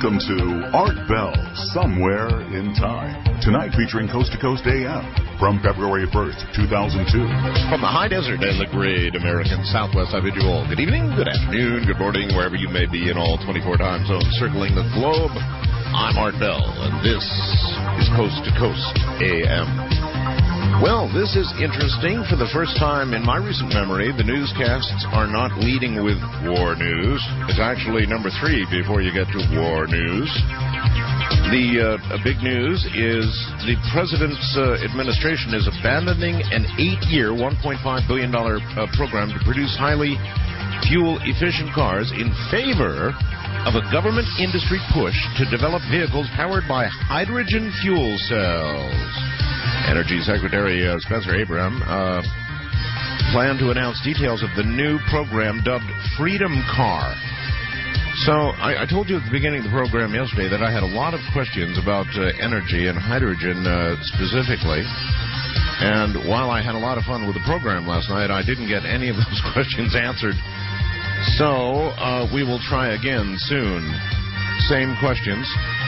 Welcome to Art Bell, Somewhere in Time. Tonight featuring Coast to Coast AM from February 1st, 2002. From the high desert and the great American Southwest, I bid you all good evening, good afternoon, good morning, wherever you may be in all 24 time zones circling the globe. I'm Art Bell, and this is Coast to Coast AM. Well, this is interesting. For the first time in my recent memory, the newscasts are not leading with war news. It's actually number 3 before you get to war news. The big news is the president's administration is abandoning an 8-year, $1.5 billion program to produce highly fuel-efficient cars in favor of a government industry push to develop vehicles powered by hydrogen fuel cells. Energy Secretary Spencer Abraham planned to announce details of the new program dubbed Freedom Car. So I told you at the beginning of the program yesterday that I had a lot of questions about energy and hydrogen specifically. And while I had a lot of fun with the program last night, I didn't get any of those questions answered. So we will try again soon. Same questions.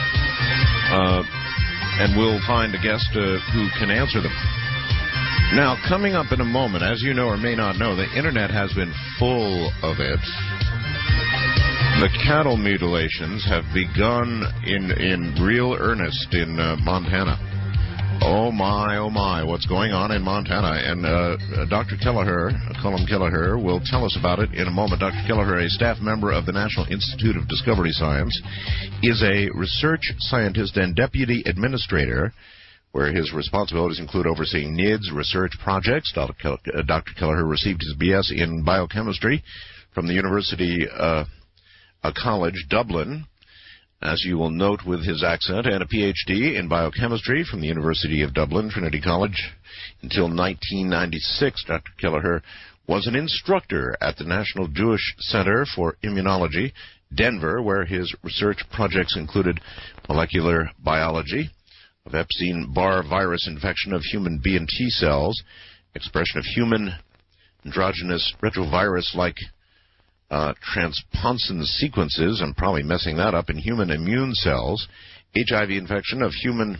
And we'll find a guest who can answer them. Now, coming up in a moment, as you know or may not know, the Internet has been full of it. The cattle mutilations have begun in real earnest in Montana. Oh, my, what's going on in Montana? And Dr. Kelleher, Colm Kelleher, will tell us about it in a moment. Dr. Kelleher, a staff member of the National Institute of Discovery Science, is a research scientist and deputy administrator, where his responsibilities include overseeing NIDS research projects. Dr. Kelleher received his B.S. in biochemistry from the University College Dublin, as you will note with his accent, and a Ph.D. in biochemistry from the University of Dublin, Trinity College. Until 1996, Dr. Kelleher was an instructor at the National Jewish Center for Immunology, Denver, where his research projects included molecular biology of Epstein-Barr virus infection of human B and T cells, expression of human endogenous retrovirus-like transponsin sequences, I'm probably messing that up, in human immune cells, HIV infection of human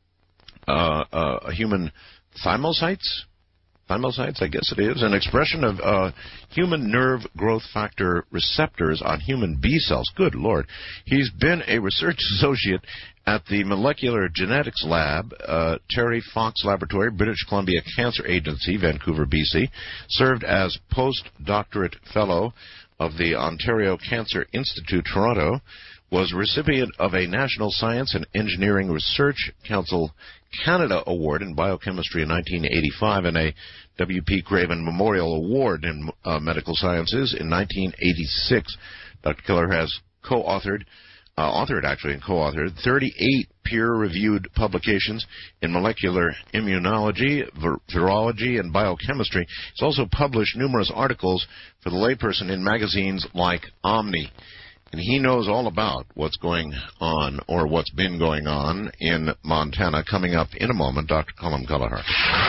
thymocytes, I guess it is, an expression of human nerve growth factor receptors on human B cells. Good Lord. He's been a research associate at the Molecular Genetics Lab, Terry Fox Laboratory, British Columbia Cancer Agency, Vancouver, BC, served as postdoctorate fellow of the Ontario Cancer Institute, Toronto, was recipient of a National Science and Engineering Research Council Canada Award in Biochemistry in 1985 and a W.P. Craven Memorial Award in Medical Sciences in 1986. Dr. Kelleher has co-authored 38 peer-reviewed publications in molecular immunology, virology, and biochemistry. He's also published numerous articles for the layperson in magazines like Omni. And he knows all about what's going on, or what's been going on, in Montana. Coming up in a moment, Dr. Colm Kelleher.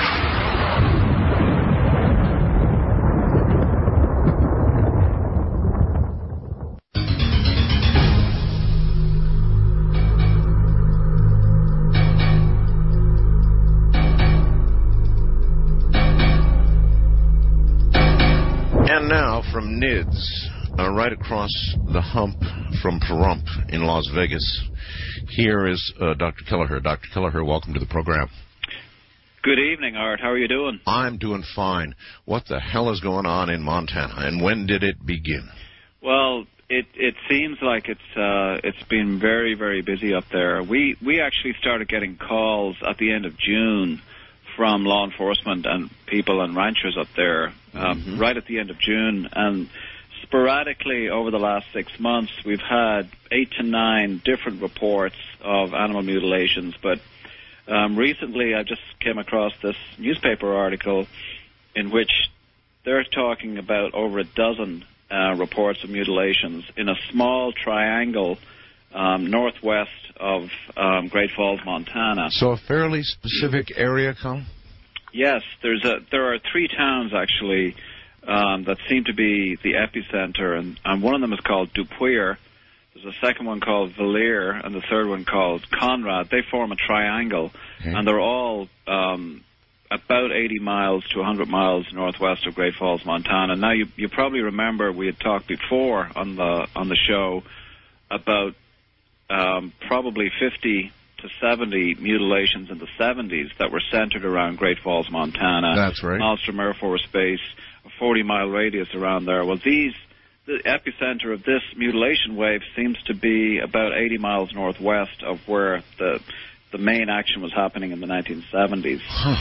And now from NIDS, right across the hump from Pahrump in Las Vegas, here is Dr. Kelleher. Dr. Kelleher, welcome to the program. Good evening, Art. How are you doing? I'm doing fine. What the hell is going on in Montana, and when did it begin? Well, it seems like it's been very, very busy up there. We actually started getting calls at the end of June from law enforcement and people and ranchers up there, right at the end of June. And sporadically over the last 6 months, we've had 8 to 9 different reports of animal mutilations. But recently I just came across this newspaper article in which they're talking about over a dozen reports of mutilations in a small triangle northwest of Great Falls, Montana. So a fairly specific area, Colm? Yes, there are 3 towns actually that seem to be the epicenter, and one of them is called Dupuyer, there's a second one called Valir, and the third one called Conrad. They form a triangle, and they're all about 80 miles to 100 miles northwest of Great Falls, Montana. Now, you probably remember we had talked before on the show about probably 50 to 70 mutilations in the 70s that were centered around Great Falls, Montana. That's right. Malmstrom Air Force Base, a 40-mile radius around there. Well, the epicenter of this mutilation wave seems to be about 80 miles northwest of where the main action was happening in the 1970s.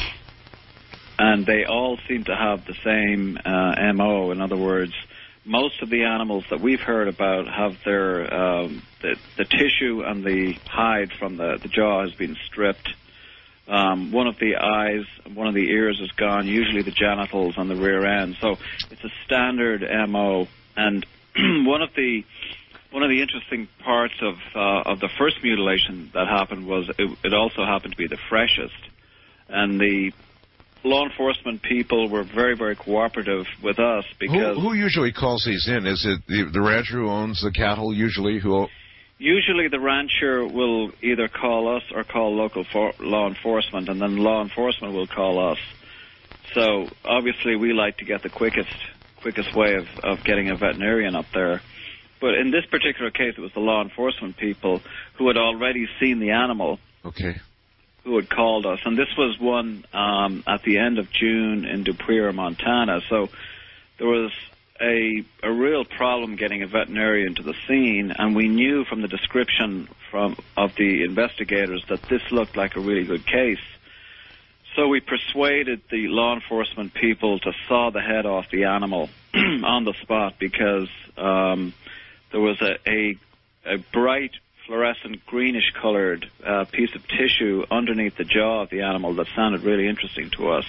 And they all seem to have the same MO. In other words, most of the animals that we've heard about have their the tissue and the hide from the jaw has been stripped. One of the eyes, one of the ears is gone, usually the genitals on the rear end. So it's a standard MO. And one of the interesting parts of the first mutilation that happened was it also happened to be the freshest. And the law enforcement people were very, very cooperative with us because... Who usually calls these in? Is it the rancher who owns the cattle usually? Usually the rancher will either call us or call local law enforcement, and then law enforcement will call us. So obviously we like to get the quickest way of getting a veterinarian up there. But in this particular case, it was the law enforcement people who had already seen the animal. Okay. Who had called us. And this was one at the end of June in Dupuire, Montana. So there was a real problem getting a veterinarian to the scene, and we knew from the description of the investigators that this looked like a really good case. So we persuaded the law enforcement people to saw the head off the animal on the spot because there was a bright fluorescent greenish-colored piece of tissue underneath the jaw of the animal that sounded really interesting to us.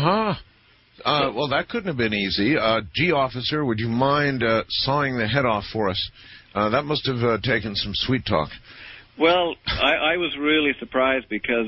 Well, that couldn't have been easy. G. Officer, would you mind sawing the head off for us? That must have taken some sweet talk. Well, I was really surprised because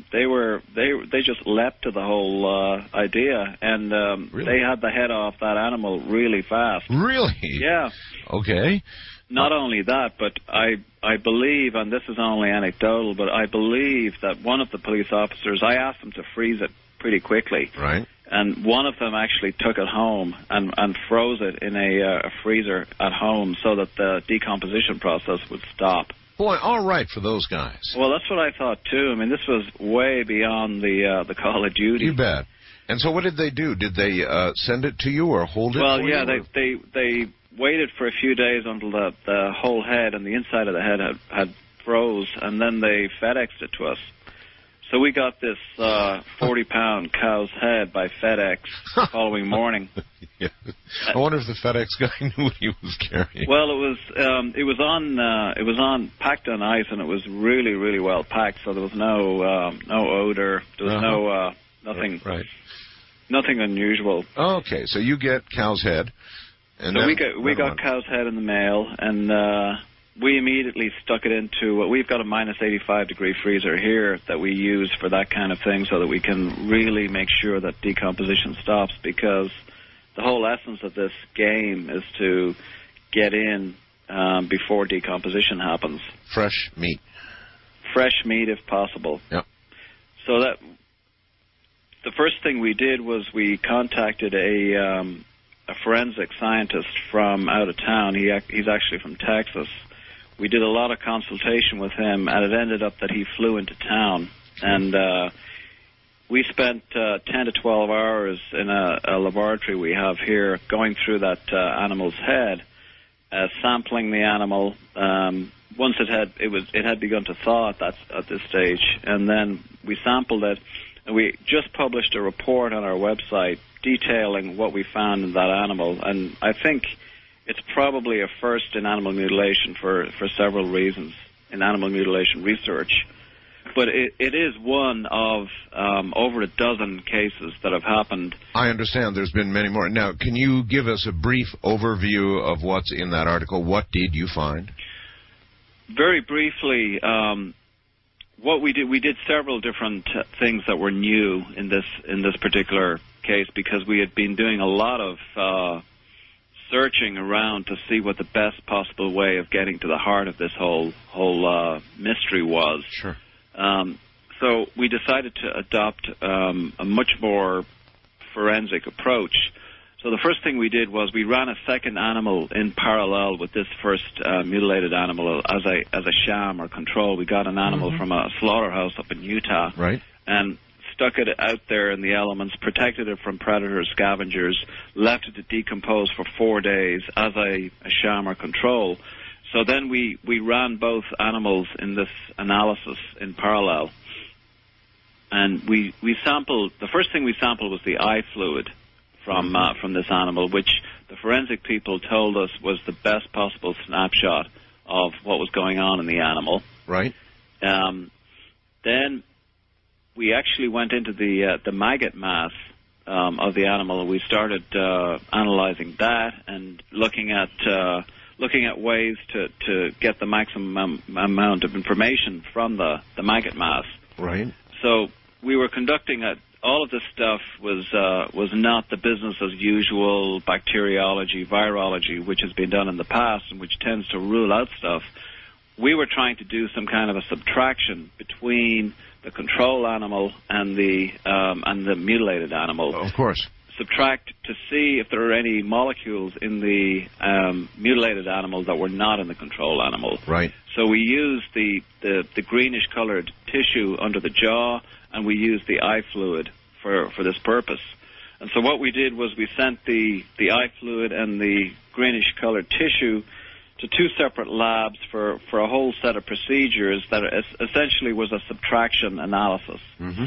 they just leapt to the whole idea, and really? They had the head off that animal really fast. Really? Yeah. Okay. Not only that, but I believe, and this is only anecdotal, but I believe that one of the police officers, I asked them to freeze it pretty quickly. Right. And one of them actually took it home and froze it in a freezer at home so that the decomposition process would stop. Boy, all right for those guys. Well, that's what I thought, too. I mean, this was way beyond the call of duty. You bet. And so what did they do? Did they send it to you or hold it for you? Well, yeah, they waited for a few days until the whole head and the inside of the head had froze, and then they FedExed it to us. So we got this 40-pound cow's head by FedEx the following morning. Yeah. I wonder if the FedEx guy knew what he was carrying. Well, it was on packed on ice, and it was really, really well packed. So there was no odor. There was nothing. Right. Nothing unusual. Okay, so you get cow's head. And so we got cow's head in the mail, and we immediately stuck it into. We've got a minus 85-degree freezer here that we use for that kind of thing, so that we can really make sure that decomposition stops. Because the whole essence of this game is to get in before decomposition happens. Fresh meat. Fresh meat, if possible. Yep. So that the first thing we did was we contacted a forensic scientist from out of town. He's actually from Texas. We did a lot of consultation with him, and it ended up that he flew into town. And we spent 10 to 12 hours in a laboratory we have here going through that animal's head, sampling the animal. Once it had begun to thaw at this stage, and then we sampled it. And we just published a report on our website detailing what we found in that animal. And I think it's probably a first in animal mutilation for several reasons, in animal mutilation research. But it is one of over a dozen cases that have happened. I understand there's been many more. Now, can you give us a brief overview of what's in that article? What did you find? Very briefly, what we did several different things that were new in this particular case, because we had been doing a lot of searching around to see what the best possible way of getting to the heart of this whole mystery was. Sure. So we decided to adopt a much more forensic approach. So the first thing we did was we ran a second animal in parallel with this first mutilated animal as a sham or control. We got an animal from a slaughterhouse up in Utah, right, and stuck it out there in the elements, protected it from predators, scavengers, left it to decompose for 4 days as a sham or control. So then we ran both animals in this analysis in parallel. And we sampled, the first thing we sampled was the eye fluid from this animal, which the forensic people told us was the best possible snapshot of what was going on in the animal. Right. Then we actually went into the maggot mass of the animal, and we started analyzing that and looking at ways to get the maximum amount of information from the maggot mass. Right. So we were conducting all of this stuff was not the business as usual bacteriology, virology, which has been done in the past and which tends to rule out stuff. We were trying to do some kind of a subtraction between the control animal and the mutilated animal. Of course. Subtract to see if there are any molecules in the mutilated animal that were not in the control animal. Right. So we used the greenish-colored tissue under the jaw, and we used the eye fluid for this purpose. And so what we did was we sent the eye fluid and the greenish-colored tissue to two separate labs for a whole set of procedures that essentially was a subtraction analysis. Mm-hmm.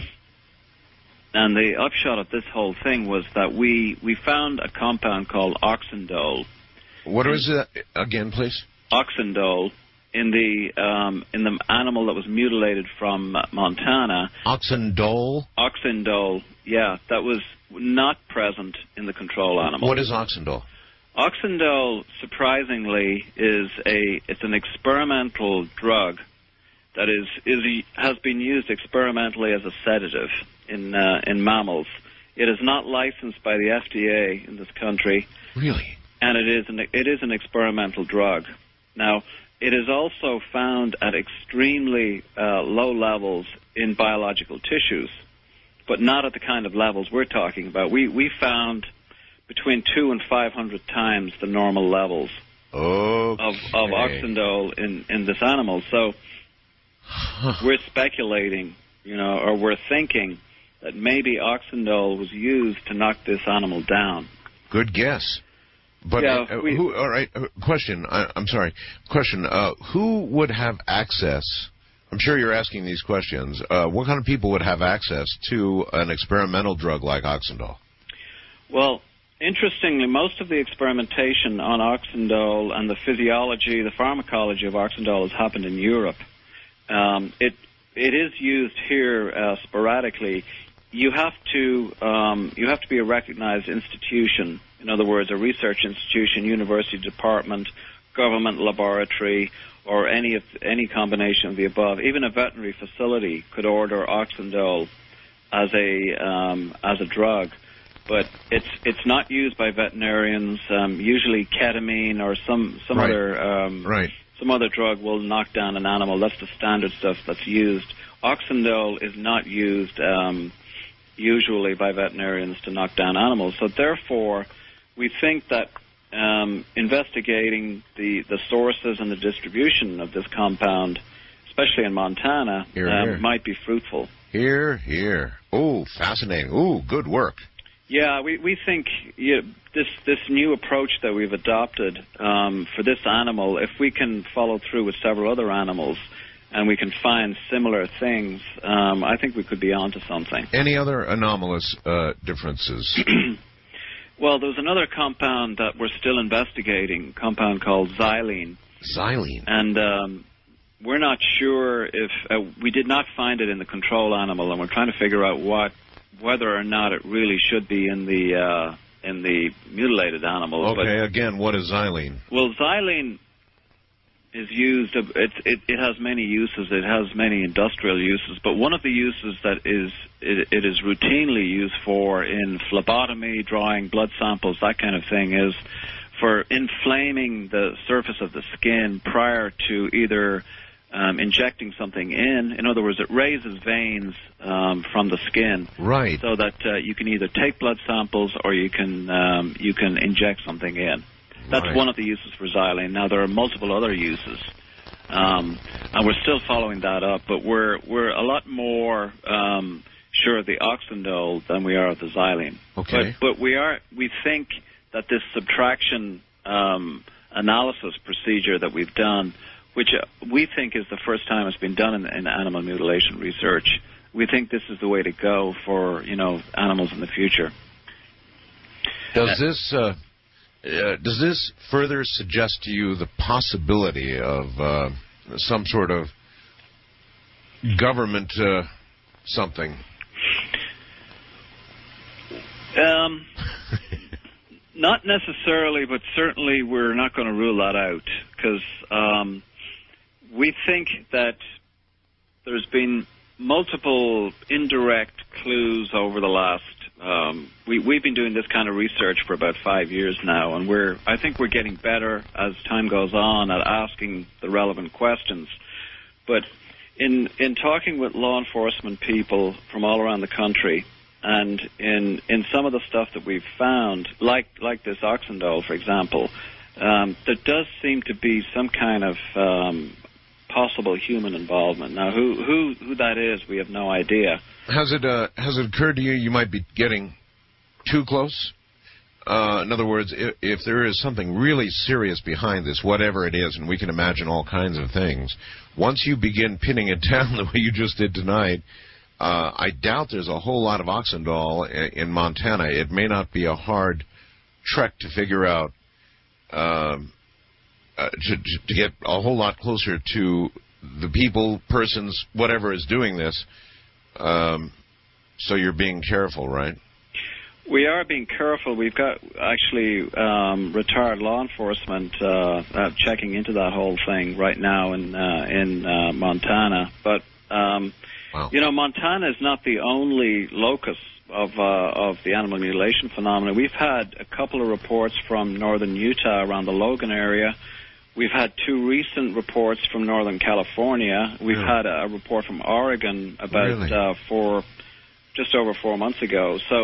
And the upshot of this whole thing was that we found a compound called oxindole. What is it again, please? Oxindole in the animal that was mutilated from Montana. Oxindole? Oxindole, yeah, that was not present in the control animal. What is oxindole? Oxindole, surprisingly, it's an experimental drug that has been used experimentally as a sedative in mammals. It is not licensed by the FDA in this country. Really? And it is an experimental drug. Now, it is also found at extremely low levels in biological tissues, but not at the kind of levels we're talking about. We found between 200 and 500 times the normal levels of oxindole in this animal. So we're speculating, or we're thinking that maybe oxindole was used to knock this animal down. Good guess. But yeah, all right. Question. I'm sorry. Question. Who would have access? I'm sure you're asking these questions. What kind of people would have access to an experimental drug like oxindole? Well, interestingly, most of the experimentation on oxindole and the physiology, the pharmacology of oxindole has happened in Europe. It is used here sporadically. You have to be a recognized institution. In other words, a research institution, university department, government laboratory, or any combination of the above. Even a veterinary facility could order oxindole as a drug, but it's not used by veterinarians. Usually, ketamine or some other drug will knock down an animal. That's the standard stuff that's used. Oxindole is not used usually by veterinarians to knock down animals. So therefore, we think that investigating the sources and the distribution of this compound, especially in Montana, might be fruitful. Here. Oh, fascinating. Oh, good work. Yeah, we think this new approach that we've adopted for this animal, if we can follow through with several other animals and we can find similar things, I think we could be onto something. Any other anomalous differences? Well, there's another compound that we're still investigating, a compound called xylene. Xylene. And we're not sure if we did not find it in the control animal, and we're trying to figure out whether or not it really should be in the mutilated animals. Okay, again, what is xylene? Well, xylene is used. It has many uses. It has many industrial uses, but one of the uses that it is routinely used for in phlebotomy, drawing blood samples, that kind of thing, is for inflaming the surface of the skin prior to either injecting something in. In other words, it raises veins from the skin, right? So that you can either take blood samples or you can inject something in. That's right. one of the uses for xylene. Now there are multiple other uses, and we're still following that up. But we're a lot more sure of the oxandole than we are of the xylene. Okay. But we think that this subtraction analysis procedure that we've done, which we think is the first time it's been done in animal mutilation research, we think this is the way to go for animals in the future. Does this further suggest to you the possibility of some sort of government something? Not necessarily, but certainly we're not going to rule that out, because we think that there's been multiple indirect clues over the last. We've been doing this kind of research for about 5 years now, and I think we're getting better as time goes on at asking the relevant questions. But in talking with law enforcement people from all around the country, and in some of the stuff that we've found, like this oxandole, for example, there does seem to be some kind of possible human involvement. Now, who that is, we have no idea. Has it occurred to you you might be getting too close? In other words, if there is something really serious behind this, whatever it is, and we can imagine all kinds of things, once you begin pinning it down the way you just did tonight, I doubt there's a whole lot of oxandole in Montana. It may not be a hard trek to figure out, to get a whole lot closer to the people, persons, whatever is doing this. So you're being careful, right? We are being careful. We've got actually retired law enforcement checking into that whole thing right now in Montana. But wow. Montana is not the only locus of the animal mutilation phenomenon. We've had a couple of reports from northern Utah around the Logan area. We've had 2 recent reports from northern California. We've had a report from Oregon about just over 4 months ago. So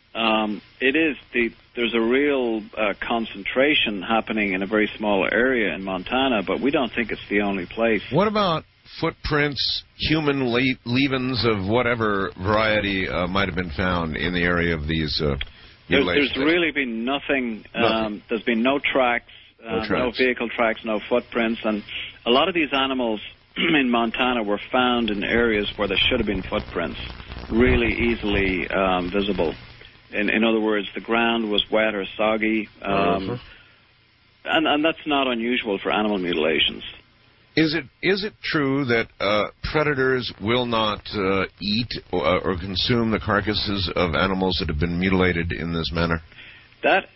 there's a real concentration happening in a very small area in Montana, but we don't think it's the only place. What about footprints, human leavings of whatever variety might have been found in the area of these mutilations? There's really been nothing. There's been no tracks. No vehicle tracks, no footprints, and a lot of these animals in Montana were found in areas where there should have been footprints, really easily visible. In other words, the ground was wet or soggy, and that's not unusual for animal mutilations. Is it true that predators will not eat or consume the carcasses of animals that have been mutilated in this manner? That's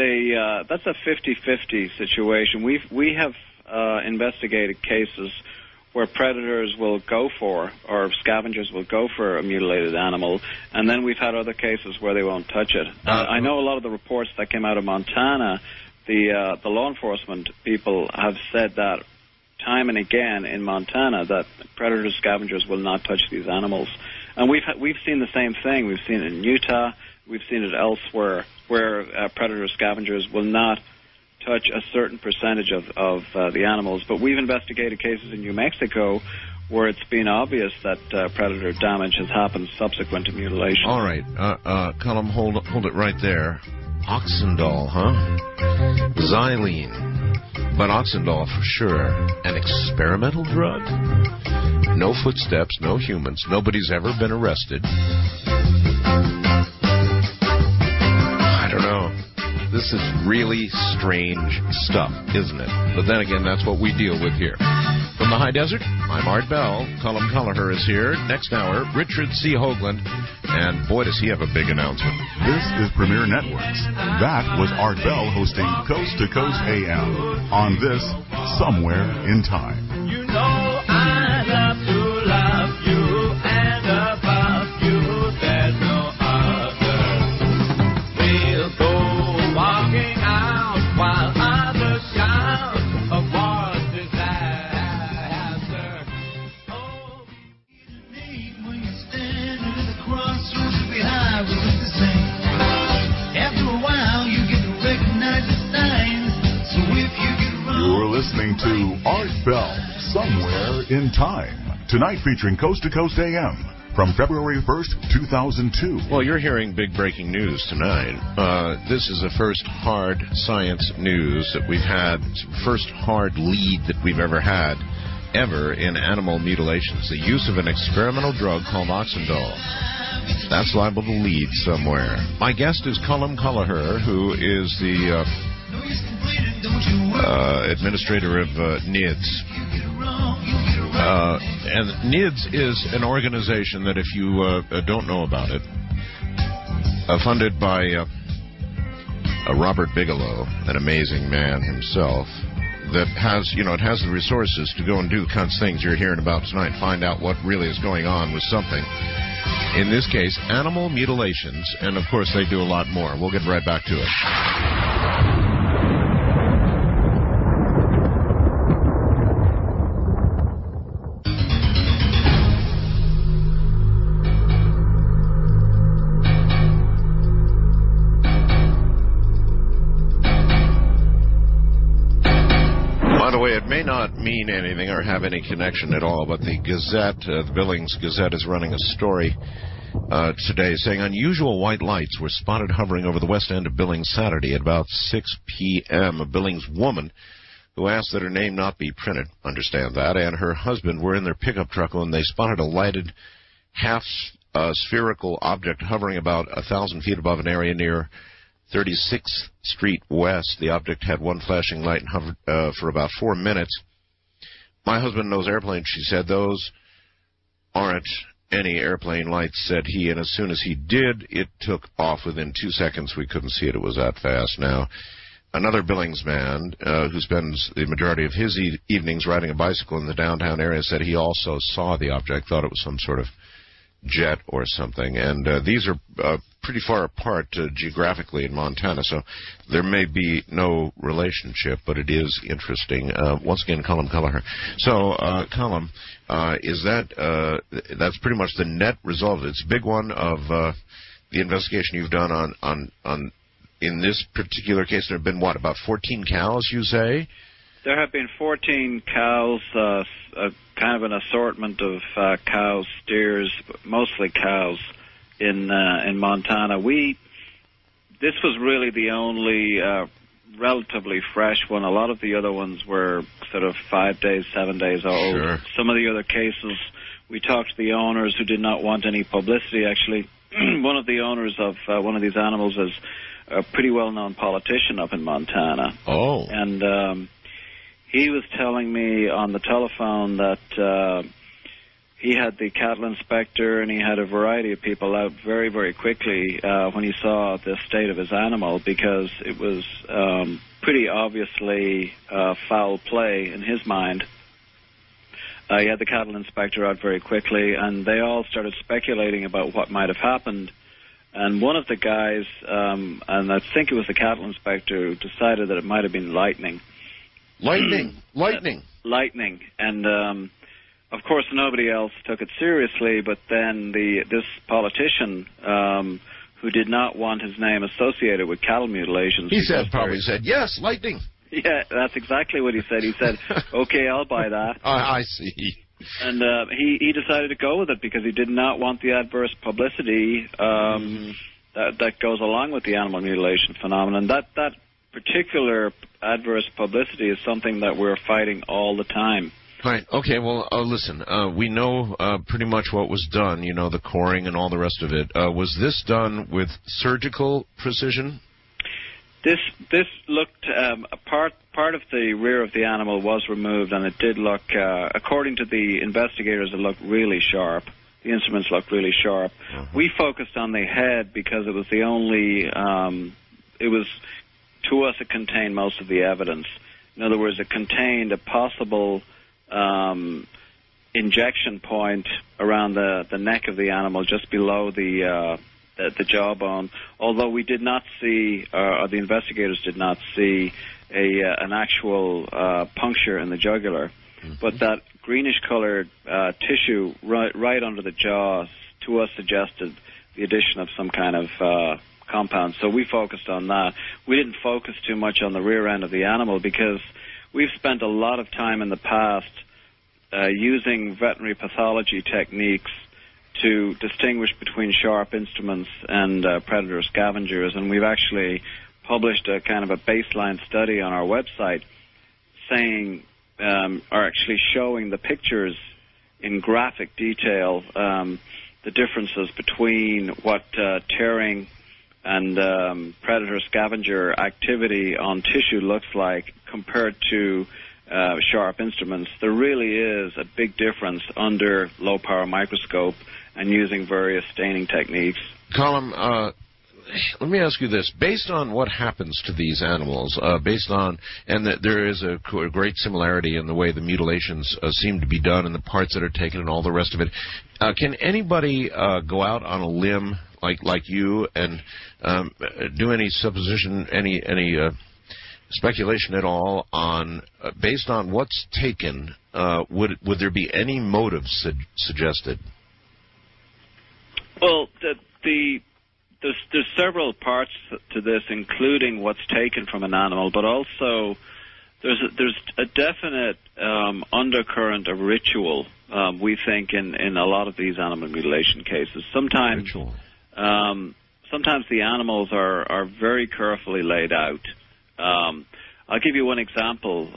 a 50-50 situation. We have investigated cases where predators will go for, or scavengers will go for a mutilated animal, and then we've had other cases where they won't touch it. I know a lot of the reports that came out of Montana, the law enforcement people have said that time and again in Montana that predator scavengers will not touch these animals, and we've seen the same thing. We've seen it in Utah. We've seen it elsewhere, where predator scavengers will not touch a certain percentage of the animals. But we've investigated cases in New Mexico where it's been obvious that predator damage has happened subsequent to mutilation. All right. Colm, hold it right there. Oxandole, huh? Xylene. But oxandole for sure. An experimental drug? No footsteps, no humans. Nobody's ever been arrested. This is really strange stuff, isn't it? But then again, that's what we deal with here. From the high desert, I'm Art Bell. Colm Kelleher is here. Next hour, Richard C. Hoagland. And boy, does he have a big announcement. This is Premier Networks. That was Art Bell hosting Coast to Coast AM on this Somewhere in Time. You know I love you and above you there's no other. We'll go walking out while listening to Art Bell, Somewhere in Time. Tonight featuring Coast to Coast AM from February 1st, 2002. Well, you're hearing big breaking news tonight. This is the first hard science news that we've had, first hard lead that we've ever had, ever in animal mutilations. The use of an experimental drug called Oxendol. That's liable to lead somewhere. My guest is Colm Kelleher, who is the administrator of NIDS. And NIDS is an organization that, if you don't know about it, funded by Robert Bigelow, an amazing man himself, that has, it has the resources to go and do the kinds of things you're hearing about tonight, find out what really is going on with something. In this case, animal mutilations, and of course they do a lot more. We'll get right back to it. It may not mean anything or have any connection at all, but the Gazette, the Billings Gazette, is running a story today saying unusual white lights were spotted hovering over the west end of Billings Saturday at about 6 p.m. A Billings woman who asked that her name not be printed, understand that, and her husband were in their pickup truck when they spotted a lighted half-spherical object hovering about 1,000 feet above an area near 36th Street West. The object had one flashing light and hovered for about 4 minutes. My husband knows airplanes, she said. Those aren't any airplane lights, said he, and as soon as he did, it took off within 2 seconds. We couldn't see it. It was that fast. Now, another Billings man who spends the majority of his evenings riding a bicycle in the downtown area said he also saw the object, thought it was some sort of jet or something, and these are pretty far apart geographically in Montana, so there may be no relationship, but it is interesting. Once again, Colm Kelleher. So, Colm, is that's pretty much the net result? It's a big one of the investigation you've done on in this particular case. There have been about 14 cows, you say? There have been 14 cows, kind of an assortment of cows, steers, but mostly cows in Montana. This was really the only relatively fresh one. A lot of the other ones were sort of 5 days, 7 days old. Sure. Some of the other cases, we talked to the owners who did not want any publicity. Actually, one of the owners of one of these animals is a pretty well-known politician up in Montana. Oh. And he was telling me on the telephone that he had the cattle inspector and he had a variety of people out very, very quickly when he saw the state of his animal, because it was pretty obviously foul play in his mind. He had the cattle inspector out very quickly, and they all started speculating about what might have happened. And one of the guys, and I think it was the cattle inspector, decided that it might have been lightning. Lightning. And, of course, nobody else took it seriously, but then this politician, who did not want his name associated with cattle mutilations. He probably said, yes, lightning. Yeah, that's exactly what he said. He said, okay, I'll buy that. I see. And he decided to go with it because he did not want the adverse publicity that goes along with the animal mutilation phenomenon. That particular adverse publicity is something that we're fighting all the time. Right. Okay, well, listen, we know pretty much what was done, the coring and all the rest of it. Was this done with surgical precision? This looked, part of the rear of the animal was removed, and it did look, according to the investigators, it looked really sharp. The instruments looked really sharp. Uh-huh. We focused on the head because it was the only, to us, it contained most of the evidence. In other words, it contained a possible injection point around the neck of the animal, just below the jawbone. Although we did not see, or the investigators did not see, an actual puncture in the jugular, but that greenish-colored tissue right under the jaw, to us, suggested the addition of some kind of compound. So we focused on that. We didn't focus too much on the rear end of the animal because we've spent a lot of time in the past using veterinary pathology techniques to distinguish between sharp instruments and predator scavengers, and we've actually published a kind of a baseline study on our website saying, or actually showing the pictures in graphic detail, the differences between what tearing and predator scavenger activity on tissue looks like compared to sharp instruments. There really is a big difference under low power microscope and using various staining techniques. Colm, let me ask you this. Based on what happens to these animals, there is a great similarity in the way the mutilations seem to be done and the parts that are taken and all the rest of it, can anybody go out on a limb like you and do any supposition, any speculation at all on, based on what's taken, would there be any motives suggested? Well, there's several parts to this, including what's taken from an animal, but also there's a definite undercurrent of ritual, we think, in a lot of these animal mutilation cases. Sometimes the animals are very carefully laid out. I'll give you one example.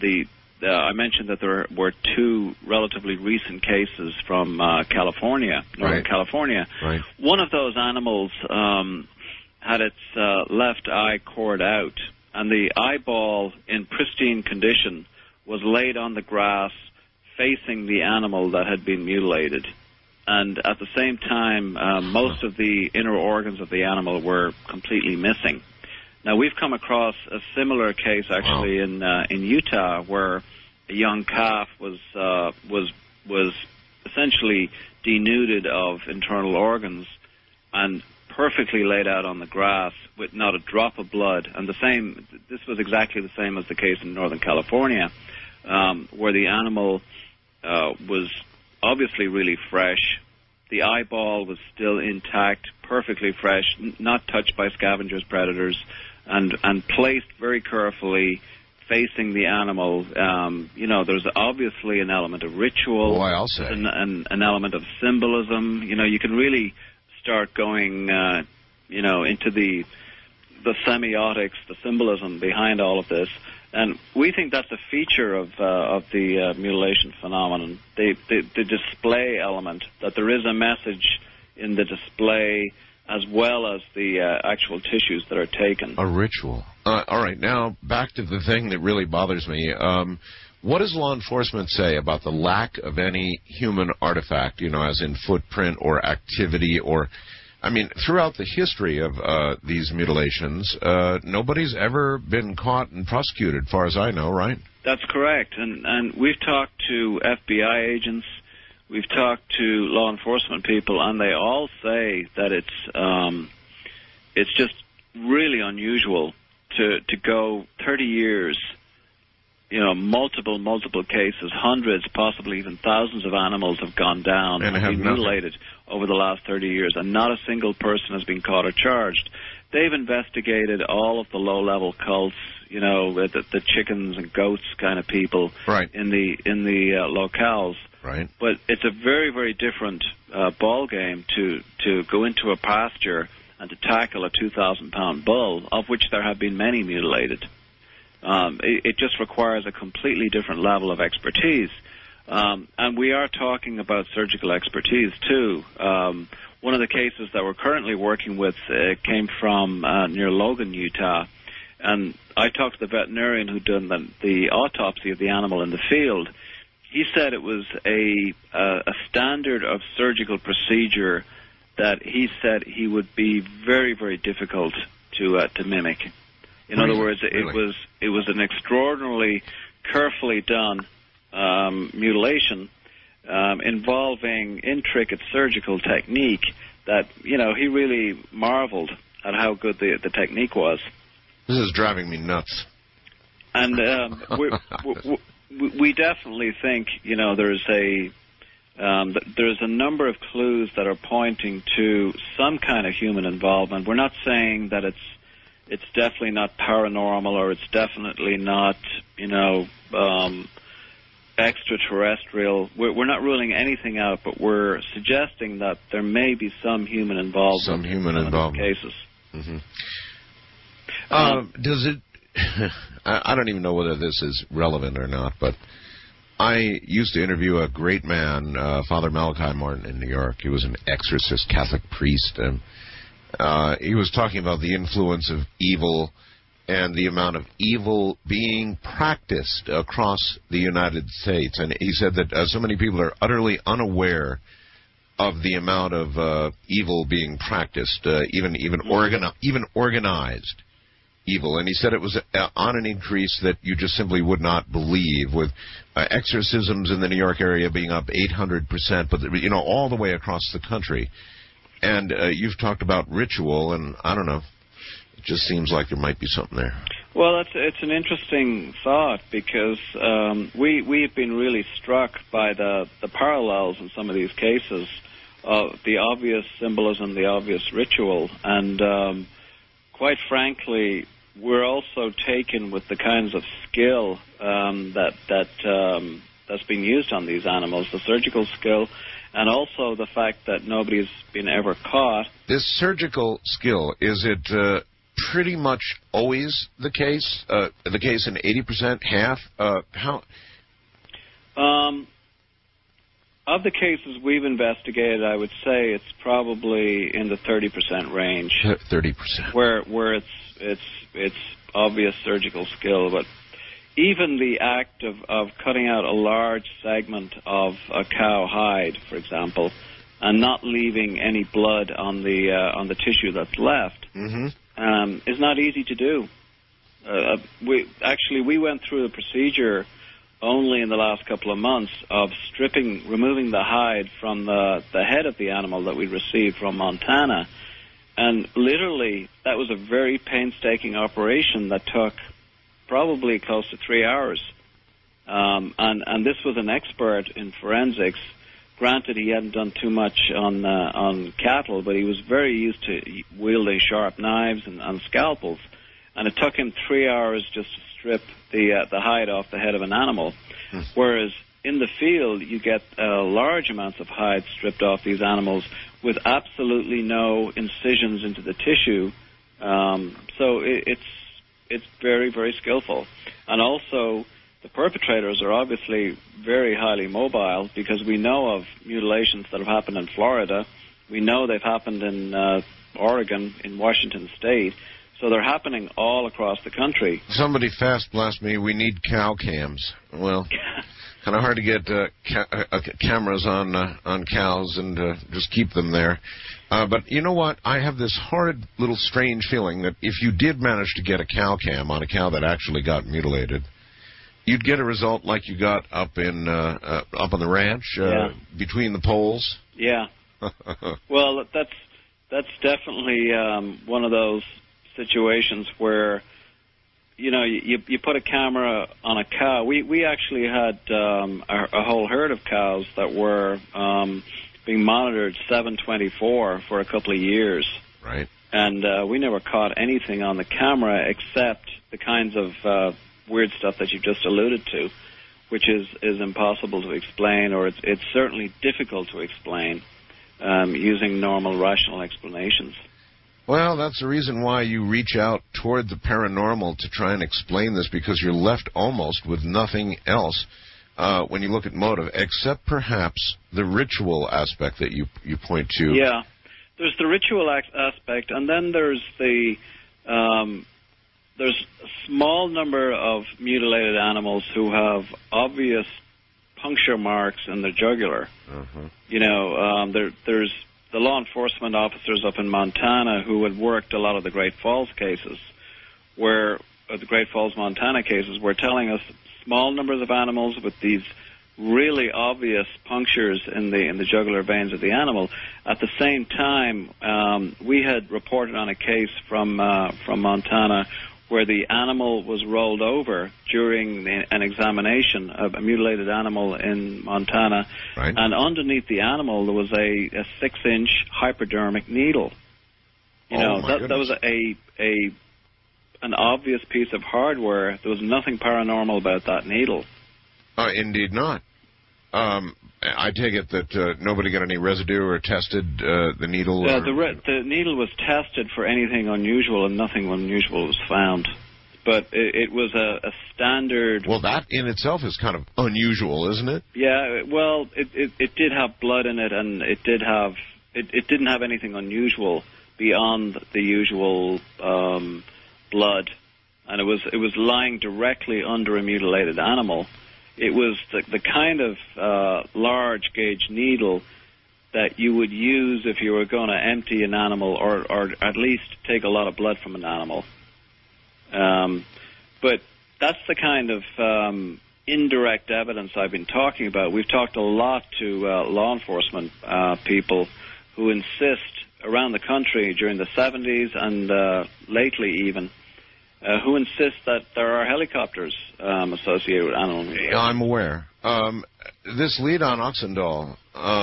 I mentioned that there were two relatively recent cases from California, Northern California. Right. One of those animals had its left eye cored out, and the eyeball in pristine condition was laid on the grass facing the animal that had been mutilated. And at the same time, most of the inner organs of the animal were completely missing. Now, we've come across a similar case, actually, in Utah, where a young calf was essentially denuded of internal organs and perfectly laid out on the grass with not a drop of blood. And this was exactly the same as the case in Northern California, where the animal was obviously really fresh. The eyeball was still intact, perfectly fresh, not touched by scavengers, predators, and placed very carefully facing the animal. There's obviously an element of ritual. Boy, I'll say. An element of symbolism. You can really start going, into the semiotics, the symbolism behind all of this. And we think that's a feature of the mutilation phenomenon, the display element, that there is a message in the display as well as the actual tissues that are taken. A ritual. All right, now back to the thing that really bothers me. What does law enforcement say about the lack of any human artifact, as in footprint or activity or... throughout the history of these mutilations, nobody's ever been caught and prosecuted, as far as I know, right? That's correct. And we've talked to FBI agents, we've talked to law enforcement people, and they all say that it's just really unusual to go 30 years, multiple cases, hundreds, possibly even thousands of animals have gone down and been mutilated over the last 30 years, and not a single person has been caught or charged. They've investigated all of the low-level cults, the chickens and goats kind of people in the locales. Right. But it's a very, very different ball game to go into a pasture and to tackle a 2,000-pound bull, of which there have been many mutilated. It just requires a completely different level of expertise. And we are talking about surgical expertise, too. One of the cases that we're currently working with came from near Logan, Utah. And I talked to the veterinarian who'd done the autopsy of the animal in the field. He said it was a standard of surgical procedure that he said he would be very, very difficult to mimic. In other words, it was an extraordinarily carefully done mutilation involving intricate surgical technique that, he really marveled at how good the technique was. This is driving me nuts. And we definitely think, there's a number of clues that are pointing to some kind of human involvement. We're not saying that it's definitely not paranormal or it's definitely not, extraterrestrial. We're not ruling anything out, but we're suggesting that there may be some human involvement. Some human involvement. Cases. Mm-hmm. Does it? I don't even know whether this is relevant or not, but I used to interview a great man, Father Malachi Martin, in New York. He was an exorcist, Catholic priest, and he was talking about the influence of evil and the amount of evil being practiced across the United States. And he said that so many people are utterly unaware of the amount of evil being practiced, even organized evil. And he said it was on an increase that you just simply would not believe, with exorcisms in the New York area being up 800%, but all the way across the country. And you've talked about ritual, and I don't know. It just seems like there might be something there. Well, it's an interesting thought, because we have been really struck by the parallels in some of these cases of the obvious symbolism, the obvious ritual, and quite frankly, we're also taken with the kinds of skill that's being used on these animals, the surgical skill, and also the fact that nobody's been ever caught. This surgical skill, is it pretty much always the case? The case in 80%, half? How? Of the cases we've investigated, I would say it's probably in the 30% range. 30%. Where it's obvious surgical skill, but even the act of cutting out a large segment of a cow hide, for example, and not leaving any blood on the tissue that's left, is not easy to do. We went through the procedure only in the last couple of months of removing the hide from the head of the animal that we received from Montana. And literally, that was a very painstaking operation that took probably close to 3 hours. And this was an expert in forensics. Granted, he hadn't done too much on cattle, but he was very used to wielding sharp knives and scalpels. And it took him 3 hours just to strip the hide off the head of an animal. Whereas in the field, you get large amounts of hide stripped off these animals with absolutely no incisions into the tissue. So it's very, very skillful. And also, the perpetrators are obviously very highly mobile, because we know of mutilations that have happened in Florida. We know they've happened in Oregon, in Washington State. So they're happening all across the country. Somebody fast blast me, we need cow cams. Well, kind of hard to get cameras on cows and just keep them there. But you know what? I have this horrid little strange feeling that if you did manage to get a cow cam on a cow that actually got mutilated, you'd get a result like you got up on the ranch, between the poles. Yeah. Well, that's definitely one of those situations where, you put a camera on a cow. We actually had a whole herd of cows that were being monitored 7/24 for a couple of years. Right. And we never caught anything on the camera except the kinds of weird stuff that you just alluded to, which is impossible to explain, or it's certainly difficult to explain using normal rational explanations. Well, that's the reason why you reach out toward the paranormal to try and explain this, because you're left almost with nothing else when you look at motive, except perhaps the ritual aspect that you point to. Yeah, there's the ritual aspect, and then there's there's a small number of mutilated animals who have obvious puncture marks in the jugular. There's the law enforcement officers up in Montana who had worked a lot of the Great Falls cases, the Great Falls, Montana cases, were telling us small numbers of animals with these really obvious punctures in the jugular veins of the animal. At the same time, we had reported on a case from Montana where the animal was rolled over during an examination of a mutilated animal in Montana, right. And underneath the animal there was a 6-inch hypodermic needle. That was an obvious piece of hardware. There was nothing paranormal about that needle. Indeed not. I take it that nobody got any residue or tested the needle? The needle was tested for anything unusual, and nothing unusual was found. But it was a standard... Well, that in itself is kind of unusual, isn't it? Yeah, well, it did have blood in it, and it didn't have anything unusual beyond the usual blood. And it was lying directly under a mutilated animal. It was the kind of large gauge needle that you would use if you were going to empty an animal or at least take a lot of blood from an animal. But that's the kind of indirect evidence I've been talking about. We've talked a lot to law enforcement people who insist around the country during the 70s and lately even, who insist that there are helicopters associated with animal mutilation. I'm aware. This lead on Oxendahl,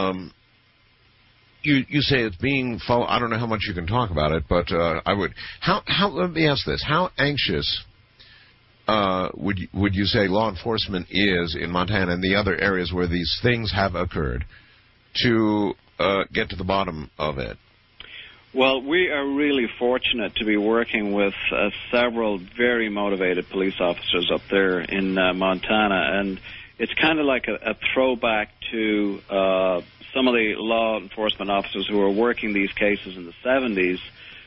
you say it's being followed. I don't know how much you can talk about it, but I would. Let me ask this: how anxious would you say law enforcement is in Montana and the other areas where these things have occurred to get to the bottom of it? Well, we are really fortunate to be working with several very motivated police officers up there in Montana, and it's kind of like a throwback to some of the law enforcement officers who were working these cases in the 70s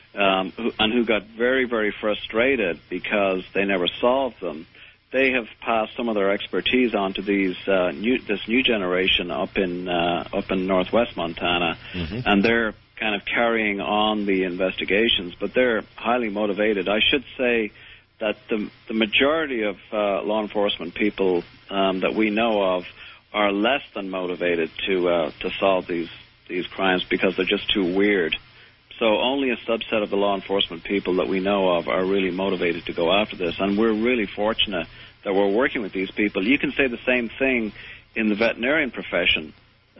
and who got very, very frustrated because they never solved them. They have passed some of their expertise on to this new generation up in northwest Montana, and they're kind of carrying on the investigations, but they're highly motivated. I should say that the majority of law enforcement people that we know of are less than motivated to solve these crimes because they're just too weird. So only a subset of the law enforcement people that we know of are really motivated to go after this, and we're really fortunate that we're working with these people. You can say the same thing in the veterinarian profession.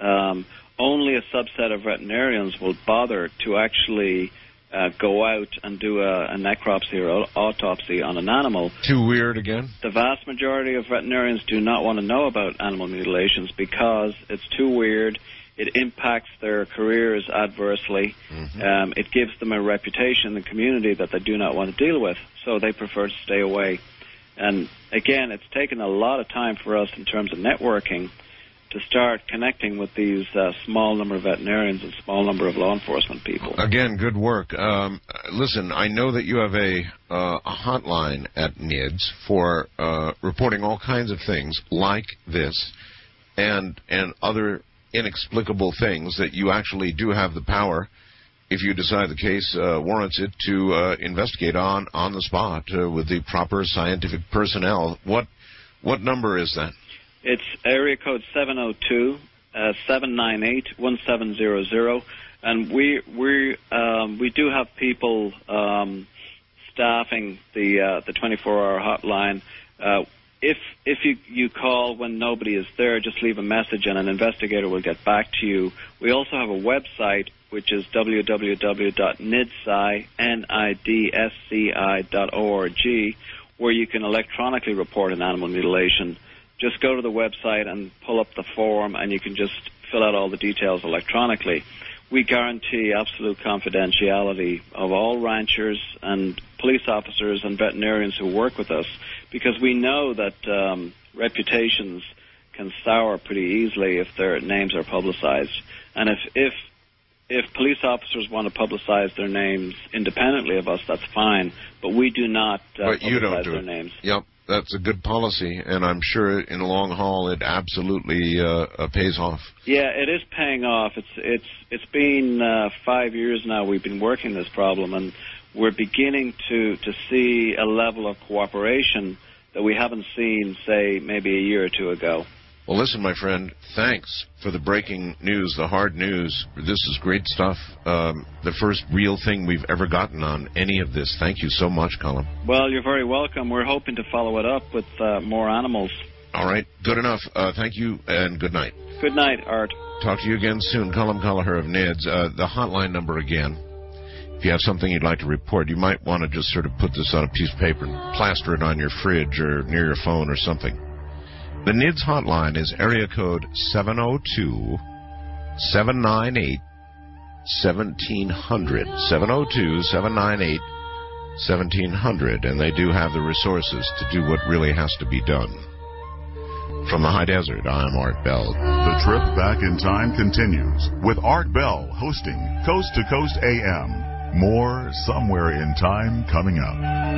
Only a subset of veterinarians will bother to actually go out and do a necropsy or autopsy on an animal. Too weird again? The vast majority of veterinarians do not want to know about animal mutilations because it's too weird. It impacts their careers adversely. It gives them a reputation in the community that they do not want to deal with, so they prefer to stay away. And again, it's taken a lot of time for us in terms of networking to start connecting with these small number of veterinarians and small number of law enforcement people. Again, good work. Listen, I know that you have a hotline at NIDS for reporting all kinds of things like this and other inexplicable things that you actually do have the power, if you decide the case warrants it, to investigate on the spot with the proper scientific personnel. What number is that? It's area code 702-798-1700, and we do have people staffing the 24-hour hotline. If you call when nobody is there, just leave a message and an investigator will get back to you. We also have a website, which is www.nidsci.org, where you can electronically report an animal mutilation. Just go to the website and pull up the form, and you can just fill out all the details electronically. We guarantee absolute confidentiality of all ranchers and police officers and veterinarians who work with us, because we know that reputations can sour pretty easily if their names are publicized. And if police officers want to publicize their names independently of us, that's fine, but we do not publicize their names. Yep. That's a good policy, and I'm sure in the long haul it absolutely pays off. Yeah, it is paying off. It's been 5 years now we've been working this problem, and we're beginning to see a level of cooperation that we haven't seen, say, maybe a year or two ago. Well, listen, my friend, thanks for the breaking news, the hard news. This is great stuff. The first real thing we've ever gotten on any of this. Thank you so much, Colm. Well, you're very welcome. We're hoping to follow it up with more animals. All right. Good enough. Thank you, and good night. Good night, Art. Talk to you again soon. Colm Kelleher of NIDS. The hotline number again if you have something you'd like to report, you might want to just sort of put this on a piece of paper and plaster it on your fridge or near your phone or something. The NIDS hotline is area code 702-798-1700. 702-798-1700. And they do have the resources to do what really has to be done. From the High Desert, I'm Art Bell. The trip back in time continues with Art Bell hosting Coast to Coast AM. More Somewhere in Time coming up.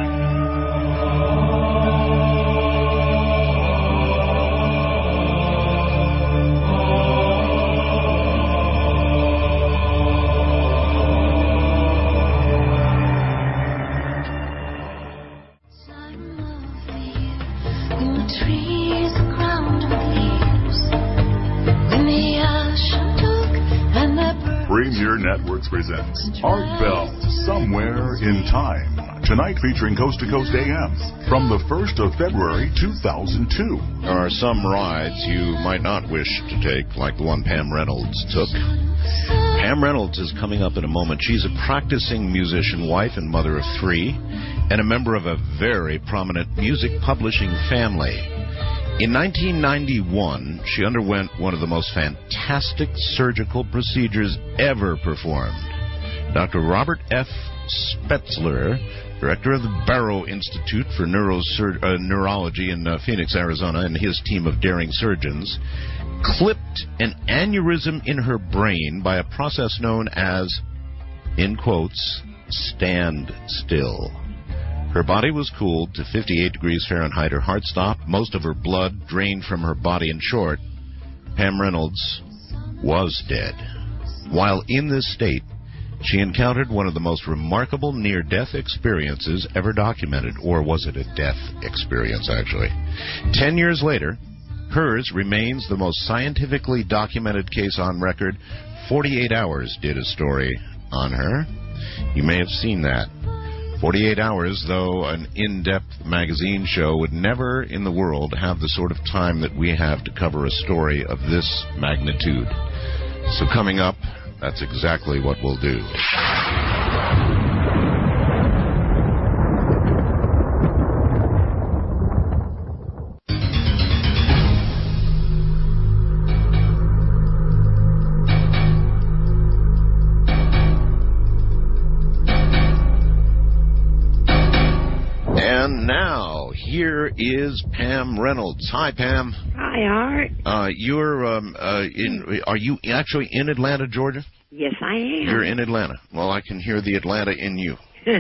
Premier Networks presents Art Bell, Somewhere in Time. Tonight featuring Coast to Coast AM from the 1st of February, 2002. There are some rides you might not wish to take, like the one Pam Reynolds took. Pam Reynolds is coming up in a moment. She's a practicing musician, wife and mother of 3, and a member of a very prominent music publishing family. In 1991, she underwent one of the most fantastic surgical procedures ever performed. Dr. Robert F. Spetzler, director of the Barrow Institute for Neurology in Phoenix, Arizona, and his team of daring surgeons, clipped an aneurysm in her brain by a process known as, in quotes, stand still. Her body was cooled to 58 degrees Fahrenheit. Her heart stopped. Most of her blood drained from her body. In short, Pam Reynolds was dead. While in this state, she encountered one of the most remarkable near-death experiences ever documented. Or was it a death experience, actually? 10 years later, hers remains the most scientifically documented case on record. 48 Hours did a story on her. You may have seen that. 48 Hours, though an in-depth magazine show, would never in the world have the sort of time that we have to cover a story of this magnitude. So coming up, that's exactly what we'll do. And now, here is Pam Reynolds. Hi, Pam. Hi, Art. Are you actually in Atlanta, Georgia? Yes, I am. You're in Atlanta. Well, I can hear the Atlanta in you.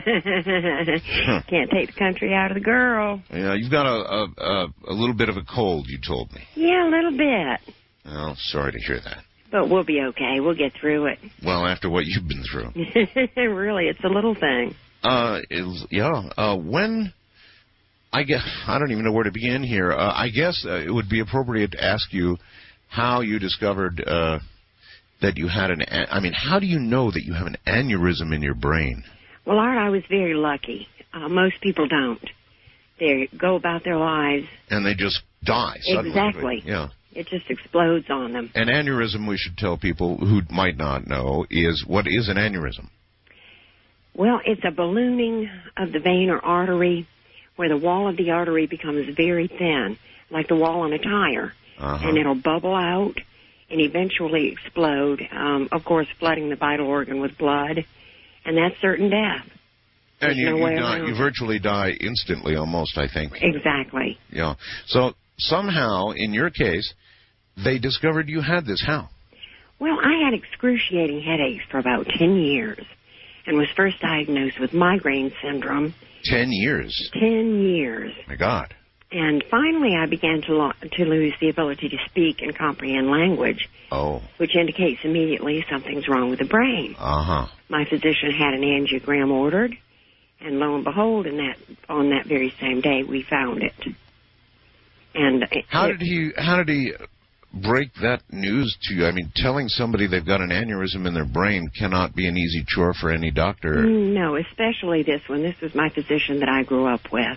Can't take the country out of the girl. Yeah, you've got a little bit of a cold, you told me. Yeah, a little bit. Well, sorry to hear that. But we'll be okay. We'll get through it. Well, after what you've been through. Really, it's a little thing. When... I don't even know where to begin here. I guess it would be appropriate to ask you how you discovered that you had how do you know that you have an aneurysm in your brain? Well, Art, I was very lucky. Most people don't. They go about their lives. And they just die suddenly. Exactly. Yeah. It just explodes on them. An aneurysm, we should tell people who might not know, what is an aneurysm? Well, it's a ballooning of the vein or artery where the wall of the artery becomes very thin, like the wall on a tire, and it'll bubble out and eventually explode, of course, flooding the vital organ with blood, and that's certain death. And you virtually die instantly almost, I think. Exactly. Yeah. So somehow, in your case, they discovered you had this. How? Well, I had excruciating headaches for about 10 years and was first diagnosed with migraine syndrome. 10 years? 10 years. My God. And finally I began to lose the ability to speak and comprehend language, which indicates immediately something's wrong with the brain. My physician had an angiogram ordered, and lo and behold, on that very same day, we found it. And how did he break that news to you? I mean, telling somebody they've got an aneurysm in their brain cannot be an easy chore for any doctor. No, especially this one. This was my physician that I grew up with.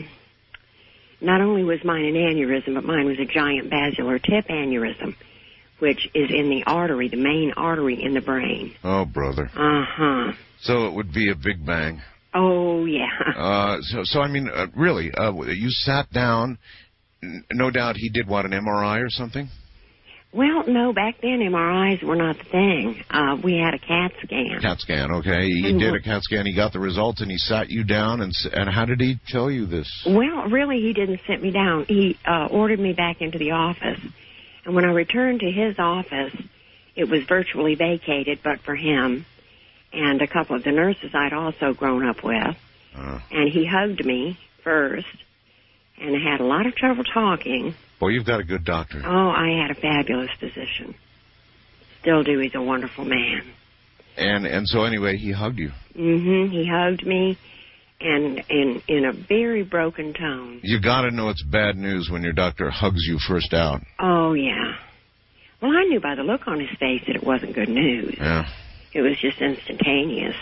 Not only was mine an aneurysm, but mine was a giant basilar tip aneurysm, which is in the artery, the main artery in the brain. Oh, brother. Uh-huh. So it would be a big bang. Oh, yeah. So I mean, really, you sat down. No doubt he did, what, an MRI or something? Well, no, back then MRIs were not the thing. We had a CAT scan. CAT scan, okay. He did a CAT scan. He got the results, and he sat you down. And how did he tell you this? Well, really, he didn't sit me down. He ordered me back into the office. And when I returned to his office, it was virtually vacated, but for him and a couple of the nurses I'd also grown up with. And he hugged me first and had a lot of trouble talking. Boy, you've got a good doctor. Oh, I had a fabulous physician. Still do. He's a wonderful man. And so anyway, he hugged you. Mm-hmm. He hugged me, and in a very broken tone. You got to know it's bad news when your doctor hugs you first out. Oh, yeah. Well, I knew by the look on his face that it wasn't good news. Yeah. It was just instantaneous.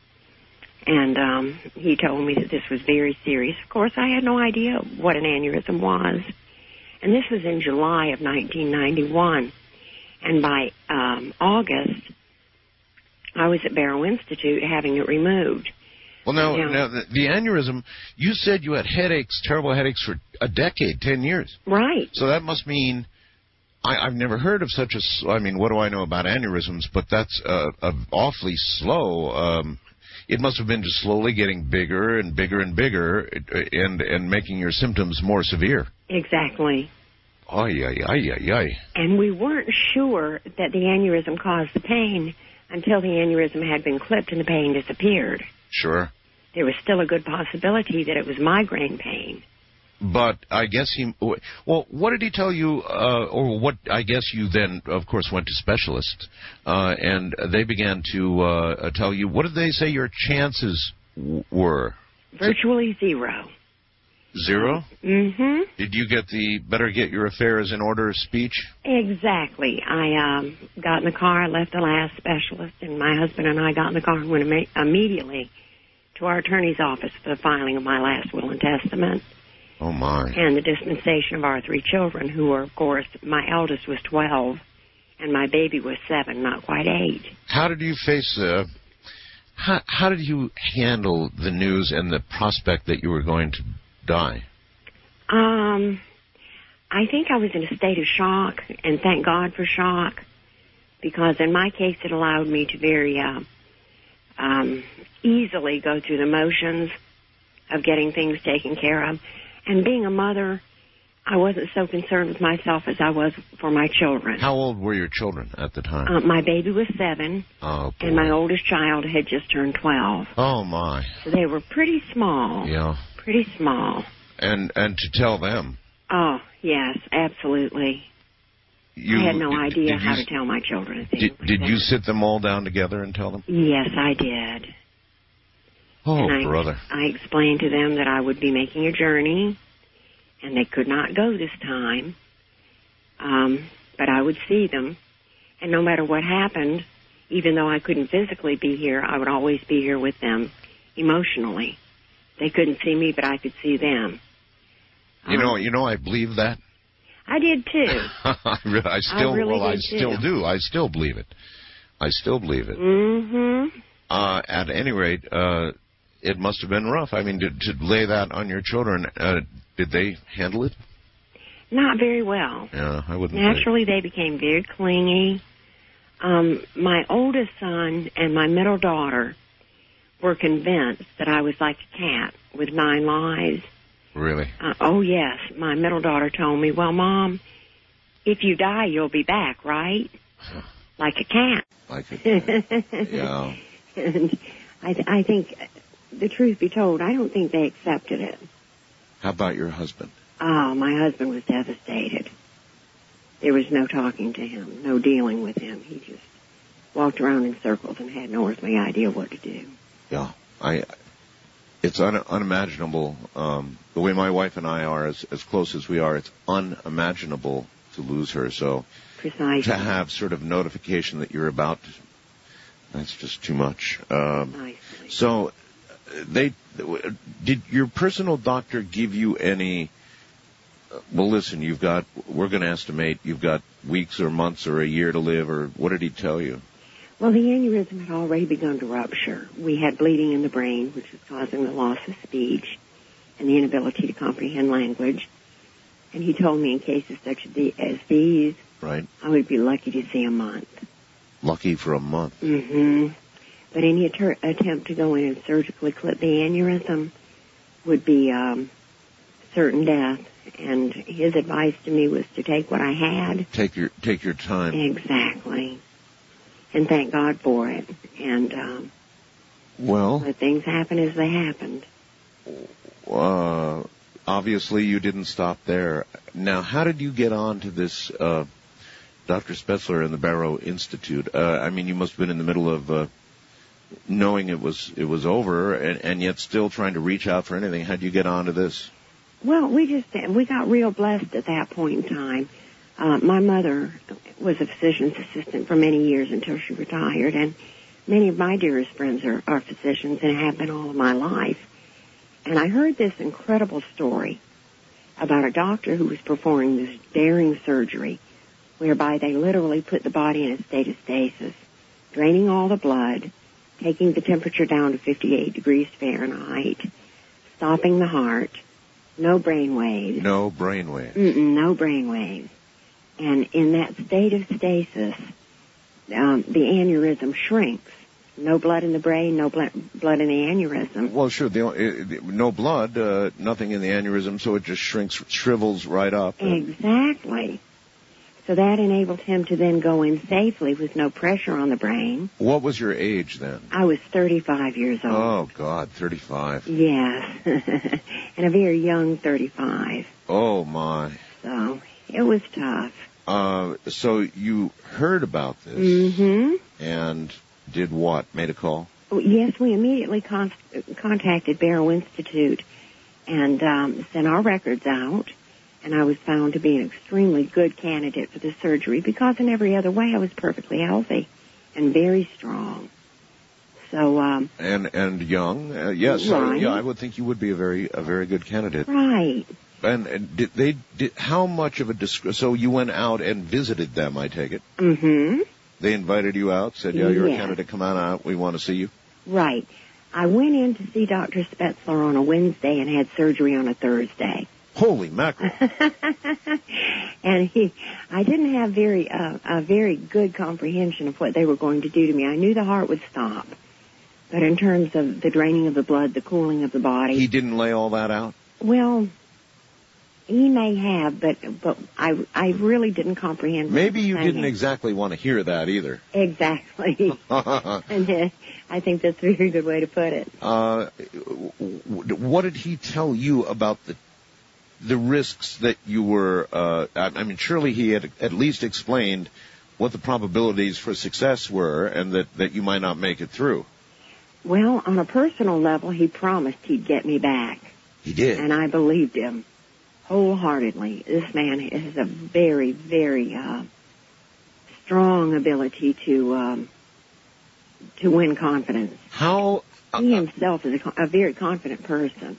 And he told me that this was very serious. Of course, I had no idea what an aneurysm was. And this was in July of 1991. And by August, I was at Barrow Institute having it removed. Well, now the aneurysm, you said you had headaches, terrible headaches for a decade, 10 years. Right. So that must mean, I've never heard of such a, I mean, what do I know about aneurysms? But that's awfully slow. It must have been just slowly getting bigger and bigger and bigger and making your symptoms more severe. Exactly. Ay. And we weren't sure that the aneurysm caused the pain until the aneurysm had been clipped and the pain disappeared. Sure. There was still a good possibility that it was migraine pain. But I guess what did he tell you, or what, I guess you then, of course, went to specialists, and they began to tell you, what did they say your chances were? Virtually zero. Zero? Mm-hmm. Did you get the better get your affairs in order speech? Exactly. I got in the car, I left the last specialist, and my husband and I got in the car and went immediately to our attorney's office for the filing of my last will and testament. Oh, my. And the dispensation of our 3 children, who were, of course, my eldest was 12, and my baby was 7, not quite 8. How did you face, how did you handle the news and the prospect that you were going to die? I think I was in a state of shock, and thank God for shock, because in my case it allowed me to very easily go through the motions of getting things taken care of. And being a mother, I wasn't so concerned with myself as I was for my children. How old were your children at the time? My baby was 7, and my oldest child had just turned 12. Oh, my. So they were pretty small. Yeah. Pretty small. And to tell them. Oh, yes, absolutely. I had no idea how to tell my children. Did you sit them all down together and tell them? Yes, I did. Oh, brother. I explained to them that I would be making a journey, and they could not go this time, but I would see them. And no matter what happened, even though I couldn't physically be here, I would always be here with them emotionally. They couldn't see me, but I could see them. You know, I believe that. I did, too. I still do. I still believe it. I still believe it. Mm-hmm. At any rate, it must have been rough. I mean, to lay that on your children, did they handle it? Not very well. Yeah, I wouldn't. Naturally, they became very clingy. My oldest son and my middle daughter were convinced that I was like a cat with 9 lives. Really? Oh, yes. My middle daughter told me, well, Mom, if you die, you'll be back, right? Like a cat. Like a cat. Yeah. And I think, the truth be told, I don't think they accepted it. How about your husband? Oh, my husband was devastated. There was no talking to him, no dealing with him. He just walked around in circles and had no earthly idea what to do. Yeah, it's unimaginable. The way my wife and I are, as close as we are, it's unimaginable to lose her. So Precisely. To have sort of notification that you're about to, that's just too much. So did your personal doctor give you any Well, listen, we're going to estimate you've got weeks or months or a year to live, or what did he tell you? Well, the aneurysm had already begun to rupture. We had bleeding in the brain, which was causing the loss of speech and the inability to comprehend language. And he told me in cases such as these, right, I would be lucky to see a month. Lucky for a month? Mm-hmm. But any attempt to go in and surgically clip the aneurysm would be certain death. And his advice to me was to take what I had. Take your time. Exactly. And thank God for it. And let things happen as they happened. Obviously, you didn't stop there. Now, how did you get on to this, Dr. Spetzler and the Barrow Institute? I mean, you must have been in the middle of knowing it was over, and yet still trying to reach out for anything. How did you get on to this? Well, we got real blessed at that point in time. My mother was a physician's assistant for many years until she retired, and many of my dearest friends are physicians and have been all of my life. And I heard this incredible story about a doctor who was performing this daring surgery whereby they literally put the body in a state of stasis, draining all the blood, taking the temperature down to 58 degrees Fahrenheit, stopping the heart, no brain waves. No brain waves. No brain waves. And in that state of stasis, the aneurysm shrinks. No blood in the brain, no blood in the aneurysm. Well, sure, no blood, nothing in the aneurysm, so it just shrivels right up. Exactly. So that enabled him to then go in safely with no pressure on the brain. What was your age then? I was 35 years old. Oh, God, 35. Yes. And a very young 35. Oh, my. So it was tough. So you heard about this. Mm-hmm. And did what? Made a call? Yes, we immediately contacted Barrow Institute and sent our records out. And I was found to be an extremely good candidate for the surgery because in every other way I was perfectly healthy and very strong. So and young, yes, right. Yeah, I would think you would be a very good candidate. Right. And did how much of a so you went out and visited them? I take it. Mm-hmm. They invited you out, said, "Yeah, you're a candidate. Come on out. We want to see you." Right. I went in to see Dr. Spetzler on a Wednesday and had surgery on a Thursday. Holy mackerel! And I didn't have a very good comprehension of what they were going to do to me. I knew the heart would stop, but in terms of the draining of the blood, the cooling of the body, he didn't lay all that out. Well, he may have, but I really didn't comprehend. Maybe you didn't exactly want to hear that either. Exactly. And I think that's a very good way to put it. What did he tell you about the risks that you were, I mean, surely he had at least explained what the probabilities for success were and that you might not make it through. Well, on a personal level, he promised he'd get me back. He did. And I believed him wholeheartedly. This man has a very, very strong ability to win confidence. How... He himself is a very confident person.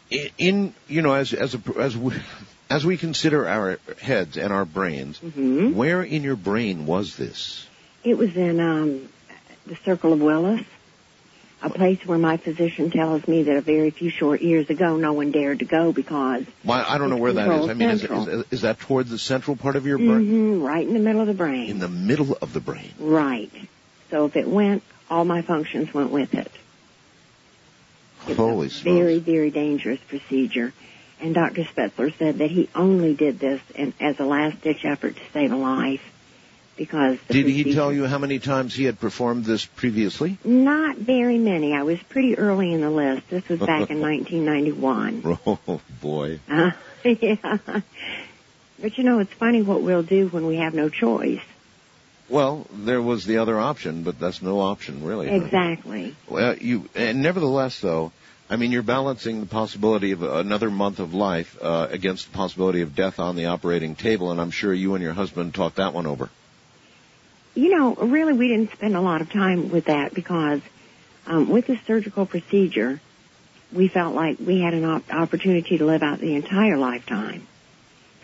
As we consider our heads and our brains, mm-hmm. Where in your brain was this? It was in the Circle of Willis, a place where my physician tells me that a very few short years ago no one dared to go because... Well, I don't know where that is. I mean, is that toward the central part of your brain? Mm-hmm, right in the middle of the brain. In the middle of the brain. Right. So if it went, all my functions went with it. Holy smokes. Very, very dangerous procedure. And Dr. Spetzler said that he only did this as a last-ditch effort to save a life because... Did he tell you how many times he had performed this previously? Not very many. I was pretty early in the list. This was back in 1991. Oh, boy. Yeah. But, it's funny what we'll do when we have no choice. Well, there was the other option, but that's no option, really. Exactly. Well, and nevertheless, though, I mean, you're balancing the possibility of another month of life against the possibility of death on the operating table, and I'm sure you and your husband talked that one over. Really, we didn't spend a lot of time with that because with the surgical procedure, we felt like we had an opportunity to live out the entire lifetime.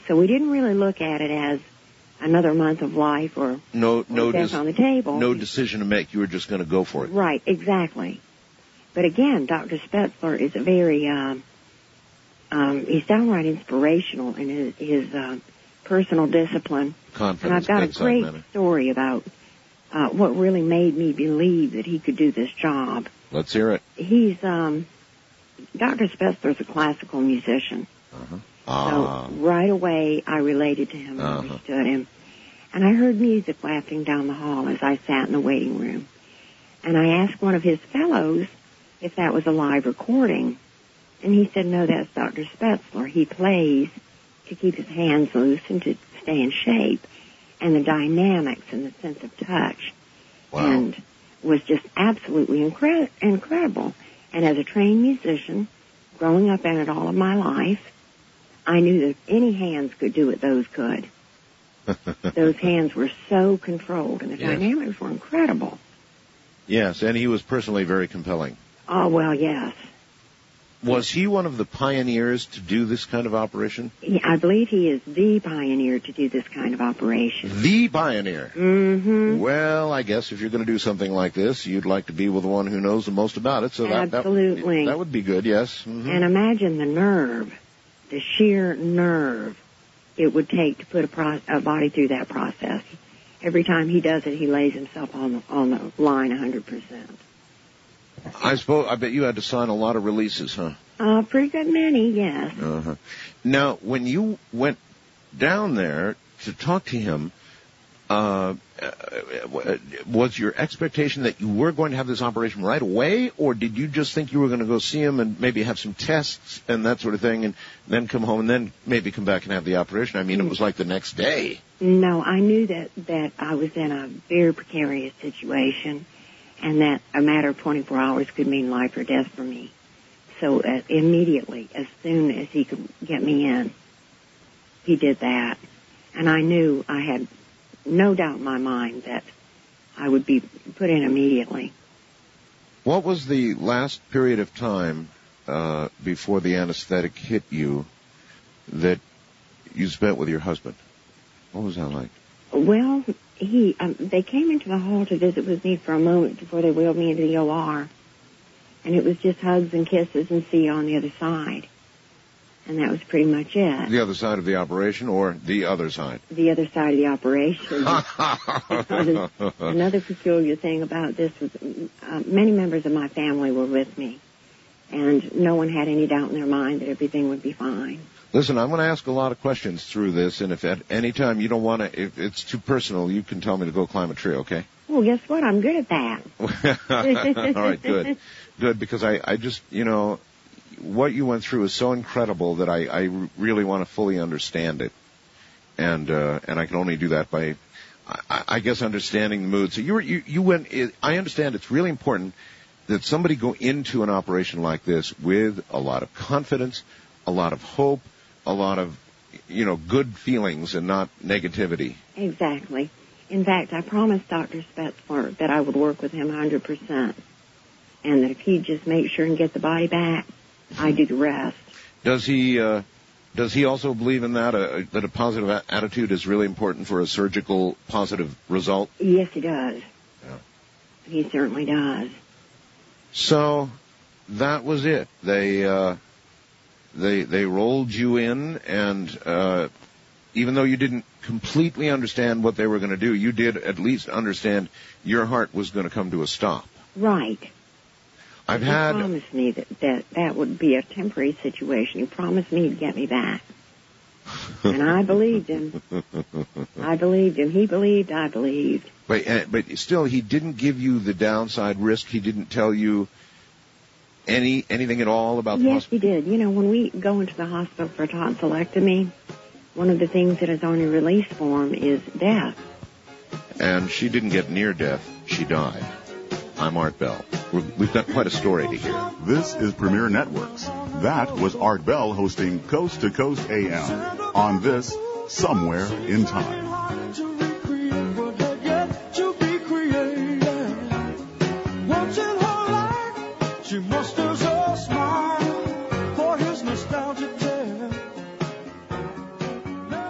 So we didn't really look at it as another month of life or death on the table. No decision to make. You were just going to go for it. Right, exactly. But again, Dr. Spetzler is a very, he's downright inspirational in his personal discipline. Confidence. And I've got a great story about what really made me believe that he could do this job. Let's hear it. He's, Dr. Spetzler's a classical musician. Uh-huh. So right away I related to him and understood him. And I heard music wafting down the hall as I sat in the waiting room. And I asked one of his fellows if that was a live recording. And he said, no, that's Dr. Spetzler. He plays to keep his hands loose and to stay in shape. And the dynamics and the sense of touch. Wow. And was just absolutely incredible. And as a trained musician, growing up in it all of my life, I knew that any hands could do what those could. Those hands were so controlled, and the dynamics were incredible. Yes, and he was personally very compelling. Oh, well, yes. Was he one of the pioneers to do this kind of operation? I believe he is the pioneer to do this kind of operation. The pioneer? Mm-hmm. Well, I guess if you're going to do something like this, you'd like to be with the one who knows the most about it. So absolutely. That would be good, yes. Mm-hmm. And imagine the nerve, the sheer nerve it would take to put a body through that process. Every time he does it, he lays himself on the line 100%. I bet you had to sign a lot of releases, huh? Pretty good many, yes. Uh-huh. Now, when you went down there to talk to him, was your expectation that you were going to have this operation right away, or did you just think you were going to go see him and maybe have some tests and that sort of thing, and then come home and then maybe come back and have the operation? I mean, it was like the next day. No, I knew that I was in a very precarious situation, and that a matter of 24 hours could mean life or death for me. So immediately, as soon as he could get me in, he did that. And I knew, I had no doubt in my mind that I would be put in immediately. What was the last period of time before the anesthetic hit you that you spent with your husband? What was that like? Well, they came into the hall to visit with me for a moment before they wheeled me into the OR. And it was just hugs and kisses and see you on the other side. And that was pretty much it. The other side of the operation, or the other side? The other side of the operation. Another peculiar thing about this was many members of my family were with me. And no one had any doubt in their mind that everything would be fine. Listen, I'm going to ask a lot of questions through this, and if at any time you don't want to, if it's too personal, you can tell me to go climb a tree, okay? Well, guess what? I'm good at that. All right, good. Good, because I just, what you went through is so incredible that I really want to fully understand it. And I can only do that by, I guess, understanding the mood. So you went, I understand it's really important that somebody go into an operation like this with a lot of confidence, a lot of hope, a lot of, good feelings and not negativity. Exactly. In fact, I promised Dr. Spetzler that I would work with him 100%. And that if he'd just make sure and get the body back, I'd do the rest. Does he also believe in that, that a positive attitude is really important for a surgical positive result? Yes, he does. Yeah. He certainly does. So, that was it. They rolled you in, and even though you didn't completely understand what they were going to do, you did at least understand your heart was going to come to a stop. Right. He promised me that would be a temporary situation. He promised me to get me back. And I believed him. I believed him. He believed, I believed. But still, he didn't give you the downside risk. He didn't tell you anything at all about the hospital? Yes, he did. When we go into the hospital for a tonsillectomy, one of the things that is on your release form is death. And she didn't get near death. She died. I'm Art Bell. We've got quite a story to hear. This is Premier Networks. That was Art Bell hosting Coast to Coast AM on this Somewhere in Time. She musters a smile for his nostalgic tale.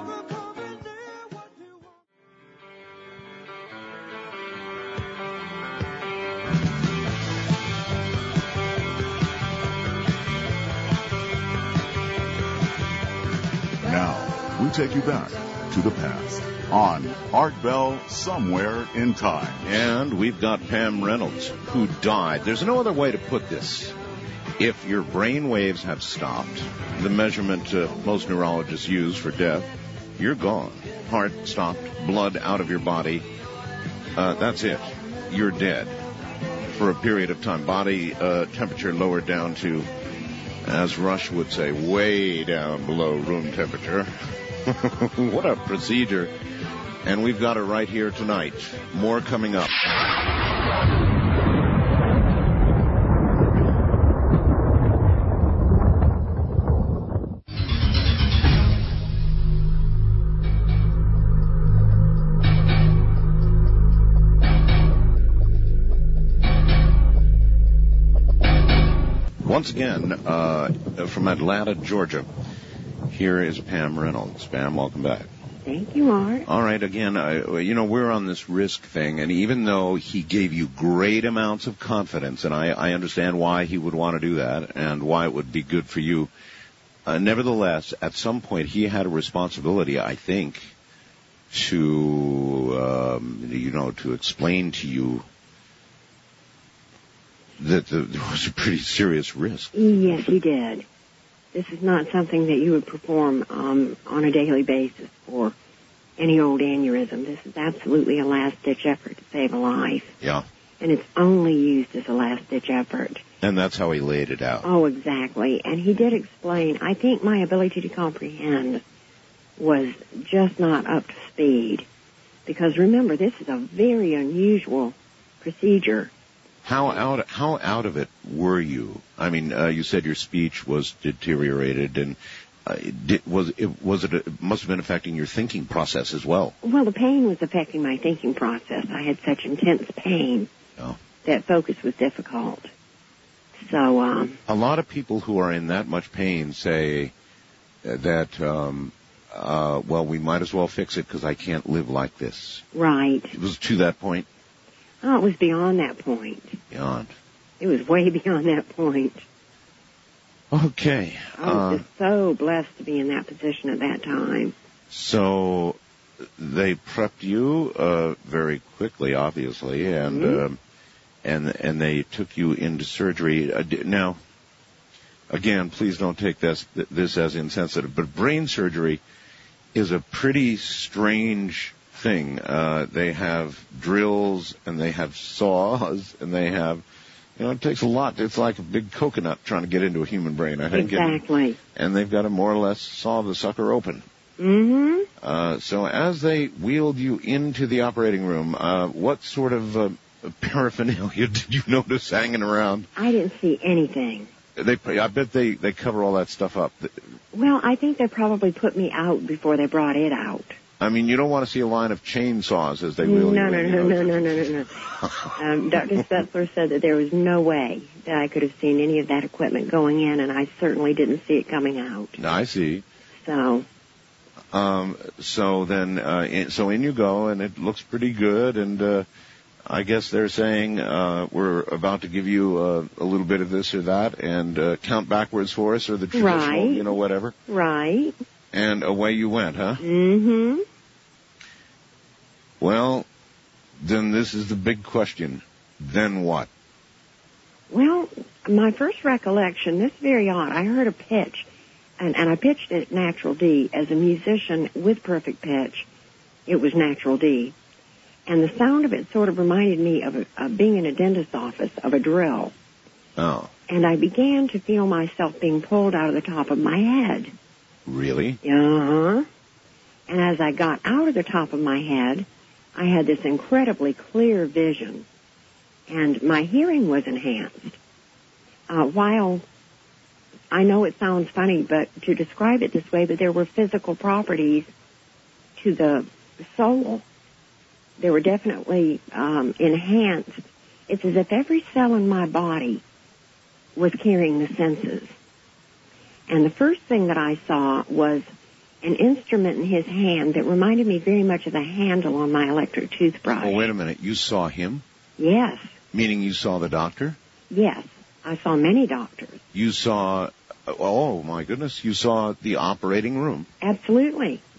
take you back to the past on Art Bell Somewhere in Time. And we've got Pam Reynolds, who died. There's no other way to put this. If your brain waves have stopped, the measurement most neurologists use for death, you're gone. Heart stopped, blood out of your body. That's it. You're dead for a period of time. Body temperature lowered down to, as Rush would say, way down below room temperature. What a procedure. And we've got it right here tonight. More coming up. Once again, from Atlanta, Georgia, here is Pam Reynolds. Pam, welcome back. Thank you, Art. All right, again, we're on this risk thing, and even though he gave you great amounts of confidence, and I understand why he would want to do that and why it would be good for you, nevertheless, at some point he had a responsibility, I think, to, to explain to you that there was a pretty serious risk. Yes, he did. This is not something that you would perform on a daily basis for any old aneurysm. This is absolutely a last-ditch effort to save a life. Yeah. And it's only used as a last-ditch effort. And that's how he laid it out. Oh, exactly. And he did explain, I think my ability to comprehend was just not up to speed. Because remember, this is a very unusual procedure. How out of it were you? I mean, you said your speech was deteriorated, and it must have been affecting your thinking process as well. Well, the pain was affecting my thinking process. I had such intense pain that focus was difficult. So, a lot of people who are in that much pain say that, well, we might as well fix it because I can't live like this. Right. It was to that point. Oh, it was beyond that point. Beyond. It was way beyond that point. Okay. I was just so blessed to be in that position at that time. So they prepped you very quickly, obviously, and and they took you into surgery. Now, again, please don't take this as insensitive, but brain surgery is a pretty strange thing. They have drills and they have saws and they have, it takes a lot. It's like a big coconut trying to get into a human brain. Exactly. And they've got to more or less saw the sucker open. Mm-hmm. So as they wheeled you into the operating room, what sort of paraphernalia did you notice hanging around? I didn't see anything. I bet they cover all that stuff up. Well, I think they probably put me out before they brought it out. I mean, you don't want to see a line of chainsaws as they wheel you in. No. Dr. Spetzler said that there was no way that I could have seen any of that equipment going in, and I certainly didn't see it coming out. I see. So. So in you go, and it looks pretty good, and I guess they're saying we're about to give you a little bit of this or that, and count backwards for us, or the traditional, whatever. Right. And away you went, huh? Mm-hmm. Well, then this is the big question. Then what? Well, my first recollection, this is very odd. I heard a pitch, and I pitched it natural D. As a musician with perfect pitch, it was natural D. And the sound of it sort of reminded me of being in a dentist's office, of a drill. Oh. And I began to feel myself being pulled out of the top of my head. Really? Uh-huh. And as I got out of the top of my head, I had this incredibly clear vision. And my hearing was enhanced. While I know it sounds funny, but to describe it this way, but there were physical properties to the soul. They were definitely enhanced. It's as if every cell in my body was carrying the senses. And the first thing that I saw was an instrument in his hand that reminded me very much of the handle on my electric toothbrush. Oh, wait a minute. You saw him? Yes. Meaning you saw the doctor? Yes. I saw many doctors. You saw, oh, my goodness, you saw the operating room? Absolutely.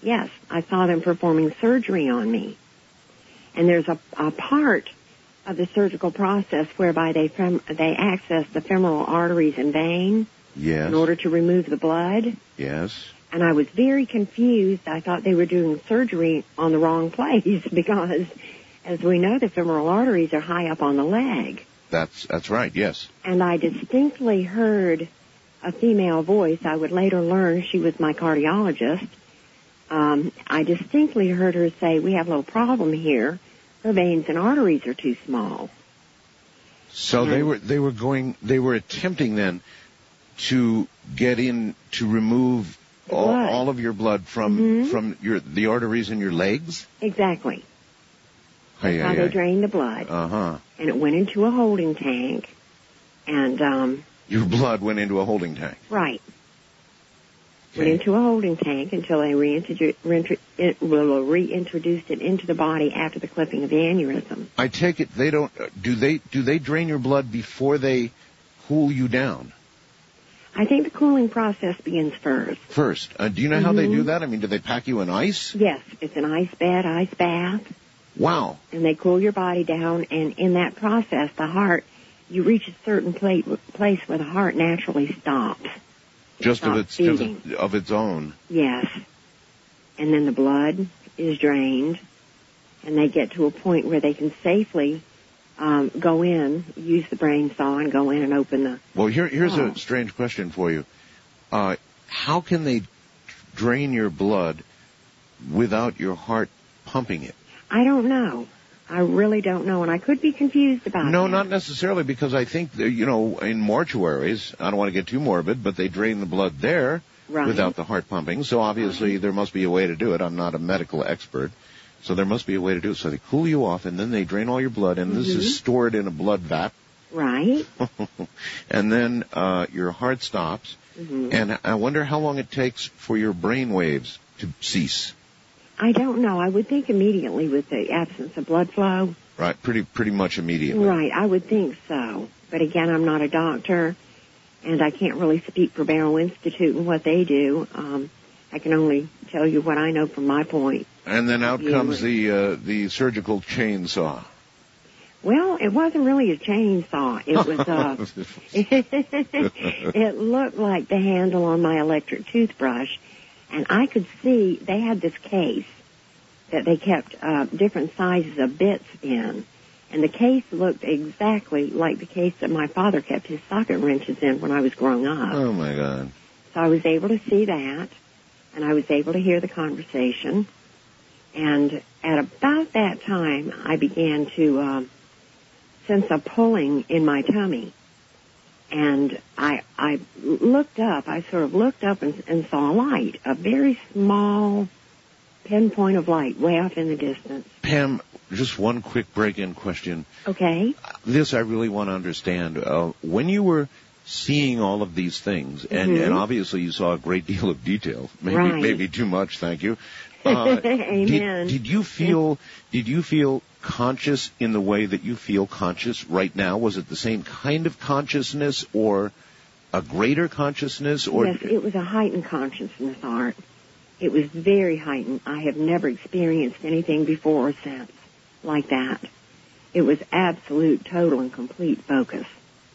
Yes, I saw them performing surgery on me. And there's a part of the surgical process whereby they access the femoral arteries and veins in order to remove the blood. Yes. And I was very confused. I thought they were doing surgery on the wrong place because, as we know, the femoral arteries are high up on the leg. That's right, yes. And I distinctly heard a female voice. I would later learn she was my cardiologist. I distinctly heard her say, "We have a little problem here. Her veins and arteries are too small." So they were attempting then to get in to remove all of your blood from the arteries in your legs? Exactly. That's how they drained the blood. Uh-huh. And it went into a holding tank. And your blood went into a holding tank. Right. Okay. Went into a holding tank until they reintroduced it into the body after the clipping of the aneurysm. I take it they don't. Do they drain your blood before they cool you down? I think the cooling process begins first. First. Do you know how they do that? I mean, do they pack you in ice? Yes. It's an ice bed, ice bath. Wow. And they cool your body down, and in that process, the heart, you reach a certain place where the heart naturally stops. Just of its own. Yes. And then the blood is drained, and they get to a point where they can safely go in, use the brain saw, and go in and open the... Well, here's a strange question for you. How can they drain your blood without your heart pumping it? I don't know. I really don't know, and I could be confused about No, that. not necessarily, because I think, in mortuaries, I don't want to get too morbid, but they drain the blood there without the heart pumping, so obviously there must be a way to do it. I'm not a medical expert, so there must be a way to do it. So they cool you off, and then they drain all your blood, and this is stored in a blood vat. Right. And then your heart stops, and I wonder how long it takes for your brain waves to cease. I don't know. I would think immediately with the absence of blood flow. Right, pretty much immediately. Right, I would think so. But again, I'm not a doctor, and I can't really speak for Barrow Institute and what they do. I can only tell you what I know from my point. And then out comes the surgical chainsaw. Well, it wasn't really a chainsaw. It was it looked like the handle on my electric toothbrush. And I could see they had this case that they kept different sizes of bits in. And the case looked exactly like the case that my father kept his socket wrenches in when I was growing up. Oh, my God. So I was able to see that, and I was able to hear the conversation. And at about that time, I began to sense a pulling in my tummy. And I looked up, I sort of looked up and saw a light, a very small pinpoint of light way off in the distance. Pam, just one quick break-in question. Okay. This I really want to understand. When you were seeing all of these things, and obviously you saw a great deal of detail, maybe too much, thank you. Amen. Did you feel conscious in the way that you feel conscious right now? Was it the same kind of consciousness or a greater consciousness? Or yes, it was a heightened consciousness, Art. It was very heightened. I have never experienced anything before or since like that. It was absolute, total, and complete focus.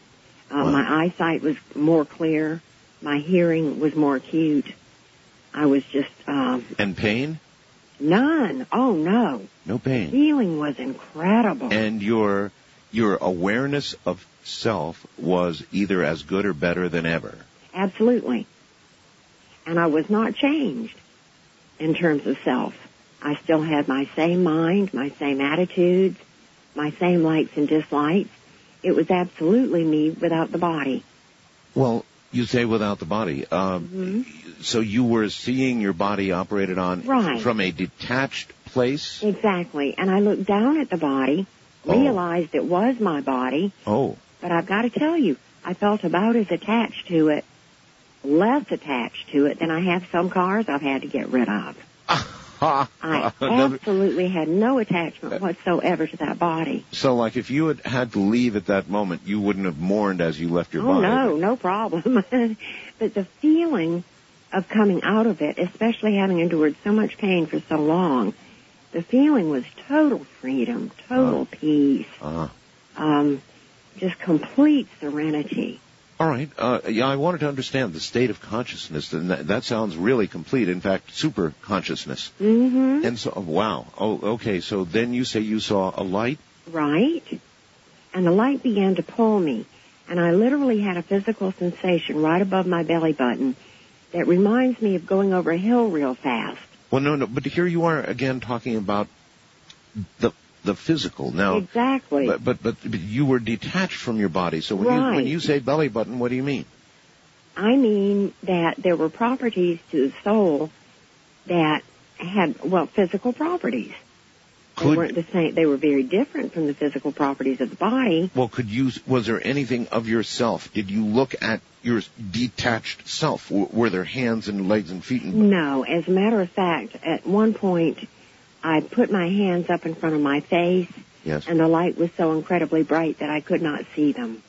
My eyesight was more clear. My hearing was more acute. I was just... And pain? None. Oh, no. No pain. The feeling was incredible. And your awareness of self was either as good or better than ever? Absolutely. And I was not changed in terms of self. I still had my same mind, my same attitudes, my same likes and dislikes. It was absolutely me without the body. Well, you say without the body. So you were seeing your body operated on from a detached place? Exactly. And I looked down at the body, realized it was my body. Oh. But I've got to tell you, I felt about as attached to it, less attached to it than I have some cars I've had to get rid of. I absolutely had no attachment whatsoever to that body. So, like, if you had to leave at that moment, you wouldn't have mourned as you left your body? Oh, no problem. But the feeling of coming out of it, especially having endured so much pain for so long, the feeling was total freedom, total peace, just complete serenity. All right. Yeah, I wanted to understand the state of consciousness, and that sounds really complete. In fact, super consciousness. Mm-hmm. And so, wow. Oh, okay. So then you say you saw a light? Right. And the light began to pull me, and I literally had a physical sensation right above my belly button that reminds me of going over a hill real fast. Well, no, but here you are again talking about the physical now. Exactly. But you were detached from your body. So when you say belly button, what do you mean? I mean that there were properties to the soul that had, physical properties. They weren't the same. They were very different from the physical properties of the body. Well, was there anything of yourself? Did you look at your detached self? Were there hands and legs and feet? No. As a matter of fact, at one point, I put my hands up in front of my face, yes, and the light was so incredibly bright that I could not see them.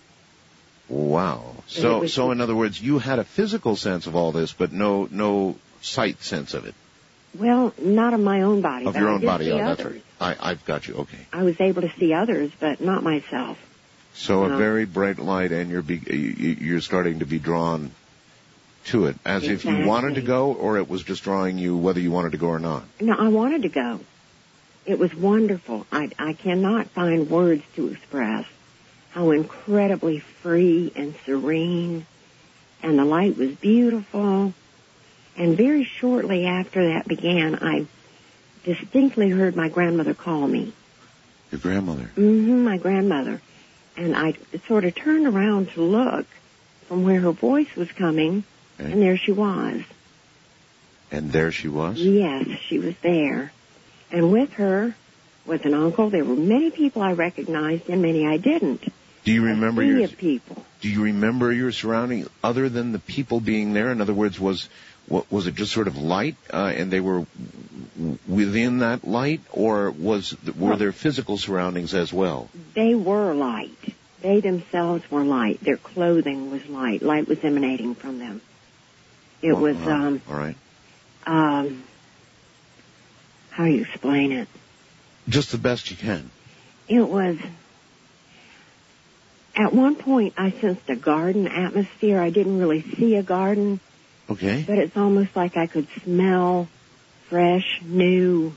Wow. So in other words, you had a physical sense of all this, but no sight sense of it. Well, not of my own body. Of your own body, that's right. I've got you, okay. I was able to see others, but not myself. So a very bright light, and you're starting to be drawn to it, as if you wanted to go, or it was just drawing you whether you wanted to go or not? No, I wanted to go. It was wonderful. I cannot find words to express how incredibly free and serene, and the light was beautiful. And very shortly after that began, I distinctly heard my grandmother call me. Your grandmother? Mm-hmm, my grandmother. And I sort of turned around to look from where her voice was coming, and there she was. And there she was? Yes, she was there. And with her was an uncle. There were many people I recognized and many I didn't. Do you remember people? Do you remember your surroundings other than the people being there? In other words, was it just sort of light, and they were within that light, or were there physical surroundings as well? They were light. They themselves were light. Their clothing was light. Light was emanating from them. It was, all right. How do you explain it? Just the best you can. It was, at one point I sensed a garden atmosphere. I didn't really see a garden. Okay. But it's almost like I could smell fresh, new,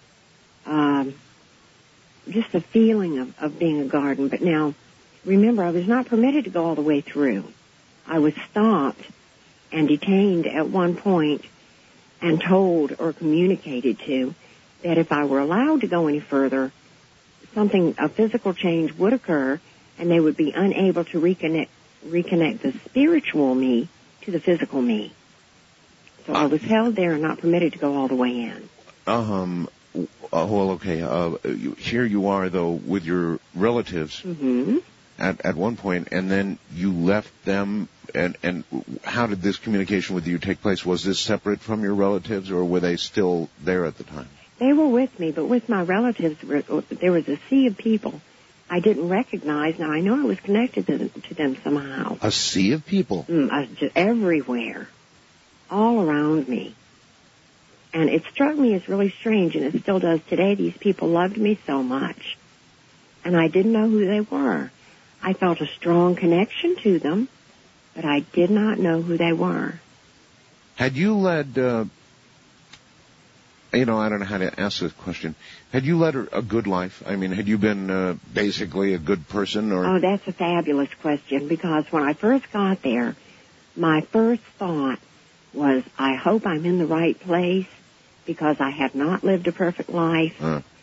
just the feeling of being a garden. But now, remember, I was not permitted to go all the way through. I was stopped and detained at one point and told or communicated to that if I were allowed to go any further, a physical change would occur, and they would be unable to reconnect the spiritual me to the physical me. So I was held there and not permitted to go all the way in. Well, okay. Here you are, though, with your relatives at one point, and then you left them, and how did this communication with you take place? Was this separate from your relatives, or were they still there at the time? They were with me, but with my relatives, there was a sea of people I didn't recognize. Now, I know I was connected to them somehow. A sea of people? Just everywhere, all around me. And it struck me as really strange, and it still does today. These people loved me so much, and I didn't know who they were. I felt a strong connection to them, but I did not know who they were. Had you led, I don't know how to ask this question. Had you led a good life? I mean, had you been basically a good person? Or? Oh, that's a fabulous question, because when I first got there, my first thought was, I hope I'm in the right place, because I have not lived a perfect life.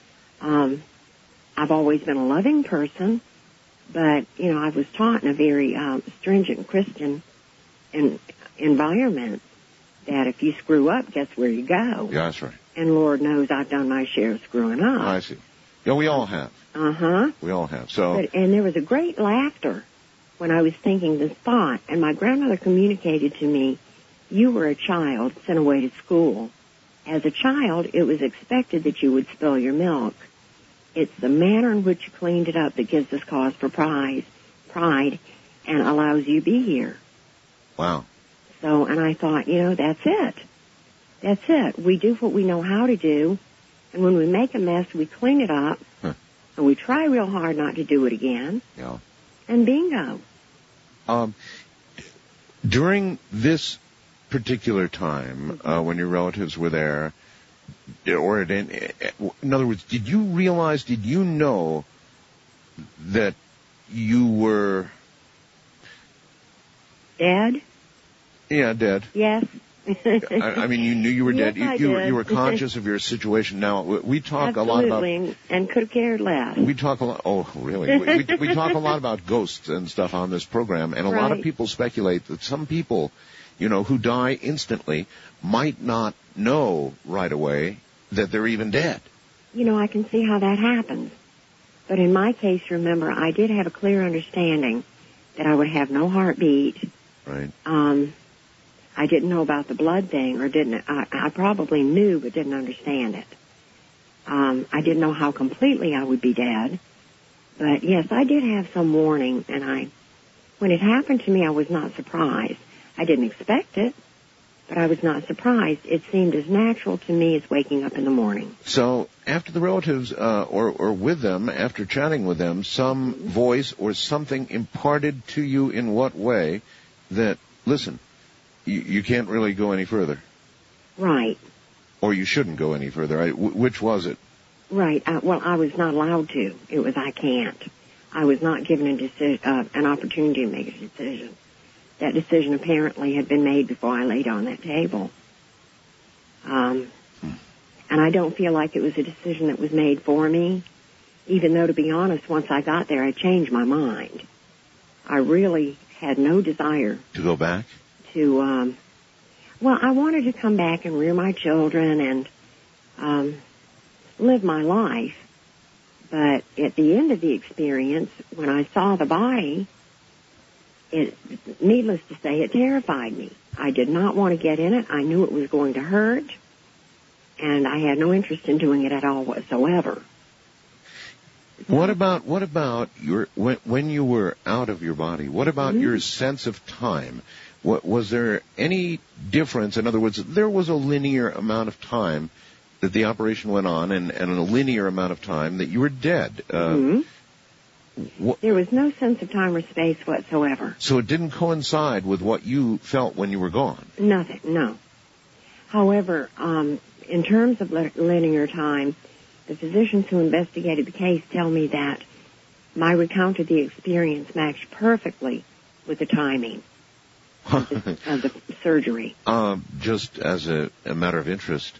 I've always been a loving person, but, I was taught in a very stringent Christian environment that if you screw up, guess where you go? Yeah, that's right. And Lord knows I've done my share of screwing up. I see. Yeah, we all have. We all have. And there was a great laughter when I was thinking this thought, and my grandmother communicated to me, you were a child sent away to school. As a child, it was expected that you would spill your milk. It's the manner in which you cleaned it up that gives us cause for pride, and allows you to be here. Wow. So, and I thought, that's it. That's it. We do what we know how to do, and when we make a mess, we clean it up, and we try real hard not to do it again. Yeah. And bingo. During this particular time, when your relatives were there, or in other words, did you know that you were dead? Yeah, dead. Yes. I mean, you knew you were dead. Yes, You were conscious of your situation. Now, we talk Absolutely, a lot about... and could have cared less. We talk a lot... Oh, really? we talk a lot about ghosts and stuff on this program, and a lot of people speculate that some people, who die instantly might not know right away that they're even dead. I can see how that happens. But in my case, remember, I did have a clear understanding that I would have no heartbeat. Right. I didn't know about the blood thing, or I probably knew but didn't understand it. I didn't know how completely I would be dead. But yes, I did have some warning, and when it happened to me, I was not surprised. I didn't expect it, but I was not surprised. It seemed as natural to me as waking up in the morning. So after the relatives, or with them, after chatting with them, some voice or something imparted to you in what way that, listen, you can't really go any further. Right. Or you shouldn't go any further. Which was it? Right. Well, I was not allowed to. It was I can't. I was not given an opportunity to make a decision. That decision apparently had been made before I laid on that table. And I don't feel like it was a decision that was made for me, even though, to be honest, once I got there, I changed my mind. I really had no desire to go back. I wanted to come back and rear my children and live my life. But at the end of the experience, when I saw the body, needless to say, it terrified me. I did not want to get in it. I knew it was going to hurt, and I had no interest in doing it at all whatsoever. What about when you were out of your body? What about your sense of time? Was there any difference? In other words, there was a linear amount of time that the operation went on, and a linear amount of time that you were dead. There was no sense of time or space whatsoever. So it didn't coincide with what you felt when you were gone? Nothing, no. However, in terms of linear time, the physicians who investigated the case tell me that my recount of the experience matched perfectly with the timing of the surgery. Just as a matter of interest,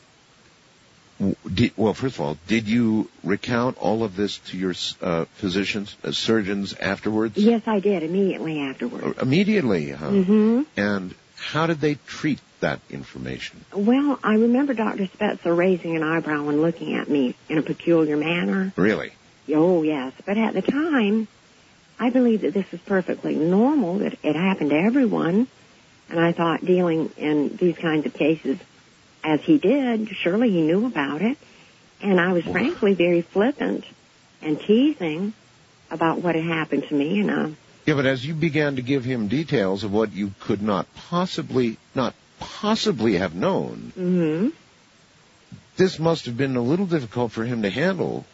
first of all, did you recount all of this to your physicians, surgeons afterwards? Yes, I did, immediately afterwards. Immediately, huh? Mm-hmm. And how did they treat that information? Well, I remember Dr. Spetzer raising an eyebrow and looking at me in a peculiar manner. Really? Oh, yes. But at the time, I believed that this was perfectly normal, that it happened to everyone. And I thought dealing in these kinds of cases as he did, surely he knew about it. And I was frankly very flippant and teasing about what had happened to me. Yeah, but as you began to give him details of what you could not possibly have known, this must have been a little difficult for him to handle.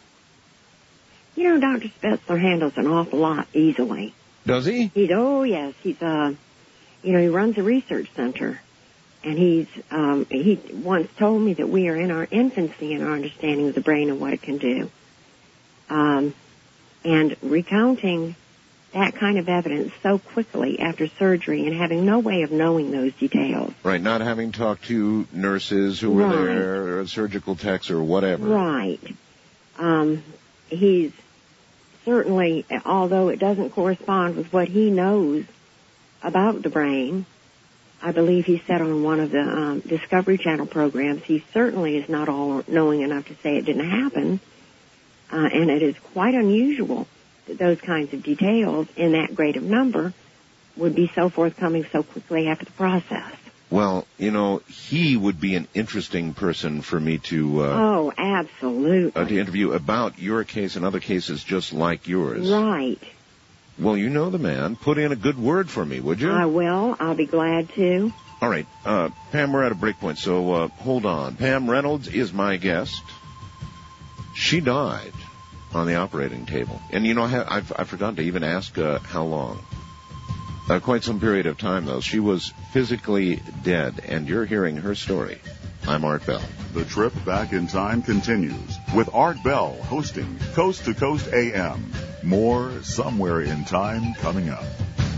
Dr. Spetzer handles an awful lot easily. Does he? Oh, yes. He's, he runs a research center. And he once told me that we are in our infancy in our understanding of the brain and what it can do. And recounting that kind of evidence so quickly after surgery and having no way of knowing those details. Right, not having talked to nurses who were there, or surgical techs or whatever. Right. He's certainly, although it doesn't correspond with what he knows about the brain, I believe he said on one of the Discovery Channel programs, he certainly is not all-knowing enough to say it didn't happen, and it is quite unusual that those kinds of details in that great of number would be so forthcoming so quickly after the process. Well, he would be an interesting person for me to... oh, absolutely. To interview about your case and other cases just like yours. Right. Well, you know the man. Put in a good word for me, would you? I will. I'll be glad to. All right. Pam, we're at a break point, so hold on. Pam Reynolds is my guest. She died on the operating table. And, you know, I've forgotten to even ask how long. Quite some period of time, though. She was physically dead, and you're hearing her story. I'm Art Bell. The trip back in time continues with Art Bell hosting Coast to Coast AM. More Somewhere in Time coming up.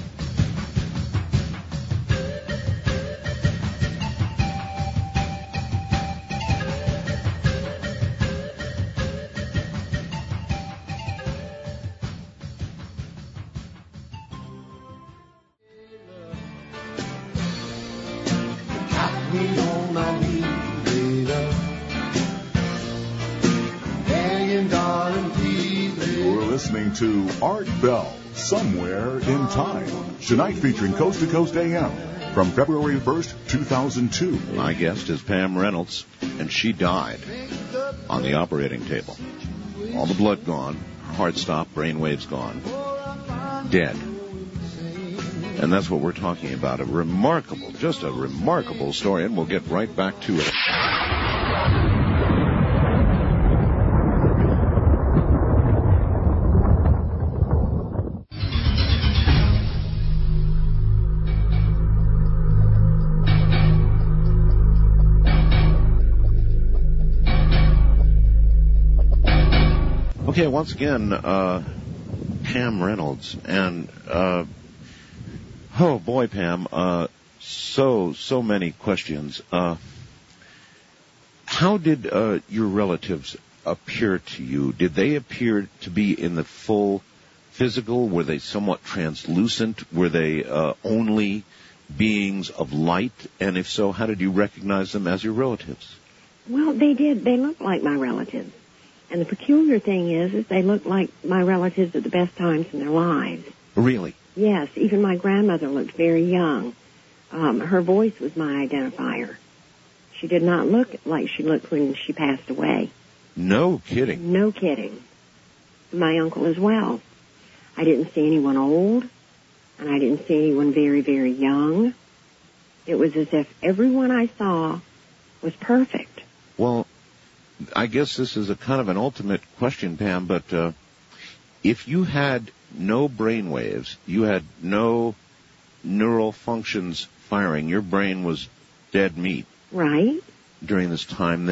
Listening to Art Bell, Somewhere in Time. Tonight featuring Coast to Coast AM from February 1st, 2002. My guest is Pam Reynolds, and she died on the operating table. All the blood gone, heart stopped, brain waves gone, dead. And that's what we're talking about. Just a remarkable story, and we'll get right back to it. Okay, once again, Pam Reynolds, and oh boy, Pam, so many questions. How did your relatives appear to you? Did they appear to be in the full physical? Were they somewhat translucent? Were they only beings of light? And if so, how did you recognize them as your relatives? Well, they did. They looked like my relatives. And the peculiar thing is they looked like my relatives at the best times in their lives. Really? Yes. Even my grandmother looked very young. Her voice was my identifier. She did not look like she looked when she passed away. No kidding. No kidding. My uncle as well. I didn't see anyone old, and I didn't see anyone very, very young. It was as if everyone I saw was perfect. Well, I guess this is a kind of an ultimate question, Pam, but if you had no brain waves, you had no neural functions firing, your brain was dead meat. Right. During this time,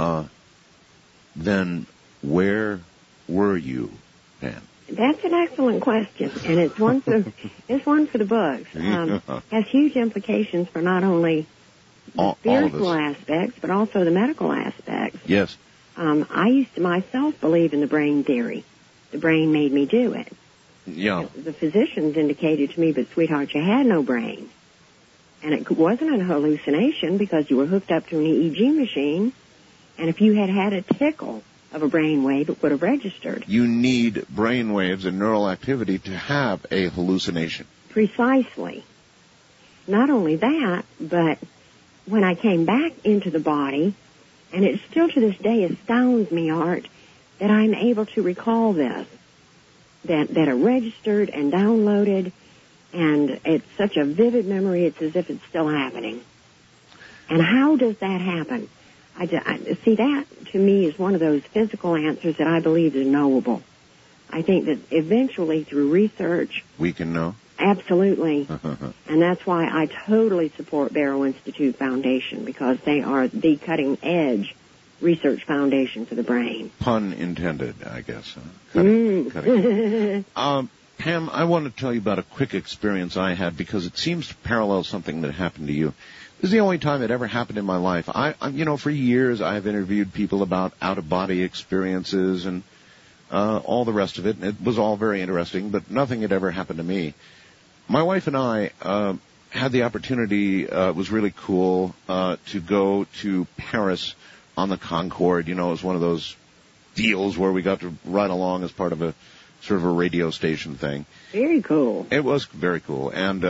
then where were you, Pam? That's an excellent question, and it's one for the books. Has huge implications for not only the spiritual aspects, but also the medical aspects. Yes. I used to myself believe in the brain theory. The brain made me do it. Yeah. The physicians indicated to me, but sweetheart, you had no brain. And it wasn't a hallucination because you were hooked up to an EEG machine, and if you had had a tickle of a brain wave, it would have registered. You need brain waves and neural activity to have a hallucination. Precisely. Not only that, but when I came back into the body, and it still to this day astounds me, Art, that I'm able to recall this, that it registered and downloaded, and it's such a vivid memory, it's as if it's still happening. And how does that happen? I see, that to me is one of those physical answers that I believe is knowable. I think that eventually through research... we can know? Absolutely. And that's why I totally support Barrow Institute Foundation, because they are the cutting-edge research foundation for the brain. Pun intended, I guess. Cutting. Pam, I want to tell you about a quick experience I had because it seems to parallel something that happened to you. This is the only time it ever happened in my life. For years I've interviewed people about out-of-body experiences and all the rest of it, and it was all very interesting, but nothing had ever happened to me. My wife and I had the opportunity, it was really cool, to go to Paris on the Concorde. You know, it was one of those deals where we got to ride along as part of a sort of a radio station thing. Very cool. It was very cool. And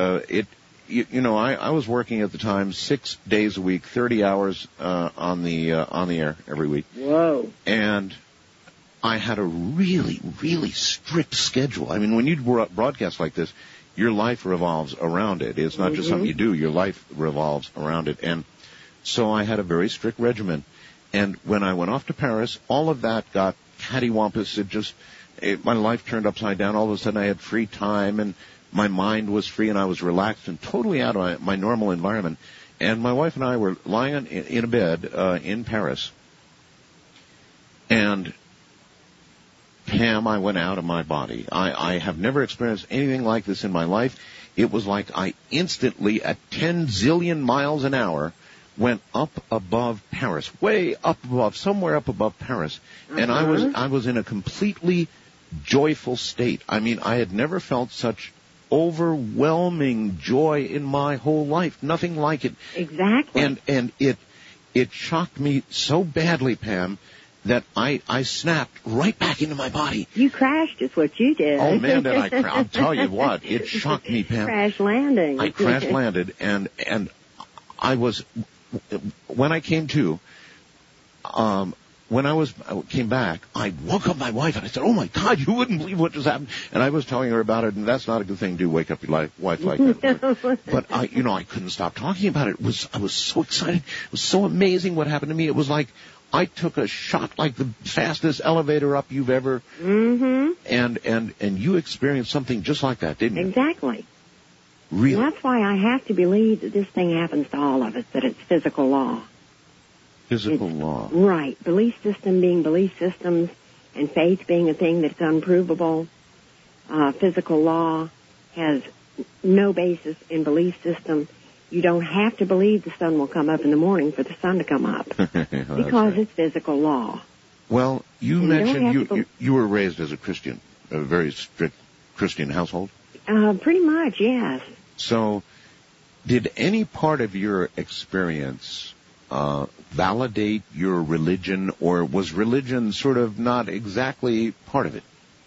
I was working at the time 6 days a week, 30 hours on the air every week. Whoa. And I had a really, really strict schedule. I mean, when you broadcast like this, your life revolves around it. It's not just something you do. Your life revolves around it. And so I had a very strict regimen. And when I went off to Paris, all of that got cattywampus. My life turned upside down. All of a sudden I had free time and my mind was free and I was relaxed and totally out of my normal environment. And my wife and I were lying in a bed in Paris. And Pam, I went out of my body. I have never experienced anything like this in my life. It was like I instantly, at 10 zillion miles an hour, went up above Paris, way up above, somewhere up above Paris. And I was in a completely joyful state. I mean, I had never felt such overwhelming joy in my whole life. Nothing like it. Exactly. And it shocked me so badly, Pam, that I snapped right back into my body. You crashed is what you did. Oh, man, did I I'll tell you what, it shocked me, Pam. Crash landing. I crash landed, and I was, when I came to, when I came back, I woke up my wife and I said, "Oh my God, you wouldn't believe what just happened." And I was telling her about it, and that's not a good thing to do, wake up your wife like that. But I couldn't stop talking about it. I was so excited. It was so amazing what happened to me. It was like I took a shot like the fastest elevator up you've ever. And you experienced something just like that, didn't you? Exactly. Really? And that's why I have to believe that this thing happens to all of us, that it's physical law. Physical law. Right. Belief system being belief systems and faith being a thing that's unprovable. Physical law has no basis in belief system. You don't have to believe the sun will come up in the morning for the sun to come up because it's physical law. Well, you mentioned you were raised as a Christian, a very strict Christian household? Pretty much, yes. So did any part of your experience validate your religion, or was religion sort of not exactly part of it?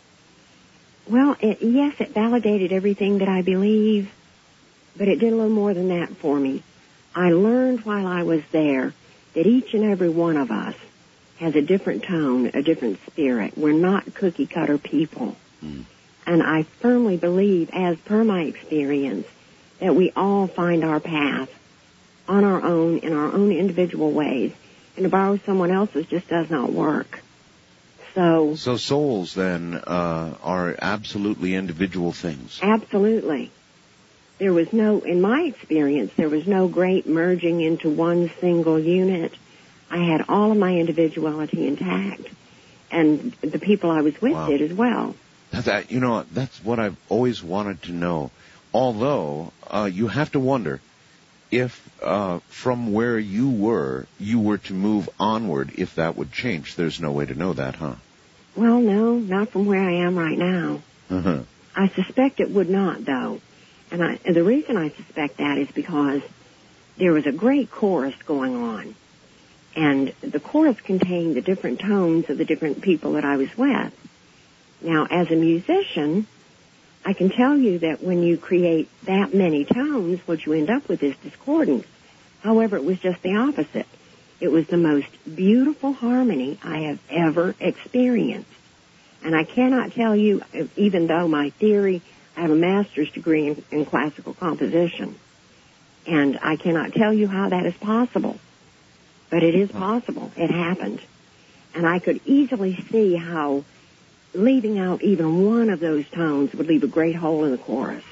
Well, yes, it validated everything that I believe, but it did a little more than that for me. I learned while I was there that each and every one of us has a different tone, a different spirit. We're not cookie-cutter people. And I firmly believe, as per my experience, that we all find our path on our own, in our own individual ways. And to borrow someone else's just does not work. So souls, then, are absolutely individual things. Absolutely. There was in my experience, there was no great merging into one single unit. I had all of my individuality intact. And the people I was with did as well. That's what I've always wanted to know. Although, you have to wonder if, from where you were to move onward, if that would change. There's no way to know that, huh? Well, no, not from where I am right now. I suspect it would not, though. And the reason I suspect that is because there was a great chorus going on. And the chorus contained the different tones of the different people that I was with. Now, as a musician, I can tell you that when you create that many tones, what you end up with is discordance. However, it was just the opposite. It was the most beautiful harmony I have ever experienced. And I cannot tell you, even though my theory, I have a master's degree in classical composition, and I cannot tell you how that is possible. But it is possible. It happened. And I could easily see how leaving out even one of those tones would leave a great hole in the chorus.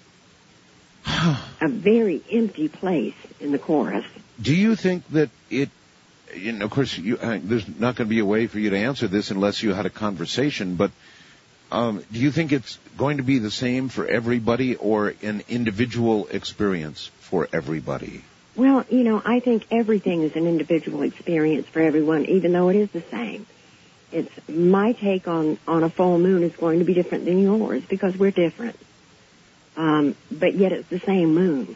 A very empty place in the chorus. Do you think that of course, there's not going to be a way for you to answer this unless you had a conversation, but do you think it's going to be the same for everybody or an individual experience for everybody? Well, I think everything is an individual experience for everyone, even though it is the same. It's my take on a full moon is going to be different than yours because we're different. But yet it's the same moon.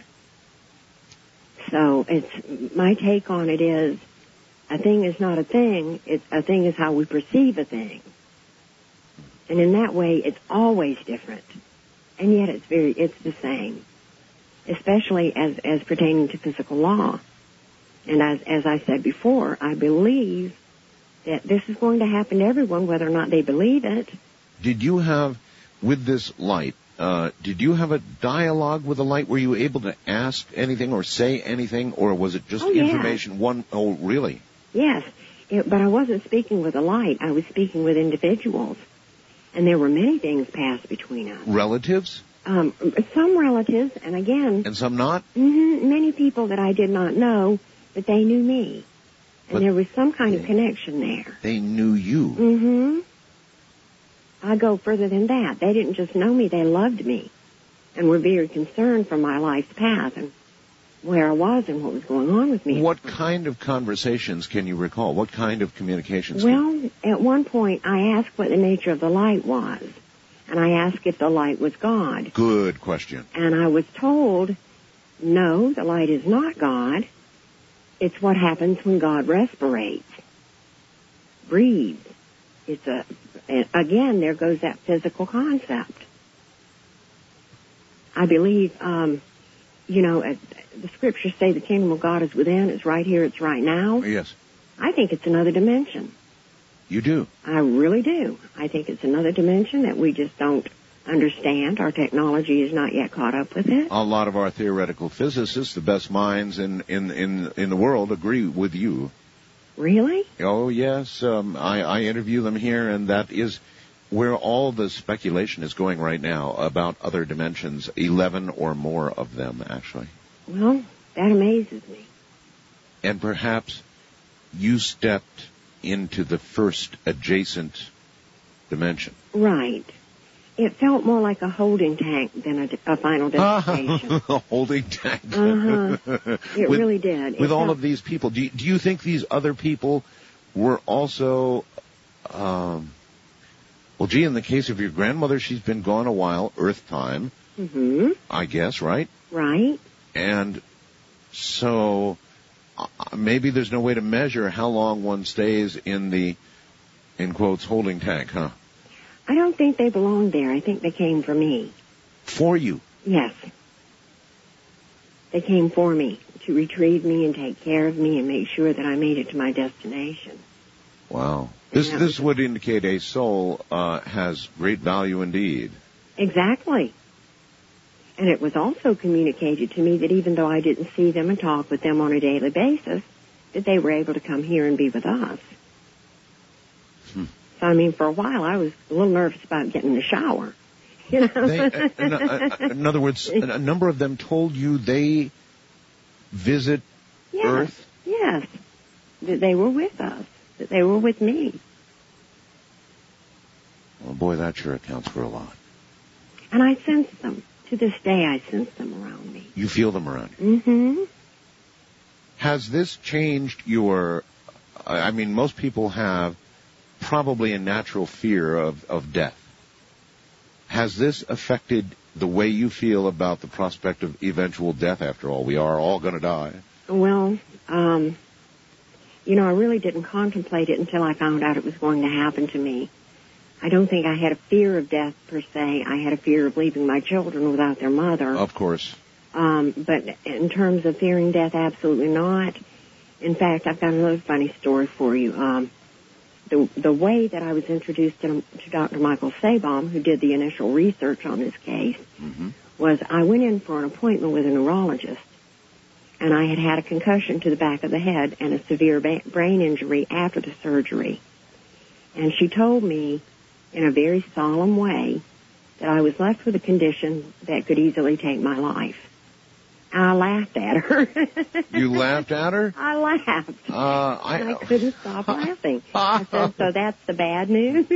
So my take on it is a thing is not a thing. A thing is how we perceive a thing. And in that way, it's always different. And yet it's the same. Especially as pertaining to physical law. And as I said before, I believe that this is going to happen to everyone, whether or not they believe it. Did you have, with this light, did you have a dialogue with the light? Were you able to ask anything or say anything, or was it just information? Yes. Oh, really? Yes, but I wasn't speaking with the light. I was speaking with individuals, and there were many things passed between us. Relatives? Some relatives, and again... And some not? Many people that I did not know, but they knew me. And there was some kind of connection there. They knew you? I go further than that. They didn't just know me, they loved me and were very concerned for my life's path and where I was and what was going on with me. What kind of conversations can you recall? What kind of communications? Well, at one point I asked what the nature of the light was, and I asked if the light was God. Good question. And I was told, no, the light is not God. It's what happens when God respirates, breathes. Again, there goes that physical concept. I believe, the scriptures say the kingdom of God is within, it's right here, it's right now. Yes. I think it's another dimension. You do? I really do. I think it's another dimension that we just don't understand. Our technology is not yet caught up with it. A lot of our theoretical physicists, the best minds in the world, agree with you. Really? Oh, yes. I interview them here, and that is where all the speculation is going right now about other dimensions, 11 or more of them, actually. Well, that amazes me. And perhaps you stepped into the first adjacent dimension. Right. It felt more like a holding tank than a final destination. A holding tank. It really did. With all of these people, do you think these other people were also, in the case of your grandmother, she's been gone a while, Earth time, I guess, right? Right. And so maybe there's no way to measure how long one stays in the, in quotes, holding tank, huh? I don't think they belonged there. I think they came for me. For you? Yes. They came for me to retrieve me and take care of me and make sure that I made it to my destination. Wow. This would indicate a soul has great value indeed. Exactly. And it was also communicated to me that even though I didn't see them and talk with them on a daily basis, that they were able to come here and be with us. So, for a while, I was a little nervous about getting in the shower. In other words, a number of them told you they visit Earth? Yes. That they were with us. That they were with me. Well, boy, that sure accounts for a lot. And I sense them. To this day, I sense them around me. You feel them around you? Has this changed your... most people have probably a natural fear of death. Has this affected the way you feel about the prospect of eventual death? After all, we are all going to die. Well, I really didn't contemplate it until I found out it was going to happen to me. I don't think I had a fear of death per se. I had a fear of leaving my children without their mother. Of course. But in terms of fearing death, absolutely not. In fact, I've got another funny story for you. The way that I was introduced to Dr. Michael Sabom, who did the initial research on this case, was I went in for an appointment with a neurologist, and I had had a concussion to the back of the head and a severe brain injury after the surgery. And she told me in a very solemn way that I was left with a condition that could easily take my life. I laughed at her. You laughed at her? I laughed. I couldn't stop laughing. I said, so that's the bad news?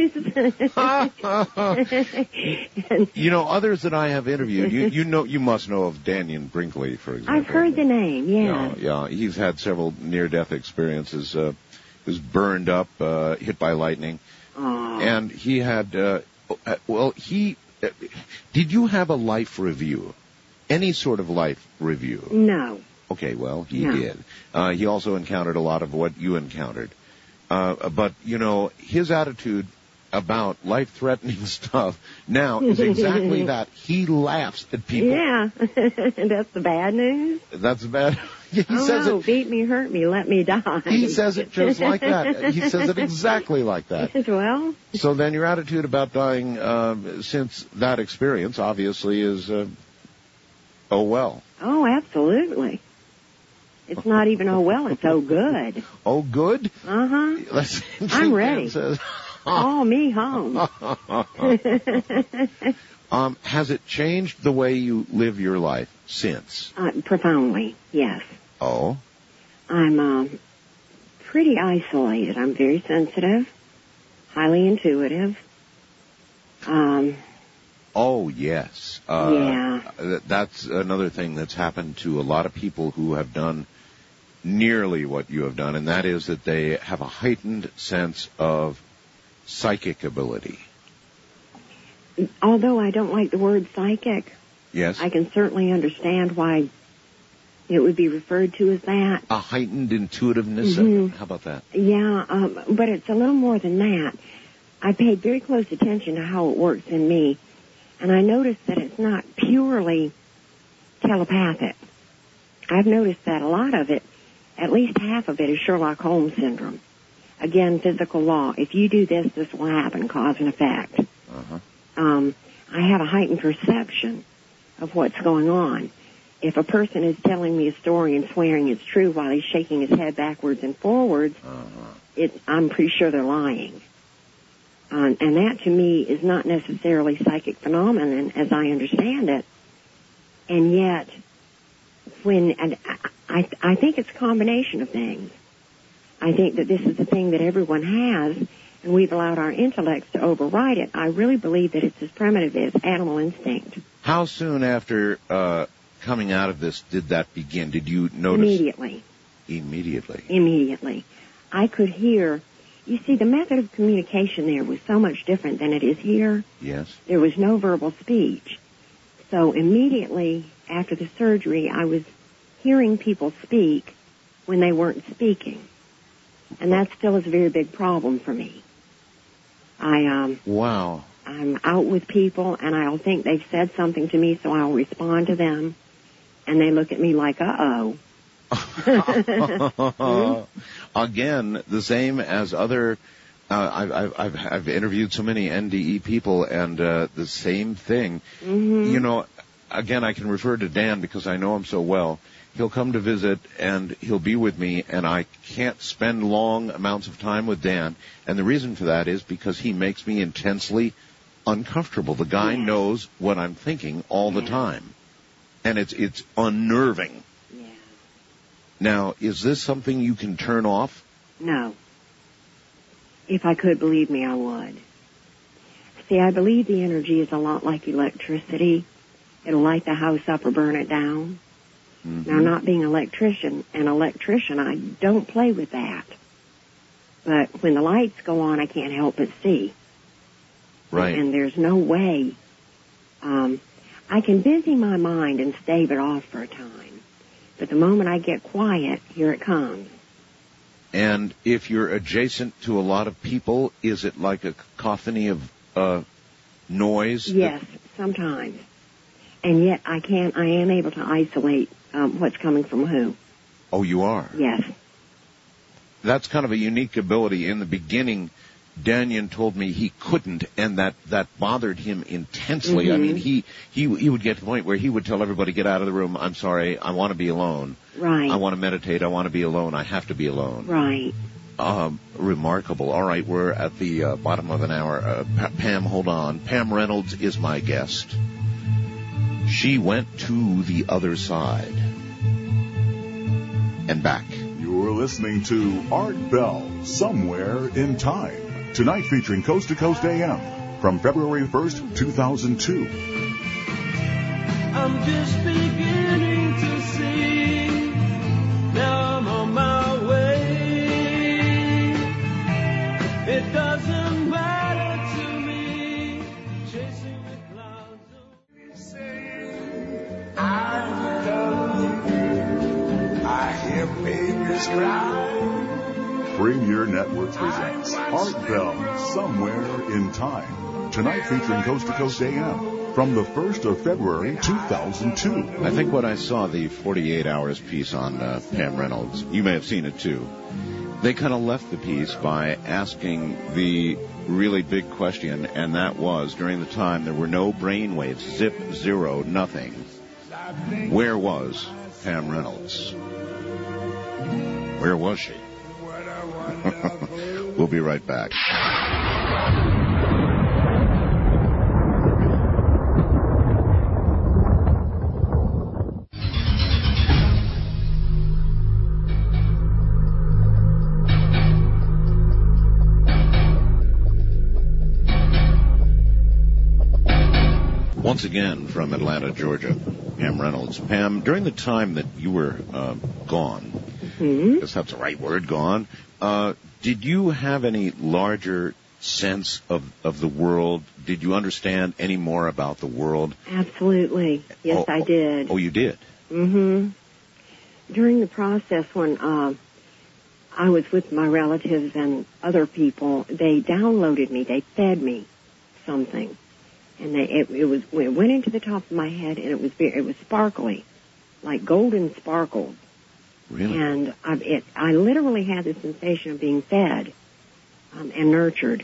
Others that I have interviewed, you must know of Daniel Brinkley, for example. I've heard the name, yeah. Yeah, he's had several near-death experiences. He was burned up, hit by lightning. Oh. And he had, did you have a life review? Any sort of life review? No. Okay, well, he did. He also encountered a lot of what you encountered. But, his attitude about life-threatening stuff now is exactly that. He laughs at people. Yeah. That's the bad news? That's bad. He says no, it. Beat me, hurt me, let me die. He says it just like that. He says it exactly like that. Well. So then your attitude about dying since that experience obviously is, oh, well. Oh, absolutely. It's not even oh, well, it's oh, good. Oh, good? Uh-huh. I'm ready. Call me home. Has it changed the way you live your life since? Profoundly, yes. Oh? I'm pretty isolated. I'm very sensitive, highly intuitive. Oh, yes. Yeah. That's another thing that's happened to a lot of people who have done nearly what you have done, and that is that they have a heightened sense of psychic ability. Although I don't like the word psychic, yes, I can certainly understand why it would be referred to as that. A heightened intuitiveness? Mm-hmm. How about that? Yeah, but it's a little more than that. I paid very close attention to how it works in me, and I noticed that it's not purely telepathic. I've noticed that a lot of it, at least half of it, is Sherlock Holmes syndrome. Again, physical law. If you do this, this will happen, cause and effect. Uh-huh. I have a heightened perception of what's going on. If a person is telling me a story and swearing it's true while he's shaking his head backwards and forwards, I'm pretty sure they're lying. And that, to me, is not necessarily psychic phenomenon as I understand it. And yet, I think it's a combination of things. I think that this is a thing that everyone has, and we've allowed our intellects to override it. I really believe that it's as primitive as animal instinct. How soon after coming out of this did that begin? Did you notice? Immediately. Immediately. I could hear. You see, the method of communication there was so much different than it is here. Yes. There was no verbal speech. So immediately after the surgery, I was hearing people speak when they weren't speaking. And that still is a very big problem for me. Wow. I'm out with people, and I'll think they've said something to me, so I'll respond to them, and they look at me like, uh-oh. Again, the same as other. I've interviewed so many NDE people, and the same thing. Mm-hmm. You know, again, I can refer to Dan because I know him so well. He'll come to visit, and he'll be with me, and I can't spend long amounts of time with Dan. And the reason for that is because he makes me intensely uncomfortable. The guy knows what I'm thinking all the time, and it's unnerving. Yeah. Now, is this something you can turn off? No. If I could, believe me, I would. See, I believe the energy is a lot like electricity. It'll light the house up or burn it down. Mm-hmm. Now, not being an electrician, I don't play with that. But when the lights go on, I can't help but see. Right. And there's no way. I can busy my mind and stave it off for a time. But the moment I get quiet, here it comes. And if you're adjacent to a lot of people, is it like a cacophony of noise? Yes, sometimes. And yet I am able to isolate what's coming from who. Oh, you are? Yes. That's kind of a unique ability. In the beginning, Daniel told me he couldn't, and that bothered him intensely. Mm-hmm. I mean, he would get to the point where he would tell everybody, get out of the room, I'm sorry, I want to be alone. Right. I want to meditate, I want to be alone, I have to be alone. Right. Remarkable. All right, we're at the bottom of an hour. Pam, hold on. Pam Reynolds is my guest. She went to the other side. And back. You're listening to Art Bell, Somewhere in Time. Tonight featuring Coast to Coast AM from February 1st, 2002. I'm just beginning to see. Now I'm on my way. It doesn't matter to me. Chasing the clouds of... I love you. I hear babies cry. Premier Networks presents Art Bell, Somewhere in Time. Tonight featuring Coast to Coast AM from the 1st of February, 2002. I think when I saw the 48 Hours piece on Pam Reynolds, you may have seen it too, they kind of left the piece by asking the really big question, and that was, during the time there were no brain waves, zip, zero, nothing, where was Pam Reynolds? Where was she? We'll be right back. Once again from Atlanta, Georgia, Pam Reynolds. Pam, during the time that you were gone, I guess that's the right word, gone, did you have any larger sense of the world? Did you understand any more about the world? Absolutely. Yes, I did. Oh, you did? Mm-hmm. During the process when I was with my relatives and other people, they downloaded me, they fed me something. And it went into the top of my head, and it was sparkly, like golden sparkles. Really? And I literally had the sensation of being fed and nurtured.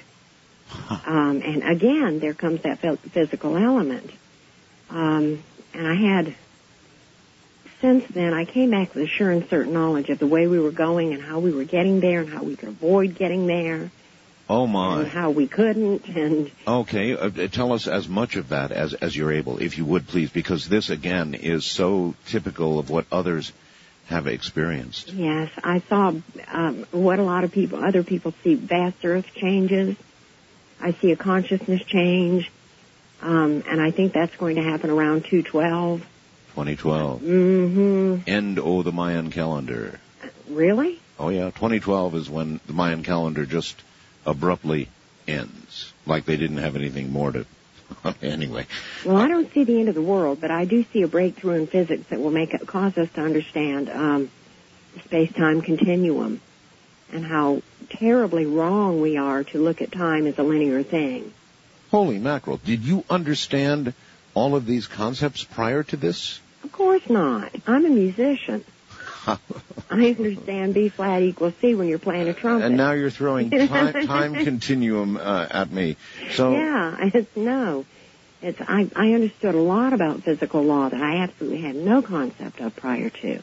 And again, there comes that physical element. And I had, since then, I came back with a sure and certain knowledge of the way we were going and how we were getting there and how we could avoid getting there. Oh, my. And how we couldn't. And okay, tell us as much of that as you're able, if you would, please, because this, again, is so typical of what others have experienced. Yes, I saw what a lot of other people see, vast earth changes. I see a consciousness change, and I think that's going to happen around 2012. 2012. Mm-hmm. End of the Mayan calendar. Really? Oh, yeah, 2012 is when the Mayan calendar just abruptly ends, like they didn't have anything more to... Anyway. Well, I don't see the end of the world, but I do see a breakthrough in physics that will cause us to understand the space-time continuum and how terribly wrong we are to look at time as a linear thing. Holy mackerel. Did you understand all of these concepts prior to this? Of course not. I'm a musician. I understand B flat equals C when you're playing a trumpet. And now you're throwing time continuum at me. So yeah, I understood a lot about physical law that I absolutely had no concept of prior to.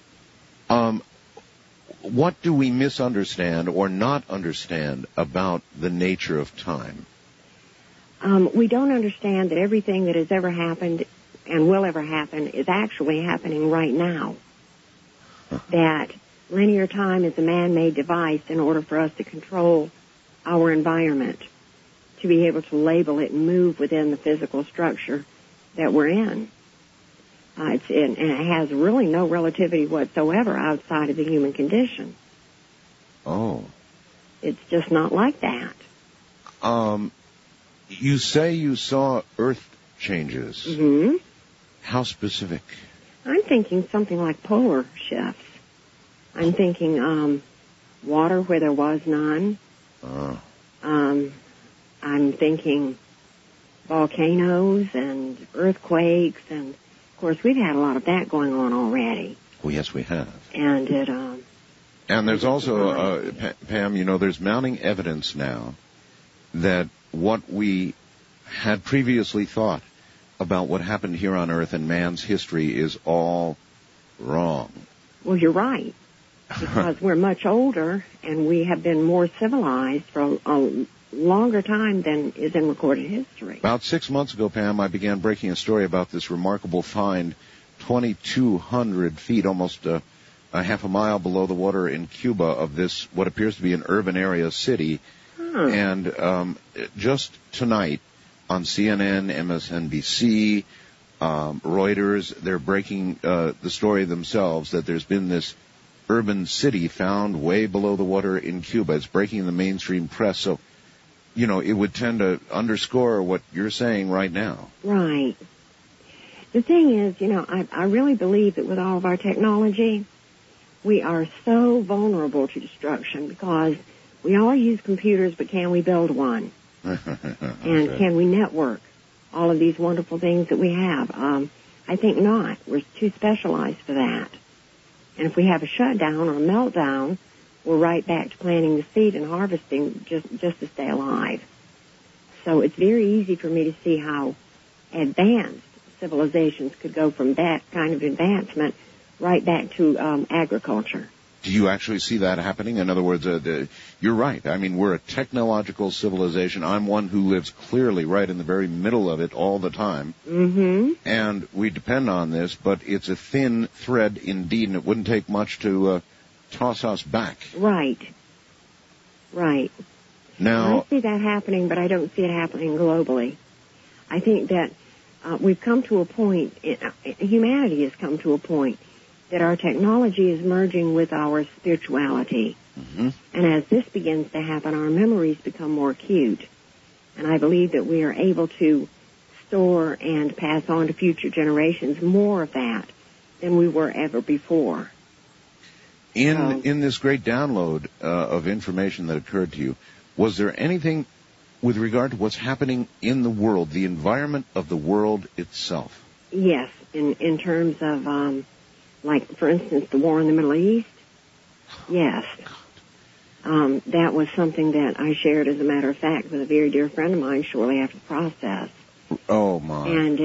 What do we misunderstand or not understand about the nature of time? We don't understand that everything that has ever happened and will ever happen is actually happening right now. That linear time is a man-made device in order for us to control our environment, to be able to label it and move within the physical structure that we're in. And it has really no relativity whatsoever outside of the human condition. Oh. It's just not like that. You say you saw Earth changes. Mm-hmm. How specific? I'm thinking something like polar shifts. I'm thinking water where there was none. I'm thinking volcanoes and earthquakes, and of course we've had a lot of that going on already. Oh, yes, we have. And and there's also, Pam, you know, there's mounting evidence now that what we had previously thought about what happened here on Earth and man's history is all wrong. Well, you're right, because we're much older and we have been more civilized for a longer time than is in recorded history. About 6 months ago, Pam, I began breaking a story about this remarkable find, 2,200 feet, almost a half a mile below the water in Cuba, of this, what appears to be an urban area city. And just tonight, on CNN, MSNBC, Reuters, they're breaking the story themselves that there's been this urban city found way below the water in Cuba. It's breaking the mainstream press. So, you know, it would tend to underscore what you're saying right now. Right. The thing is, you know, I really believe that with all of our technology, we are so vulnerable to destruction because we all use computers, but can we build one? And can we network all of these wonderful things that we have? I think not. We're too specialized for that. And if we have a shutdown or a meltdown, we're right back to planting the seed and harvesting just to stay alive. So it's very easy for me to see how advanced civilizations could go from that kind of advancement right back to agriculture. Do you actually see that happening? In other words, you're right. I mean, we're a technological civilization. I'm one who lives clearly right in the very middle of it all the time. Mm-hmm. And we depend on this, but it's a thin thread indeed, and it wouldn't take much to toss us back. Right. Now, I see that happening, but I don't see it happening globally. I think that we've come to a point, humanity has come to a point, that our technology is merging with our spirituality. Mm-hmm. And as this begins to happen, our memories become more acute. And I believe that we are able to store and pass on to future generations more of that than we were ever before. In this great download of information that occurred to you, was there anything with regard to what's happening in the world, the environment of the world itself? Yes, in terms of, like, for instance, the war in the Middle East? Yes. That was something that I shared, as a matter of fact, with a very dear friend of mine shortly after the process. Oh, my. And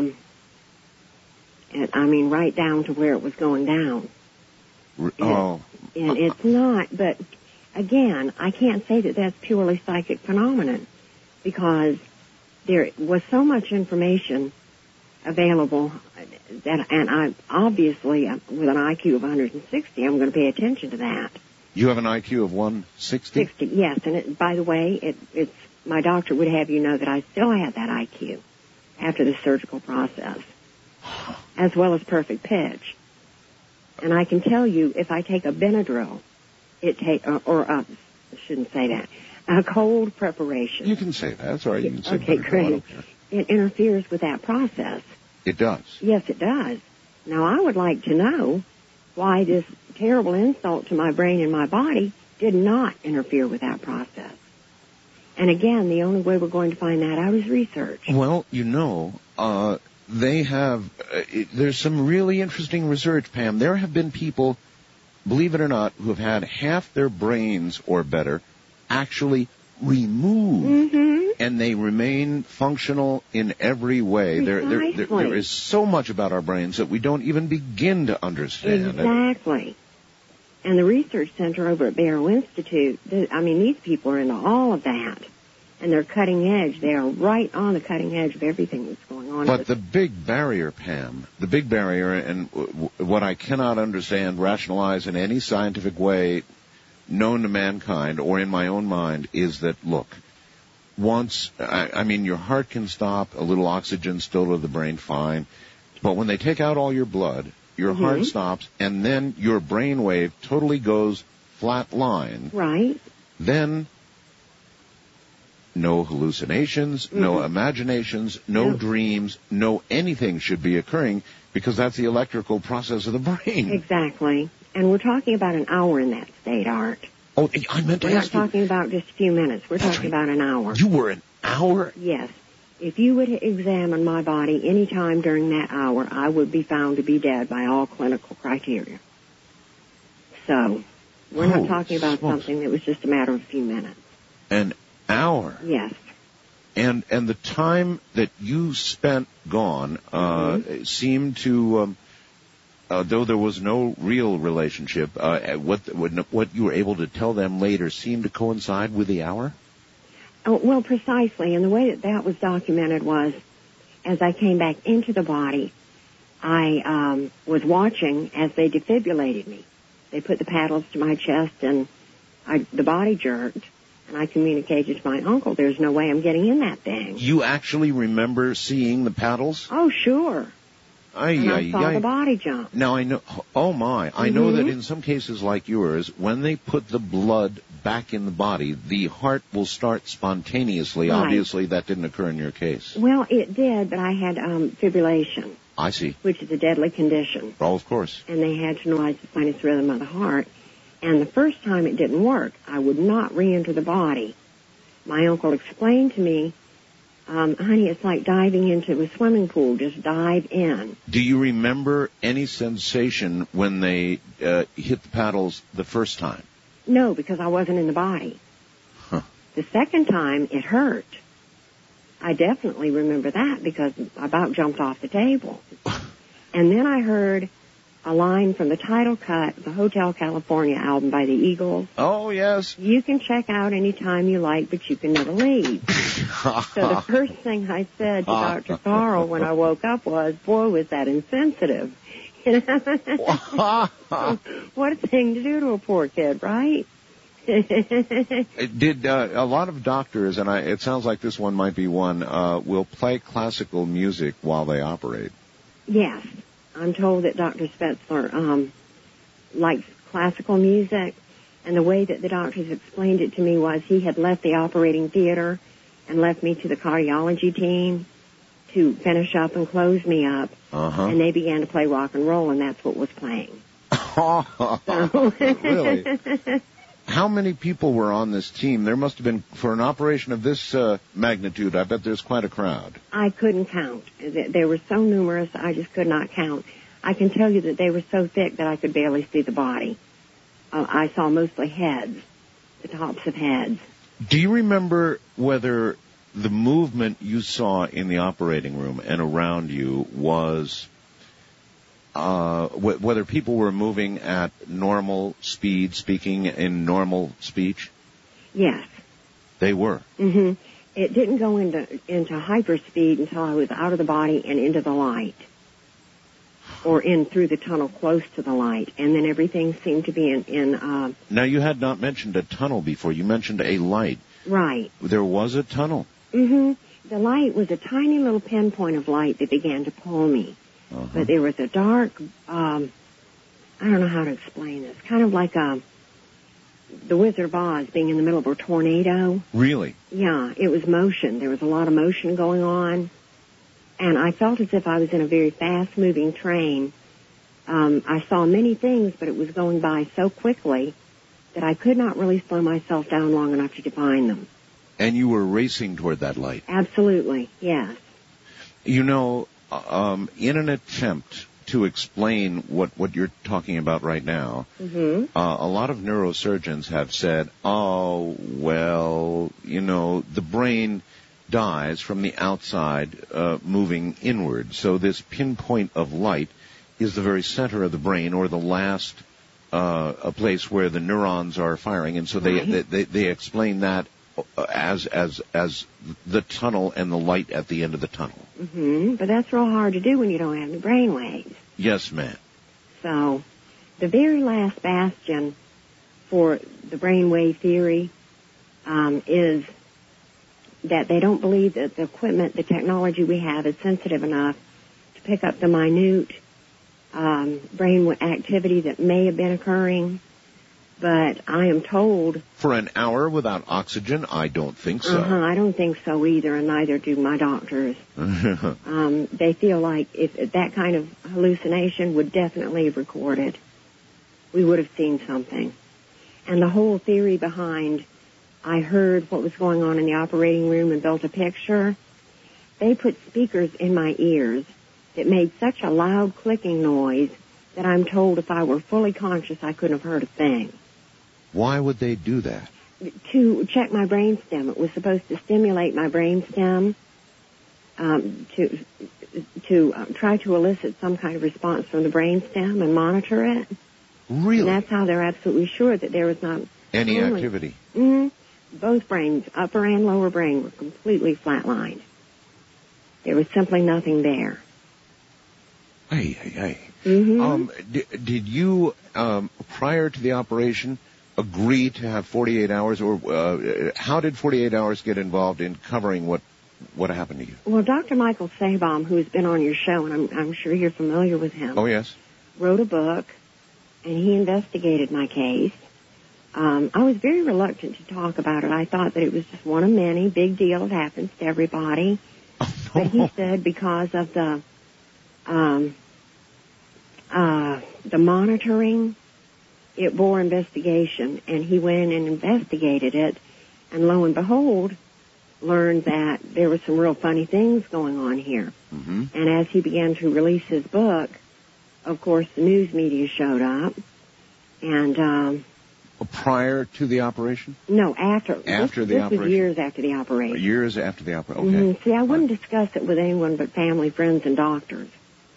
right down to where it was going down. And it's not, but again, I can't say that that's purely psychic phenomenon, because there was so much information available that, and I obviously, with an IQ of 160, I'm going to pay attention to that. You have an IQ of 160? 60, yes. And by the way, it's my doctor would have you know that I still have that IQ after the surgical process, as well as perfect pitch. And I can tell you, if I take a Benadryl, I shouldn't say that, a cold preparation. You can say that. That's all right. You can say okay, great. It interferes with that process. It does? Yes, it does. Now, I would like to know why this terrible insult to my brain and my body did not interfere with that process. And again, the only way we're going to find that out is research. Well, they have, there's some really interesting research, Pam. There have been people, believe it or not, who have had half their brains or better actually removed, and they remain functional in every way. There is so much about our brains that we don't even begin to understand. Exactly. And the research center over at Barrow Institute, these people are into all of that. And they're cutting edge. They are right on the cutting edge of everything that's going on. But the big barrier, Pam, and what I cannot understand, rationalize in any scientific way known to mankind or in my own mind, is that, look, once, your heart can stop, a little oxygen still to the brain, fine. But when they take out all your blood, your heart stops, and then your brain wave totally goes flat line. Right. Then no hallucinations, no imaginations, no dreams, no anything should be occurring, because that's the electrical process of the brain. Exactly. And we're talking about an hour in that state, Art. Oh, I meant to ask you. We're not talking about just a few minutes. We're talking about an hour. You were an hour? Yes. If you would examine my body any time during that hour, I would be found to be dead by all clinical criteria. So, we're not talking about something that was just a matter of a few minutes. An hour? Yes. And the time that you spent gone seemed to, though there was no real relationship, what you were able to tell them later seemed to coincide with the hour? Oh, well, precisely. And the way that was documented was, as I came back into the body, I was watching as they defibrillated me. They put the paddles to my chest, and the body jerked. And I communicated to my uncle, there's no way I'm getting in that thing. You actually remember seeing the paddles? Oh, sure. I saw the body jump. Now, I know, I know that in some cases like yours, when they put the blood back in the body, the heart will start spontaneously. Right. Obviously, that didn't occur in your case. Well, it did, but I had fibrillation. I see. Which is a deadly condition. Oh, of course. And they had to analyze the sinus rhythm of the heart. And the first time it didn't work. I would not re-enter the body. My uncle explained to me, honey, it's like diving into a swimming pool. Just dive in. Do you remember any sensation when they hit the paddles the first time? No, because I wasn't in the body. Huh. The second time, it hurt. I definitely remember that because I about jumped off the table. And then I heard a line from the title cut of the Hotel California album by the Eagles. Oh, yes. You can check out any time you like, but you can never leave. So the first thing I said to Dr. Carl when I woke up was, boy, was that insensitive. What a thing to do to a poor kid, right? Did a lot of doctors, and it sounds like this one might be one, will play classical music while they operate? Yes. I'm told that Dr. Spetzler likes classical music, and the way that the doctors explained it to me was he had left the operating theater and left me to the cardiology team to finish up and close me up, and they began to play rock and roll, and that's what was playing. Really? How many people were on this team? There must have been, for an operation of this magnitude, I bet there's quite a crowd. I couldn't count. They were so numerous, I just could not count. I can tell you that they were so thick that I could barely see the body. I saw mostly heads, the tops of heads. Do you remember whether the movement you saw in the operating room and around you was... whether people were moving at normal speed, speaking in normal speech? Yes. They were? Mm-hmm. It didn't go into hyperspeed until I was out of the body and into the light. Or in through the tunnel close to the light. And then everything seemed to be in Now, you had not mentioned a tunnel before. You mentioned a light. Right. There was a tunnel? Mm-hmm. The light was a tiny little pinpoint of light that began to pull me. But there was a dark, I don't know how to explain this, kind of like the Wizard of Oz being in the middle of a tornado. Really? Yeah, it was motion. There was a lot of motion going on. And I felt as if I was in a very fast-moving train. I saw many things, but it was going by so quickly that I could not really slow myself down long enough to define them. And you were racing toward that light? Absolutely, yes. You know... in an attempt to explain what you're talking about right now, a lot of neurosurgeons have said, oh, well, you know, the brain dies from the outside moving inward. So this pinpoint of light is the very center of the brain, or the last a place where the neurons are firing. And so they explain that as the tunnel and the light at the end of the tunnel. But that's real hard to do when you don't have any brain waves. Yes, ma'am. So, the very last bastion for the brainwave theory is that they don't believe that the equipment, the technology we have is sensitive enough to pick up the minute brain activity that may have been occurring. But I am told... For an hour without oxygen? I don't think so. I don't think so either, and neither do my doctors. They feel like if that kind of hallucination would definitely have recorded. We would have seen something. And the whole theory behind, I heard what was going on in the operating room and built a picture. They put speakers in my ears that made such a loud clicking noise that I'm told if I were fully conscious I couldn't have heard a thing. Why would they do that? To check my brainstem. It was supposed to stimulate my brainstem to try to elicit some kind of response from the brainstem and monitor it. Really? And that's how they're absolutely sure that there was not any activity. Both brains, upper and lower brain, were completely flatlined. There was simply nothing there. Did you, prior to the operation, agree to have 48 hours, or how did 48 hours get involved in covering what happened to you? Well, Dr. Michael Sabom, who's been on your show, and I'm sure you're familiar with him. Oh, yes. Wrote a book, and he investigated my case. I was very reluctant to talk about it. I thought that it was just one of many. Big deal. It happens to everybody. Oh, no. But he said because of the the monitoring, it bore investigation, and he went and investigated it, and lo and behold, learned that there were some real funny things going on here. Mm-hmm. And as he began to release his book, of course, the news media showed up, and prior to the operation? No, after. After the this operation? was years after the operation. Years after the operation. Okay. Mm-hmm. See, I wouldn't discuss it with anyone but family, friends, and doctors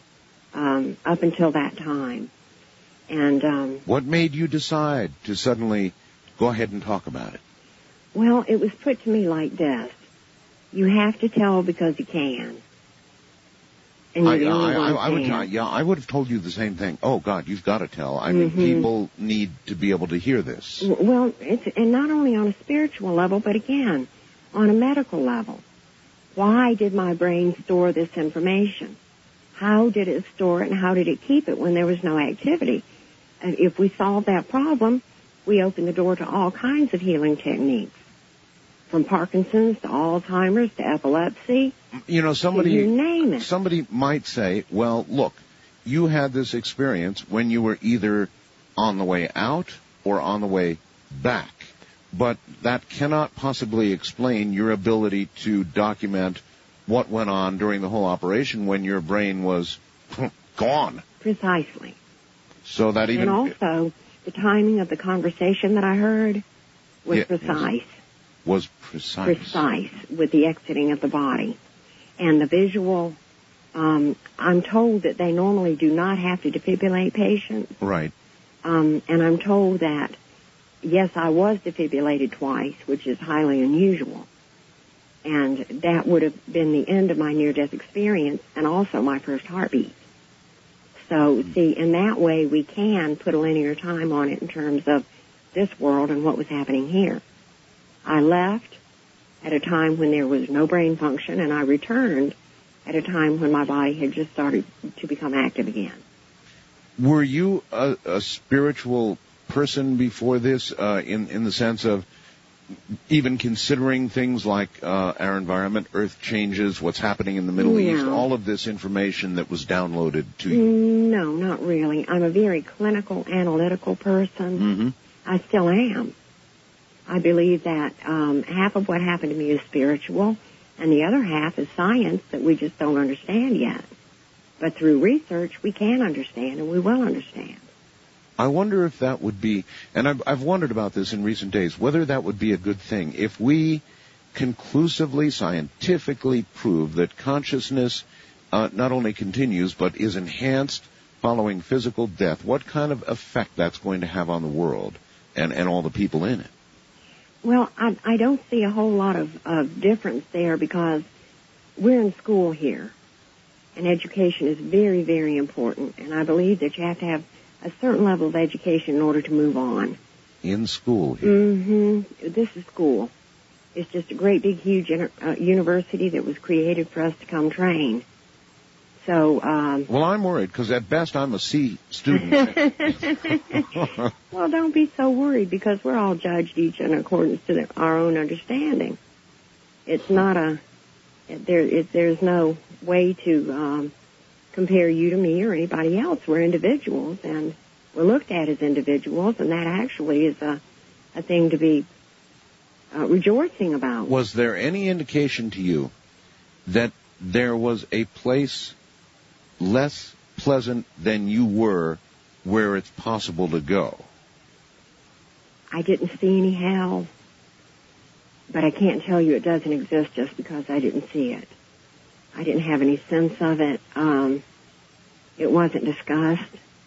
up until that time. And what made you decide to suddenly go ahead and talk about it? Well, it was put to me like this: you have to tell because you can. And you're the only one who can. I would have told you the same thing. Oh, God, you've got to tell. I mean, people need to be able to hear this. Well, and not only on a spiritual level, but again, on a medical level. Why did my brain store this information? How did it store it, and how did it keep it when there was no activity? If we solve that problem, we open the door to all kinds of healing techniques, from Parkinson's to Alzheimer's to epilepsy. You know, you name it. Somebody might say, well, look, you had this experience when you were either on the way out or on the way back. But that cannot possibly explain your ability to document what went on during the whole operation when your brain was gone. Precisely. So that even... And also, the timing of the conversation that I heard was precise. Was precise. Precise with the exiting of the body. And the visual, I'm told that they normally do not have to defibrillate patients. Right. And I'm told that, yes, I was defibrillated twice, which is highly unusual. And that would have been the end of my near-death experience and also my first heartbeat. So, see, in that way, we can put a linear time on it in terms of this world and what was happening here. I left at a time when there was no brain function, and I returned at a time when my body had just started to become active again. Were you a spiritual person before this, in the sense of even considering things like our environment, earth changes, what's happening in the Middle East, all of this information that was downloaded to you? No, not really. I'm a very clinical, analytical person. Mm-hmm. I still am. I believe that half of what happened to me is spiritual, and the other half is science that we just don't understand yet. But through research, we can understand, and we will understand. I wonder if that would be, and I've wondered about this in recent days, whether that would be a good thing. If we conclusively, scientifically prove that consciousness not only continues, but is enhanced following physical death, what kind of effect that's going to have on the world and all the people in it? Well, I don't see a whole lot of difference there because we're in school here, and education is very, very important, and I believe that you have to have a certain level of education in order to move on. In school here? Mm-hmm. This is school. It's just a great, big, huge university that was created for us to come train. So, well, I'm worried, because at best I'm a C student. Well, don't be so worried, because we're all judged each in accordance to our own understanding. It's not there's no way to compare you to me or anybody else. We're individuals, and we're looked at as individuals, and that actually is a thing to be rejoicing about. Was there any indication to you that there was a place less pleasant than you were where it's possible to go? I didn't see any hell, but I can't tell you it doesn't exist just because I didn't see it. I didn't have any sense of it. It wasn't discussed.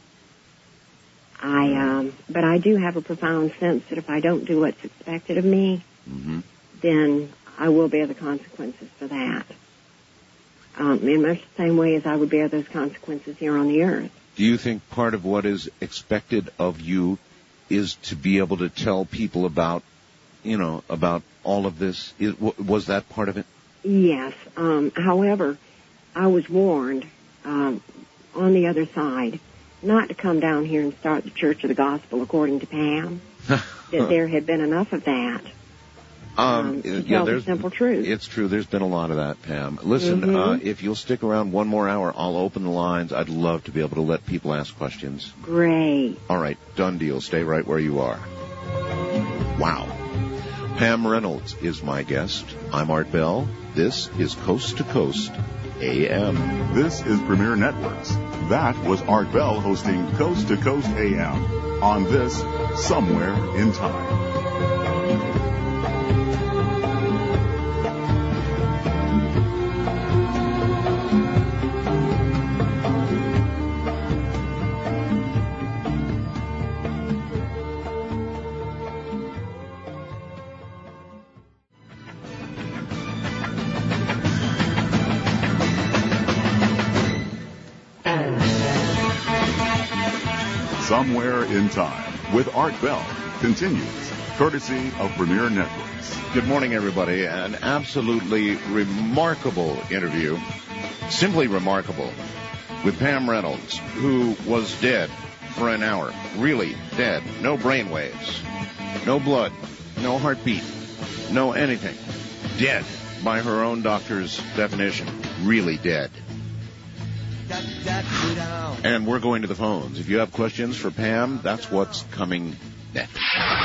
But I do have a profound sense that if I don't do what's expected of me, then I will bear the consequences for that. In much the same way as I would bear those consequences here on the earth. Do you think part of what is expected of you is to be able to tell people about all of this? Was that part of it? Yes. However, I was warned on the other side not to come down here and start the Church of the Gospel according to Pam, that there had been enough of that. To tell the simple truth. It's true. There's been a lot of that, Pam. Listen, if you'll stick around one more hour, I'll open the lines. I'd love to be able to let people ask questions. Great. All right, done deal. Stay right where you are. Wow. Pam Reynolds is my guest. I'm Art Bell. This is Coast to Coast AM. This is Premier Networks. That was Art Bell hosting Coast to Coast AM on this Somewhere in Time. Somewhere in Time with Art Bell continues, courtesy of Premier Networks. Good morning, everybody. An absolutely remarkable interview, simply remarkable, with Pam Reynolds, who was dead for an hour, really dead. No brain waves, no blood, no heartbeat, no anything. Dead by her own doctor's definition, really dead. And we're going to the phones. If you have questions for Pam, that's what's coming next.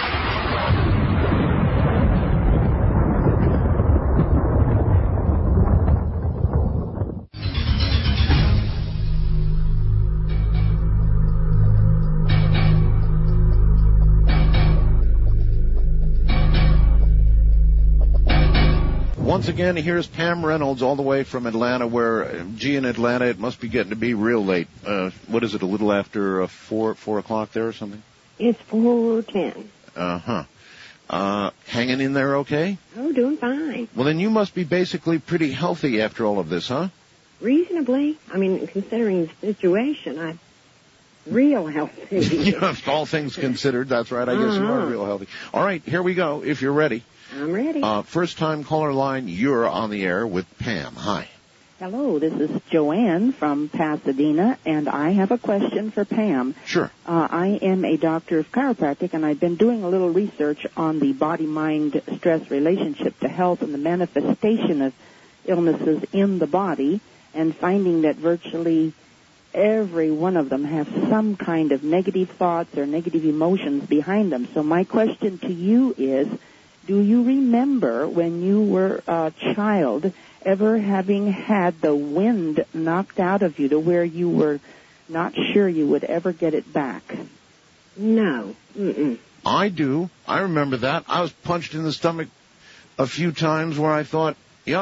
Once again, here's Pam Reynolds all the way from Atlanta, where, in Atlanta, it must be getting to be real late. What is it, a little after 4 o'clock there or something? It's 4:10. Hanging in there okay? Oh, doing fine. Well, then you must be basically pretty healthy after all of this, huh? Reasonably. I mean, considering the situation, I'm real healthy. Yeah, all things considered, that's right. I guess you are real healthy. All right, here we go, if you're ready. I'm ready. First-time caller line, you're on the air with Pam. Hi. Hello, this is Joanne from Pasadena, and I have a question for Pam. Sure. I am a doctor of chiropractic, and I've been doing a little research on the body-mind stress relationship to health and the manifestation of illnesses in the body, and finding that virtually every one of them have some kind of negative thoughts or negative emotions behind them. So my question to you is, do you remember when you were a child ever having had the wind knocked out of you to where you were not sure you would ever get it back? No. Mm-mm. I do. I remember that. I was punched in the stomach a few times where I thought,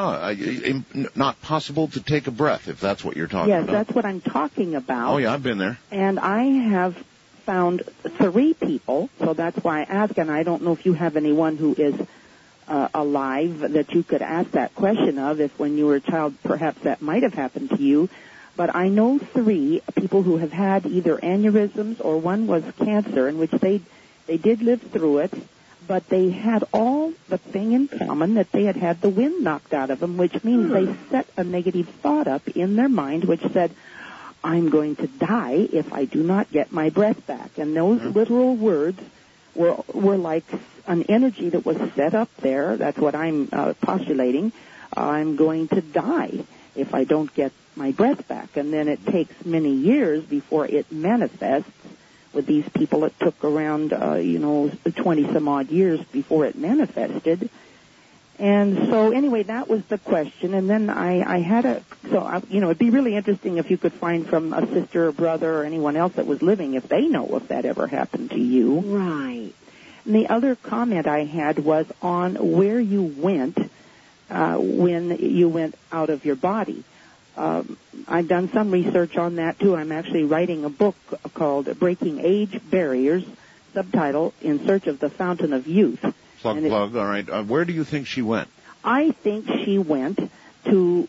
not possible to take a breath, if that's what you're talking about. Yes, that's what I'm talking about. Oh, yeah, I've been there. And I have found 3 people, so that's why I ask, and I don't know if you have anyone who is alive that you could ask that question of, if when you were a child perhaps that might have happened to you. But I know 3 people who have had either aneurysms or one was cancer, in which they did live through it, but they had all the thing in common that they had the wind knocked out of them, which means they set a negative thought up in their mind which said, I'm going to die if I do not get my breath back. And those literal words were like an energy that was set up there. That's what I'm postulating. I'm going to die if I don't get my breath back. And then it takes many years before it manifests. With these people, it took around, 20-some-odd years before it manifested. And so, anyway, that was the question. And then I had it'd be really interesting if you could find from a sister or brother or anyone else that was living, if they know if that ever happened to you. Right. And the other comment I had was on where you went when you went out of your body. I've done some research on that, too. I'm actually writing a book called Breaking Age Barriers, subtitle, In Search of the Fountain of Youth. Plug. All right. Where do you think she went? I think she went to,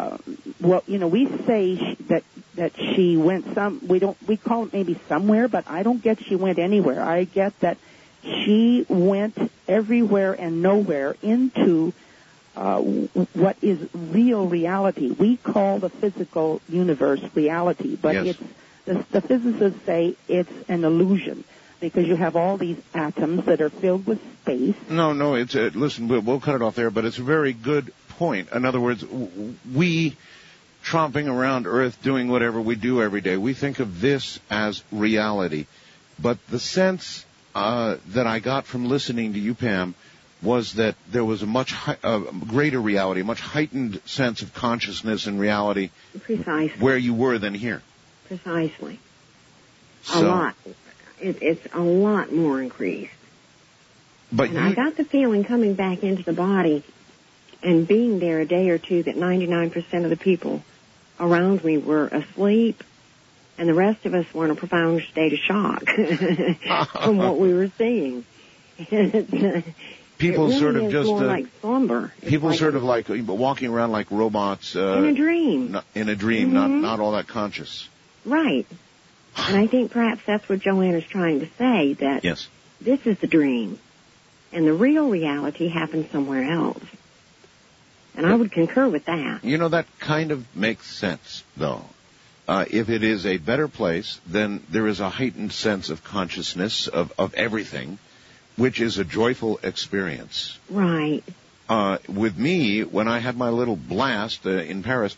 we say that she went we call it maybe somewhere, but I don't get she went anywhere. I get that she went everywhere and nowhere into what is real reality. We call the physical universe reality, but yes. the physicists say it's an illusion. because you have all these atoms that are filled with space. No, it's listen, we'll cut it off there, but it's a very good point. In other words, we tromping around Earth doing whatever we do every day, we think of this as reality. But the sense that I got from listening to you, Pam, was that there was a much greater reality, a much heightened sense of consciousness and reality Precisely. Where you were than here. Precisely. So, a lot. It's a lot more increased. But I got the feeling coming back into the body and being there a day or two that 99% of the people around me were asleep, and the rest of us were in a profound state of shock from what we were seeing. People really sort of is just more like slumber. People sort of like walking around like robots in a dream. In a dream, not all that conscious. Right. And I think perhaps that's what Joanne is trying to say, that yes, this is the dream, and the real reality happens somewhere else. And I would concur with that. You know, that kind of makes sense, though. If it is a better place, then there is a heightened sense of consciousness of everything, which is a joyful experience. Right. With me, when I had my little blast in Paris,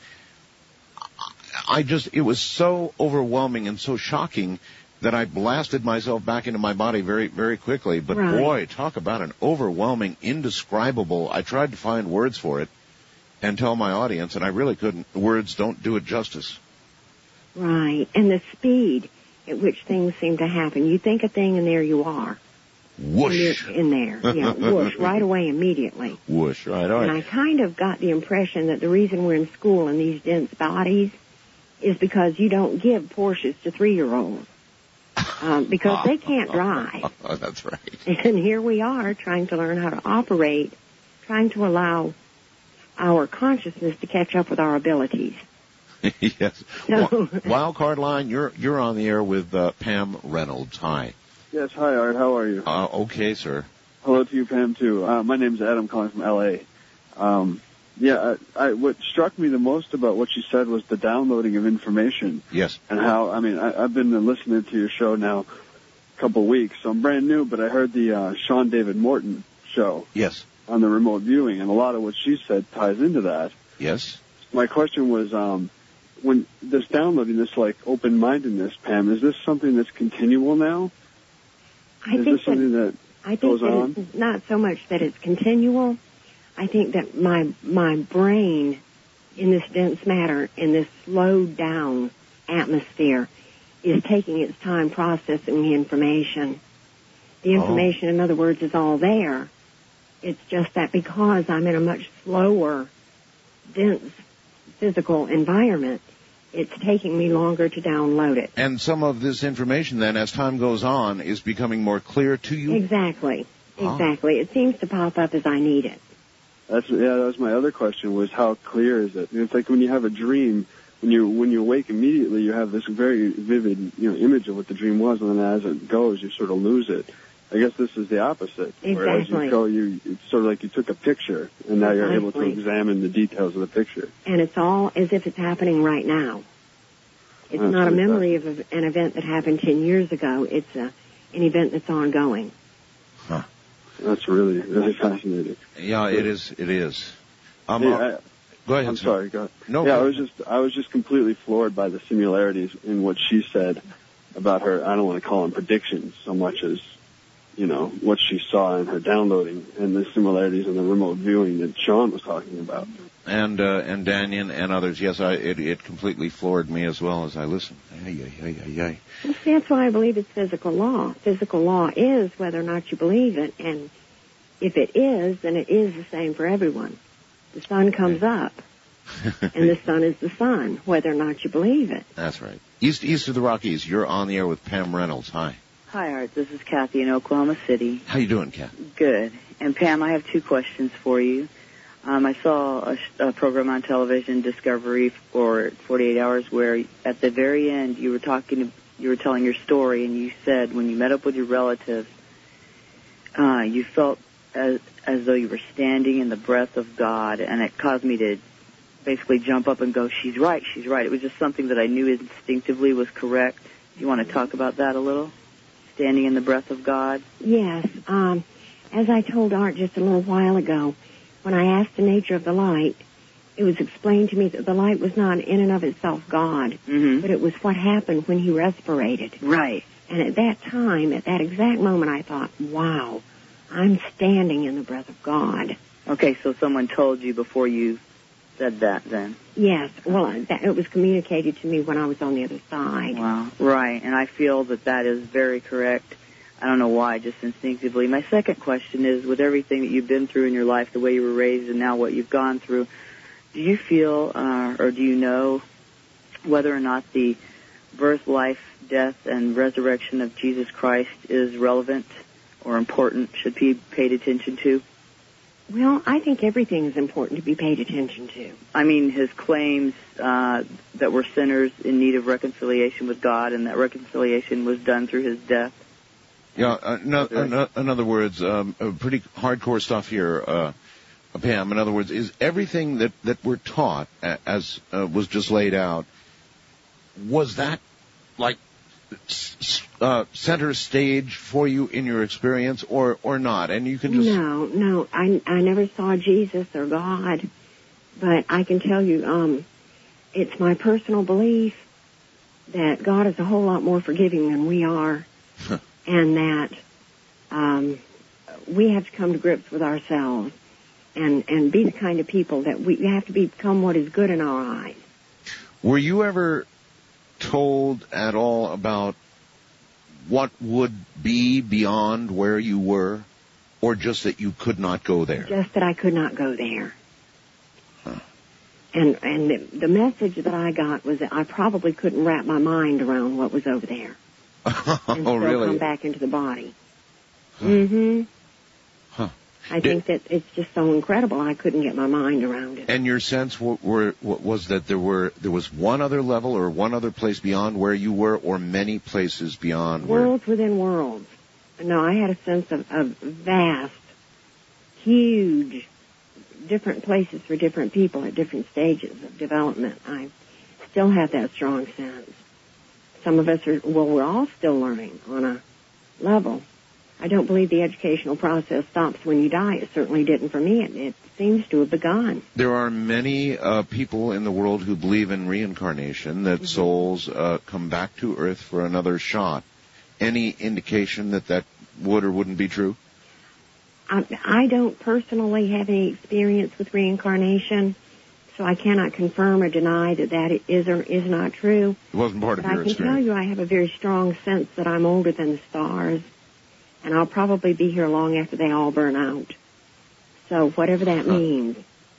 it was so overwhelming and so shocking that I blasted myself back into my body very, very quickly. But boy, talk about an overwhelming, indescribable, I tried to find words for it and tell my audience, and I really couldn't. Words don't do it justice. Right. And the speed at which things seem to happen. You think a thing and there you are. Whoosh. In there. Yeah, whoosh, right away, immediately. Whoosh, right, all right. And I kind of got the impression that the reason we're in school in these dense bodies is because you don't give Porsches to 3-year-olds. Because they can't drive. Oh, that's right. And here we are trying to learn how to operate, trying to allow our consciousness to catch up with our abilities. Yes. So, Wild Card Line, you're on the air with Pam Reynolds. Hi. Yes, hi, Art. How are you? Okay, sir. Hello to you, Pam, too. My name's Adam, calling from L.A. What struck me the most about what you said was the downloading of information. Yes. And how, I've been listening to your show now a couple of weeks, so I'm brand new, but I heard the Sean David Morton show. Yes. On the remote viewing, and a lot of what she said ties into that. Yes. My question was, when this downloading, this like open-mindedness, Pam, is this something that's continual now? I think it's not so much that it's continual. I think that my brain in this dense matter, in this slowed down atmosphere, is taking its time processing the information. The information, in other words, is all there. It's just that because I'm in a much slower, dense physical environment, it's taking me longer to download it. And some of this information then, as time goes on, is becoming more clear to you? Exactly. It seems to pop up as I need it. That was my other question, was how clear is it? It's like when you have a dream, when you awake immediately, you have this very vivid, image of what the dream was, and then as it goes, you sort of lose it. I guess this is the opposite. Exactly. Where as you go, it's sort of like you took a picture, and now you're able to examine the details of the picture. And it's all as if it's happening right now. It's not a memory of an event that happened 10 years ago. It's an event that's ongoing. Huh. That's really, really fascinating. Yeah, it is. It is. Go ahead. I'm sorry. Go ahead. No. Yeah, I was just completely floored by the similarities in what she said about her. I don't want to call them predictions so much as, what she saw in her downloading and the similarities in the remote viewing that Sean was talking about. And Daniel and others. Yes, it completely floored me as well as I listened. That's why I believe it's physical law. Physical law is whether or not you believe it, and if it is, then it is the same for everyone. The sun comes up, and the sun is the sun, whether or not you believe it. That's right. East of the Rockies, you're on the air with Pam Reynolds. Hi. Hi, Art. This is Kathy in Oklahoma City. How you doing, Kathy? Good. And Pam, I have 2 questions for you. I saw a program on television, Discovery, for 48 Hours, where at the very end you were telling your story, and you said when you met up with your relatives, you felt as though you were standing in the breath of God, and it caused me to basically jump up and go, she's right, she's right. It was just something that I knew instinctively was correct. Do you want to talk about that a little? standing in the breath of God? Yes. As I told Art just a little while ago, when I asked the nature of the light, it was explained to me that the light was not in and of itself God, but it was what happened when he respirated. Right. And at that time, at that exact moment, I thought, wow, I'm standing in the breath of God. Okay, so someone told you before you said that then? Yes. Well, it was communicated to me when I was on the other side. Wow. Right, and I feel that is very correct. I don't know why, just instinctively. My second question is, with everything that you've been through in your life, the way you were raised and now what you've gone through, do you feel or do you know whether or not the birth, life, death, and resurrection of Jesus Christ is relevant or important, should be paid attention to? Well, I think everything is important to be paid attention to. I mean, his claims that we're sinners in need of reconciliation with God, and that reconciliation was done through his death. Yeah, in other words, pretty hardcore stuff here, Pam. In other words, is everything that we're taught, as was just laid out, was that like center stage for you in your experience, or not? And you can just... No, I never saw Jesus or God, but I can tell you, it's my personal belief that God is a whole lot more forgiving than we are, and that we have to come to grips with ourselves and be the kind of people that we have to become what is good in our eyes. Were you ever told at all about what would be beyond where you were, or just that you could not go there? Just that I could not go there. Huh. And the message that I got was that I probably couldn't wrap my mind around what was over there. And still really? Come back into the body. Huh. Mm-hmm. Huh. I think that it's just so incredible I couldn't get my mind around it. And your sense was that there was one other level or one other place beyond where you were, or many places beyond? Worlds within worlds. No, I had a sense of vast, huge, different places for different people at different stages of development. I still have that strong sense. Some of us we're all still learning on a level. I don't believe the educational process stops when you die. It certainly didn't for me. It seems to have begun. There are many people in the world who believe in reincarnation, that souls come back to Earth for another shot. Any indication that would or wouldn't be true? I don't personally have any experience with reincarnation, so I cannot confirm or deny that is or is not true. It wasn't part of your experience. I can tell you I have a very strong sense that I'm older than the stars, and I'll probably be here long after they all burn out. So whatever that means.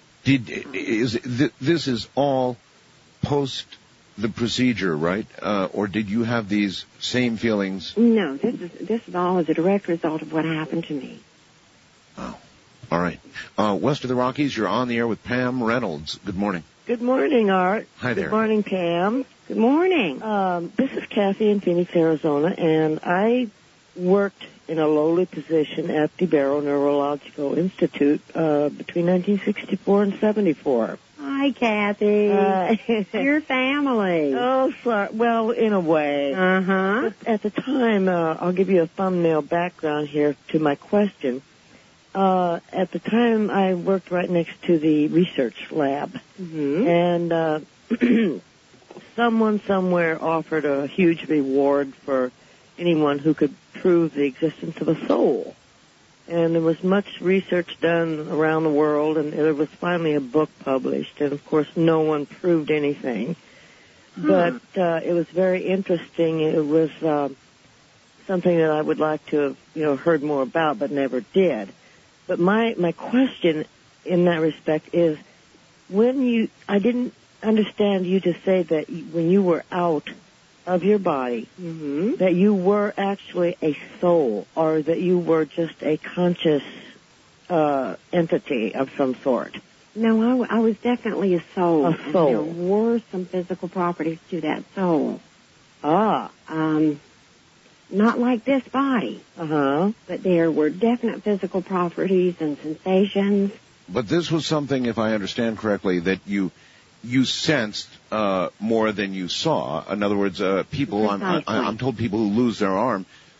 This is all post the procedure, right? Or did you have these same feelings? No, this is all as a direct result of what happened to me. Oh, all right. West of the Rockies, you're on the air with Pam Reynolds. Good morning. Good morning, Art. Hi there. Good morning, Pam. Good morning. This is Kathy in Phoenix, Arizona, and I worked in a lowly position at the Barrow Neurological Institute between 1964 and 74. Hi, Kathy. Your family. Oh, sorry. Well, in a way. Uh-huh. But at the time, I'll give you a thumbnail background here to my question. At the time, I worked right next to the research lab. Mm-hmm. And someone somewhere offered a huge reward for anyone who could prove the existence of a soul. And there was much research done around the world, and there was finally a book published, and of course no one proved anything. But it was very interesting. It was something that I would like to have, heard more about, but never did. But my question in that respect is, I didn't understand you to say that when you were out of your body, that you were actually a soul, or that you were just a conscious entity of some sort. No, I was definitely a soul. A soul. And there were some physical properties to that soul. Ah. Not like this body. But there were definite physical properties and sensations. But this was something, if I understand correctly, that you sensed more than you saw. In other words, people, I'm told people who lose their arm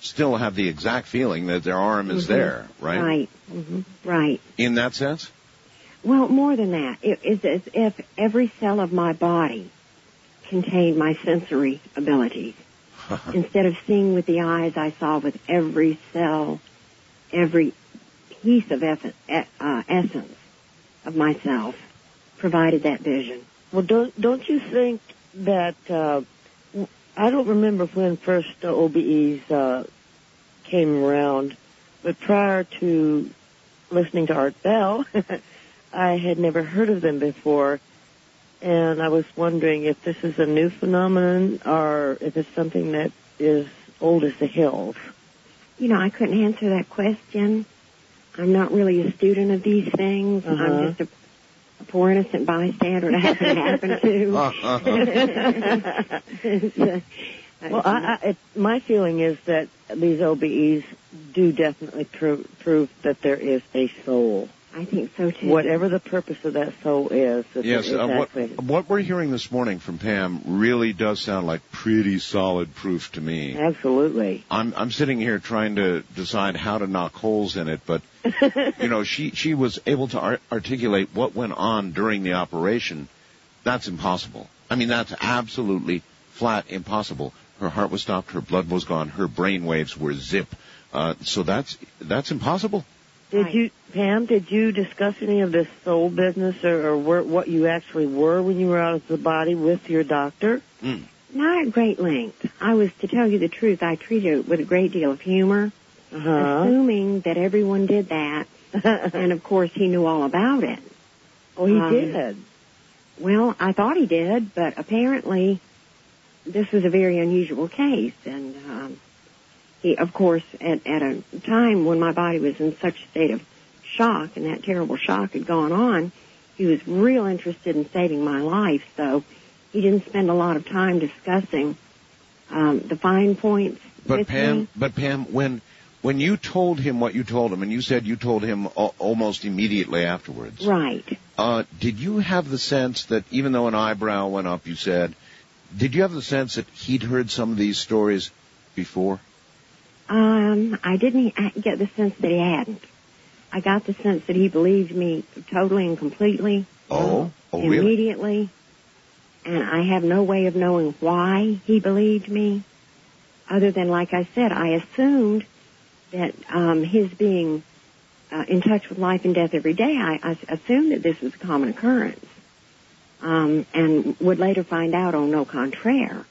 still have the exact feeling that their arm is there, right? Right. Mm-hmm. Right. In that sense? Well, more than that. It is as if every cell of my body contained my sensory abilities. Instead of seeing with the eyes, I saw with every cell, every piece of essence of myself provided that vision. Well, don't you think that, I don't remember when first the OBEs came around, but prior to listening to Art Bell, I had never heard of them before, and I was wondering if this is a new phenomenon or if it's something that is old as the hills. You know, I couldn't answer that question. I'm not really a student of these things. I'm just a poor innocent bystander that happened to. Well, my feeling is that these OBEs do definitely prove that there is a soul. I think so, too. Whatever the purpose of that soul is. Yes, what we're hearing this morning from Pam really does sound like pretty solid proof to me. Absolutely. I'm sitting here trying to decide how to knock holes in it, but, you know, she was able to articulate what went on during the operation. That's impossible. I mean, that's absolutely flat impossible. Her heart was stopped, her blood was gone, her brain waves were zip. So that's impossible. Pam, did you discuss any of this soul business or what you actually were when you were out of the body with your doctor? Not at great length. To tell you the truth, I treated it with a great deal of humor, assuming that everyone did that, and of course he knew all about it. Oh, he did? Well, I thought he did, but apparently this was a very unusual case, and he, of course, at a time when my body was in such a state of shock, and that terrible shock had gone on, he was real interested in saving my life, so he didn't spend a lot of time discussing the fine points with me. But Pam, when you told him what you told him, and you said you told him almost immediately afterwards. Right. Did you have the sense that even though an eyebrow went up, you said, did you have the sense that he'd heard some of these stories before? I didn't get the sense that he hadn't. I got the sense that he believed me totally and completely. Immediately. Really? And I have no way of knowing why he believed me, other than, like I said, I assumed that his being in touch with life and death every day, I assumed that this was a common occurrence, and would later find out, no contraire.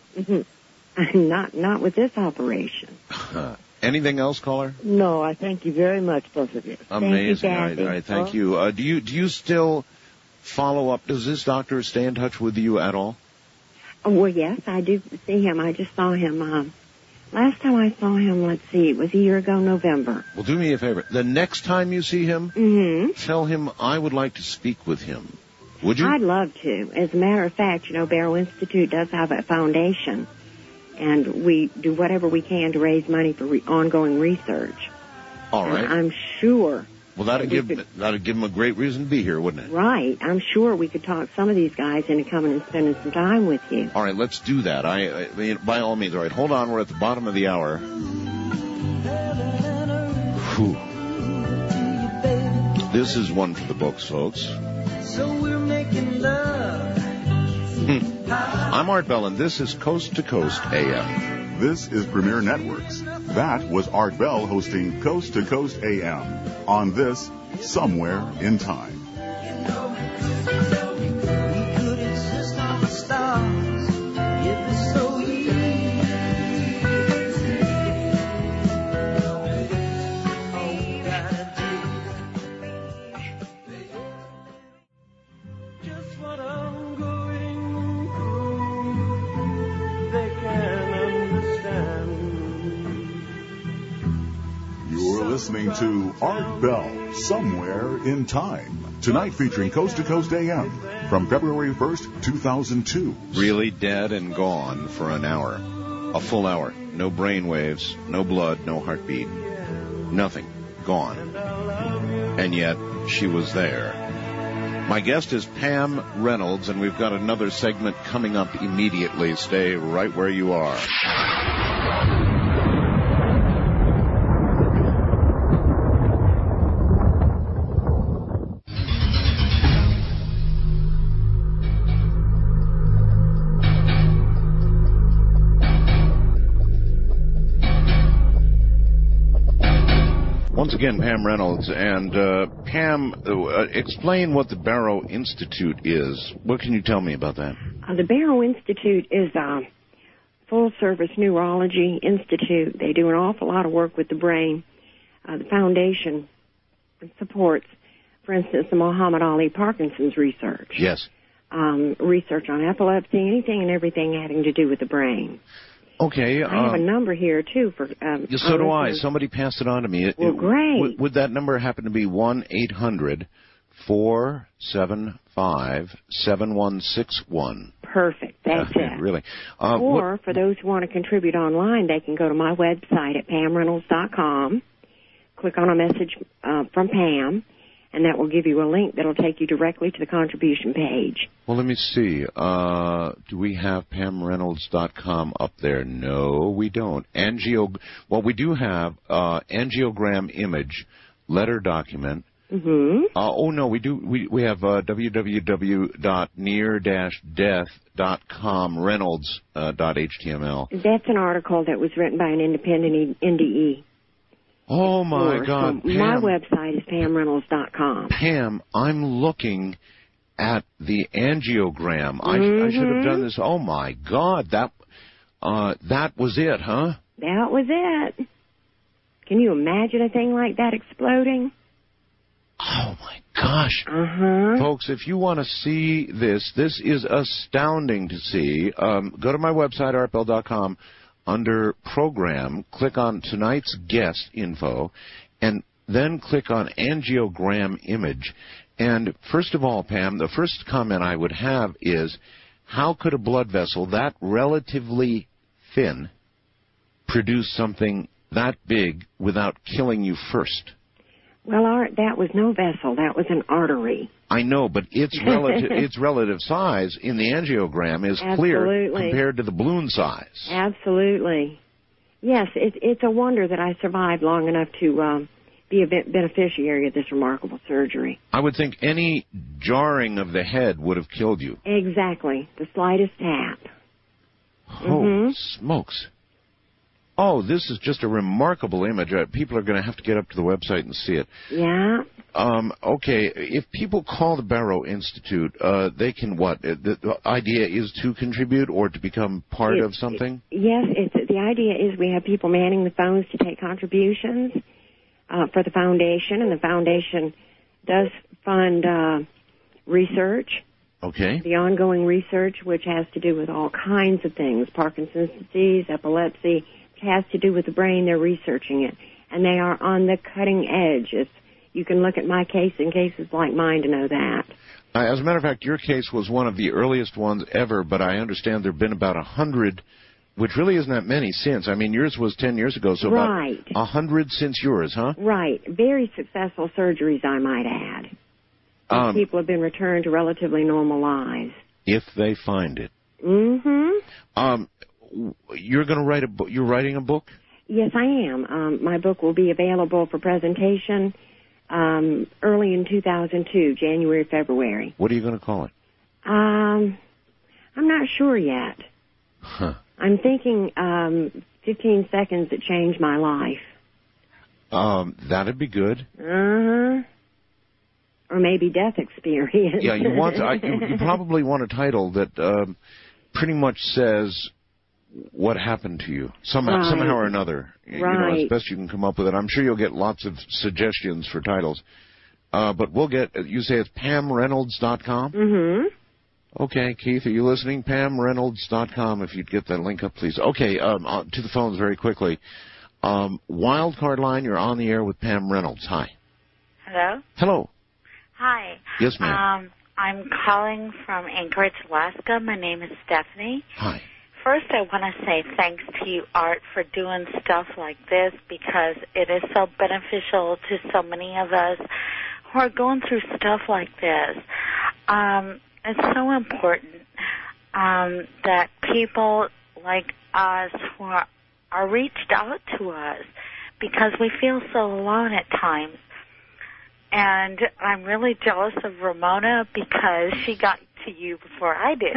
Not with this operation. Anything else, caller? No, I thank you very much, both of you. Amazing. Thank you, I thank you. Do you still follow up? Does this doctor stay in touch with you at all? Well, yes, I do see him. I just saw him. Last time I saw him, let's see, it was a year ago, November. Well, do me a favor. The next time you see him, tell him I would like to speak with him. Would you? I'd love to. As a matter of fact, Barrow Institute does have a foundation, and we do whatever we can to raise money for ongoing research. All right. And I'm sure. Well, that'd give him a great reason to be here, wouldn't it? Right. I'm sure we could talk some of these guys into coming and spending some time with you. All right, let's do that. I mean, by all means. All right, hold on. We're at the bottom of the hour. Whew. This is one for the books, folks. So we're making love. I'm Art Bell, and this is Coast to Coast AM. This is Premier Networks. That was Art Bell hosting Coast to Coast AM on this Somewhere in Time. We could exist on the stars if it's so easy. All you gotta do, just what I'm going through, they can understand. You're listening to Art Bell, Somewhere in Time. Tonight featuring Coast to Coast AM from February 1st, 2002. Really dead and gone for an hour. A full hour. No brain waves, no blood, no heartbeat. Nothing. Gone. And yet, she was there. My guest is Pam Reynolds, and we've got another segment coming up immediately. Stay right where you are. Once again, Pam Reynolds. And Pam, explain what the Barrow Institute is. What can you tell me about that? The Barrow Institute is a full-service neurology institute. They do an awful lot of work with the brain. The foundation supports, for instance, the Muhammad Ali Parkinson's research. Yes. Research on epilepsy, anything and everything having to do with the brain. Okay. I have a number here, too. For so do I. Somebody passed it on to me. Great. Would that number happen to be 1-800-475-7161? Perfect. That's it. Really. Or, for those who want to contribute online, they can go to my website at PamReynolds.com, click on a message from Pam, and that will give you a link that will take you directly to the contribution page. Well, let me see. Do we have PamReynolds.com up there? No, we don't. Well, we do have angiogram image, letter document. Mm-hmm. No, we do. We have www.near-death.com, Reynolds.html. That's an article that was written by an independent NDE. Oh, my God, So Pam. my website is PamReynolds.com. Pam, I'm looking at the angiogram. I should have done this. Oh, my God, that was it, huh? That was it. Can you imagine a thing like that exploding? Oh, my gosh. Uh-huh. Folks, if you want to see this is astounding to see. Go to my website, artbell.com. Under Program, click on tonight's guest info, and then click on angiogram image. And first of all, Pam, the first comment I would have is, how could a blood vessel that relatively thin produce something that big without killing you first? Well, Art, that was no vessel. That was an artery. I know, but its relative size in the angiogram is clear compared to the balloon size. Absolutely. Yes, it's a wonder that I survived long enough to be a beneficiary of this remarkable surgery. I would think any jarring of the head would have killed you. Exactly. The slightest tap. Oh, smokes. Oh, this is just a remarkable image. People are going to have to get up to the website and see it. Yeah. Okay, if people call the Barrow Institute, they can what? The idea is to contribute or to become part of something? Yes, the idea is we have people manning the phones to take contributions for the foundation, and the foundation does fund research. Okay. The ongoing research, which has to do with all kinds of things, Parkinson's disease, epilepsy, has to do with the brain. They're researching it, and they are on the cutting edge. You can look at my case and cases like mine to know that. As a matter of fact, your case was one of the earliest ones ever, but I understand there have been about 100, which really isn't that many since. I mean, yours was 10 years ago, so right. About 100 since yours, huh? Right. Very successful surgeries, I might add. People have been returned to relatively normal lives. If they find it. Mm-hmm. You're going to write a book. You're writing a book? Yes, I am. My book will be available for presentation early in 2002, January, February. What are you going to call it? I'm not sure yet. Huh. I'm thinking 15 Seconds That Changed My Life. That'd be good. Uh-huh. Or maybe Death Experience. Yeah, you probably want a title that pretty much says what happened to you somehow or another. Right. You know, as best you can come up with it. I'm sure you'll get lots of suggestions for titles. But we'll get. You say it's PamReynolds.com? Mm-hmm. Okay, Keith, are you listening? PamReynolds.com. If you'd get that link up, please. Okay, to the phones very quickly. Wildcard line. You're on the air with Pam Reynolds. Hi. Hello. Hello. Hi. Yes, ma'am. I'm calling from Anchorage, Alaska. My name is Stephanie. Hi. First, I want to say thanks to you, Art, for doing stuff like this because it is so beneficial to so many of us who are going through stuff like this. It's so important that people like us who are reached out to us because we feel so alone at times. And I'm really jealous of Ramona because she got to you before I did.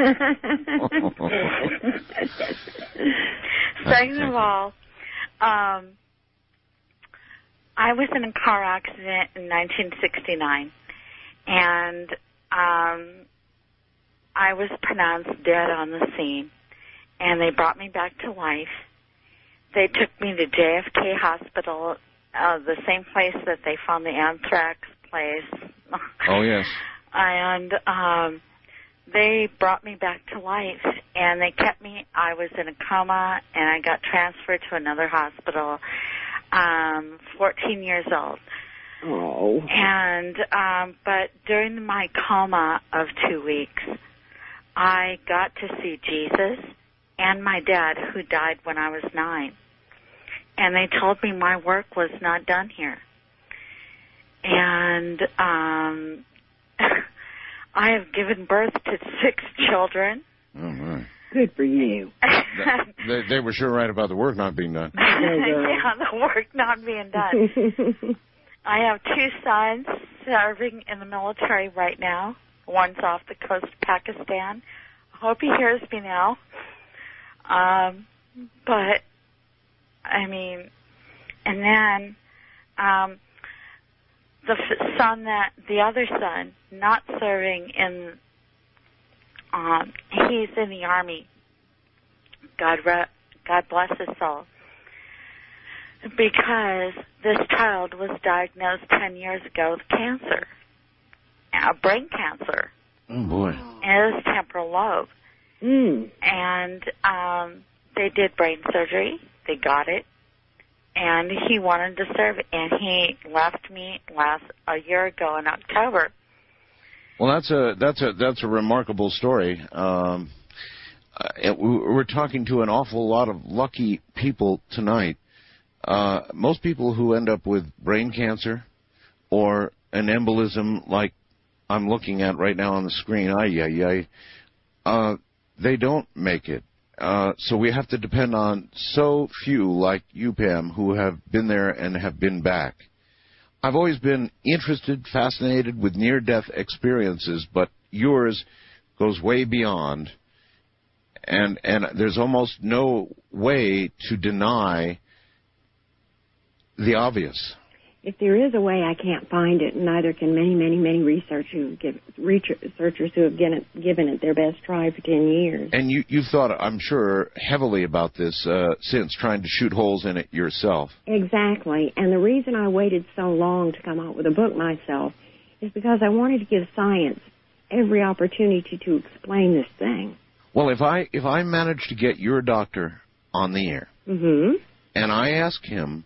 Second of all, I was in a car accident in 1969, and I was pronounced dead on the scene, and they brought me back to life. They took me to JFK Hospital, the same place that they found the anthrax place. Oh, yes. And they brought me back to life, and they kept me. I was in a coma, and I got transferred to another hospital, 14 years old. Oh. And, but during my coma of 2 weeks, I got to see Jesus and my dad, who died when I was 9. And they told me my work was not done here. And I have given birth to 6 children. Oh, my. Good for you. They were sure right about the work not being done. Yeah, the work not being done. I have 2 sons serving in the military right now. One's off the coast of Pakistan. I hope he hears me now. But, I mean, and then the other son, not serving in, he's in the Army. God bless his soul. Because this child was diagnosed 10 years ago with cancer, brain cancer. Oh, boy. And it was temporal lobe. And they did brain surgery. They got it. And he wanted to serve, and he left me a year ago in October. Well, that's a remarkable story. We're talking to an awful lot of lucky people tonight. Most people who end up with brain cancer or an embolism like I'm looking at right now on the screen, they don't make it. So we have to depend on so few like you, Pam, who have been there and have been back. I've always been interested, fascinated with near-death experiences, but yours goes way beyond. And there's almost no way to deny the obvious. If there is a way, I can't find it, and neither can many researchers who have given it their best try for 10 years. And you've thought, I'm sure, heavily about this since, trying to shoot holes in it yourself. Exactly. And the reason I waited so long to come out with a book myself is because I wanted to give science every opportunity to explain this thing. Well, if I manage to get your doctor on the air, and I ask him,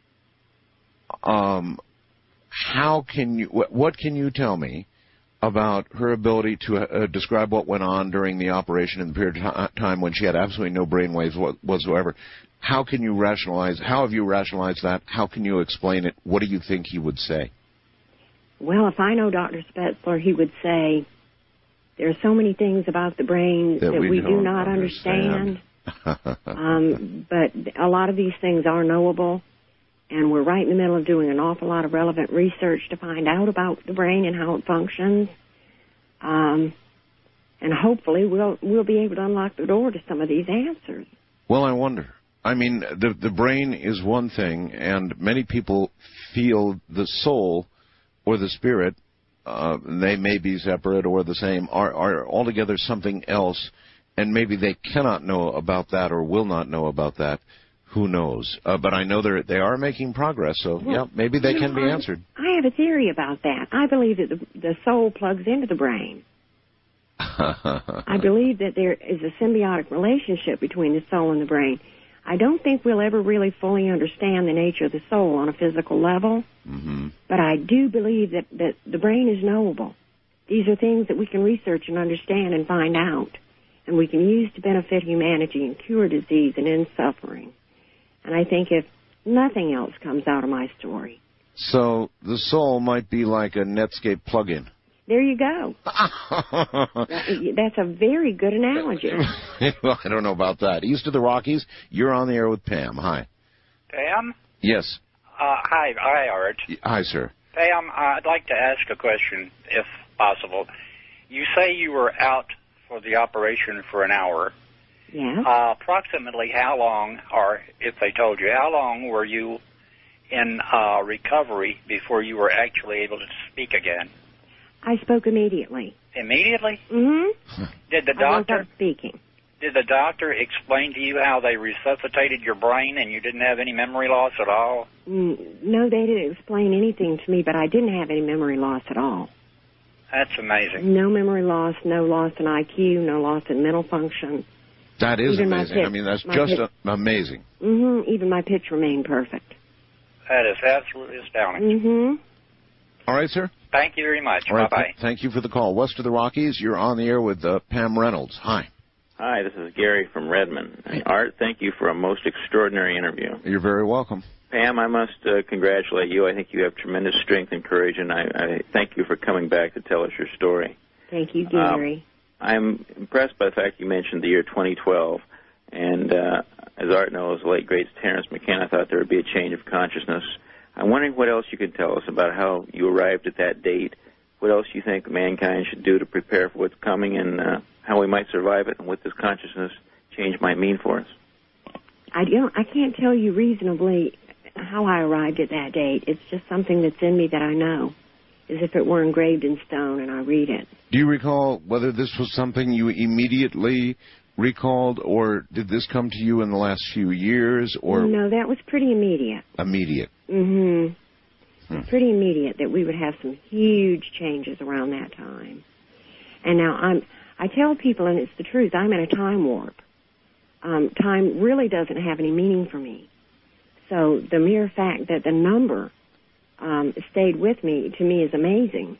what can you tell me about her ability to describe what went on during the operation in the period of time when she had absolutely no brainwaves whatsoever? How have you rationalized that? How can you explain it? What do you think he would say? Well, if I know Dr. Spetzler, he would say, there are so many things about the brain that we do not understand. But a lot of these things are knowable. And we're right in the middle of doing an awful lot of relevant research to find out about the brain and how it functions. And hopefully we'll be able to unlock the door to some of these answers. Well, I wonder. I mean, the brain is one thing, and many people feel the soul or the spirit, they may be separate or the same, are altogether something else, and maybe they cannot know about that or will not know about that. Who knows? But I know they are making progress, so maybe they can be answered. I have a theory about that. I believe that the soul plugs into the brain. I believe that there is a symbiotic relationship between the soul and the brain. I don't think we'll ever really fully understand the nature of the soul on a physical level, but I do believe that the brain is knowable. These are things that we can research and understand and find out, and we can use to benefit humanity and cure disease and end suffering. And I think if nothing else comes out of my story. So the soul might be like a Netscape plugin. There you go. That's a very good analogy. Well, I don't know about that. East of the Rockies, you're on the air with Pam. Hi. Pam? Yes. Hi, Art. Hi, sir. Pam, I'd like to ask a question, if possible. You say you were out for the operation for an hour. Yeah. Approximately how long, or if they told you, how long were you in recovery before you were actually able to speak again? I spoke immediately. Immediately? Mm-hmm. Did the I woke doctor up speaking. Did the doctor explain to you how they resuscitated your brain and you didn't have any memory loss at all? No, they didn't explain anything to me, but I didn't have any memory loss at all. That's amazing. No memory loss, no loss in IQ, no loss in mental function. That is amazing. I mean, that's just amazing. Mm-hmm. Even my pitch remained perfect. That is absolutely astounding. Mm-hmm. All right, sir. Thank you very much. All right, Bye-bye. Thank you for the call. West of the Rockies, you're on the air with Pam Reynolds. Hi. Hi, this is Gary from Redmond. Art, thank you for a most extraordinary interview. You're very welcome. Pam, I must congratulate you. I think you have tremendous strength and courage, and I thank you for coming back to tell us your story. Thank you, Gary. I'm impressed by the fact you mentioned the year 2012, and as Art knows, the late, great Terence McKenna thought there would be a change of consciousness. I'm wondering what else you could tell us about how you arrived at that date, what else you think mankind should do to prepare for what's coming, and how we might survive it, and what this consciousness change might mean for us. I can't tell you reasonably how I arrived at that date. It's just something that's in me that I know, as if it were engraved in stone, and I read it. Do you recall whether this was something you immediately recalled, or did this come to you in the last few years? Or no, that was pretty immediate. Immediate. Mm-hmm. Pretty immediate that we would have some huge changes around that time. And now I tell people, and it's the truth, I'm in a time warp. Time really doesn't have any meaning for me. So the mere fact that the number stayed with me, to me, is amazing.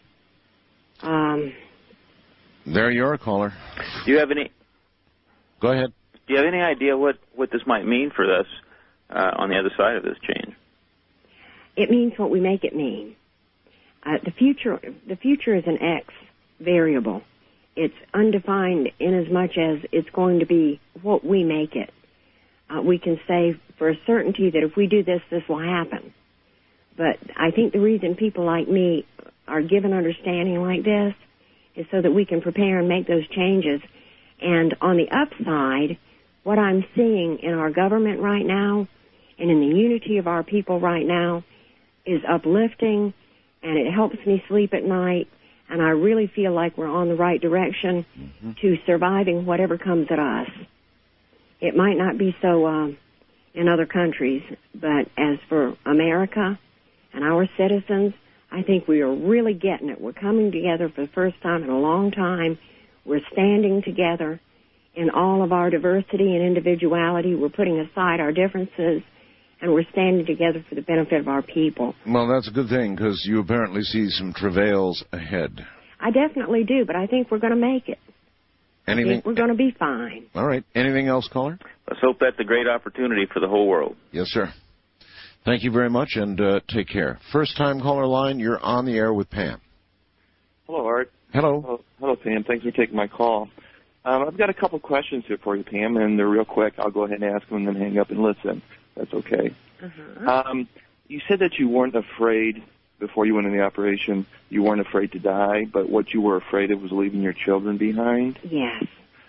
There you are, caller. Do you have any... Go ahead. Do you have any idea what this might mean for us on the other side of this change? It means what we make it mean. The future is an X variable. It's undefined in as much as it's going to be what we make it. We can say for a certainty that if we do this, this will happen. But I think the reason people like me are given understanding like this is so that we can prepare and make those changes. And on the upside, what I'm seeing in our government right now and in the unity of our people right now is uplifting, and it helps me sleep at night, and I really feel like we're on the right direction to surviving whatever comes at us. It might not be so in other countries, but as for America and our citizens, I think we are really getting it. We're coming together for the first time in a long time. We're standing together in all of our diversity and individuality. We're putting aside our differences, and we're standing together for the benefit of our people. Well, that's a good thing, because you apparently see some travails ahead. I definitely do, but I think we're going to make it. Anything? I think we're going to be fine. All right. Anything else, caller? Let's hope that's a great opportunity for the whole world. Yes, sir. Thank you very much, and take care. First-time caller line, you're on the air with Pam. Hello, Art. Hello. Hello, Pam. Thanks for taking my call. I've got a couple questions here for you, Pam, and they're real quick. I'll go ahead and ask them and then hang up and listen. That's okay. You said that you weren't afraid before you went in the operation. You weren't afraid to die, but what you were afraid of was leaving your children behind? Yes.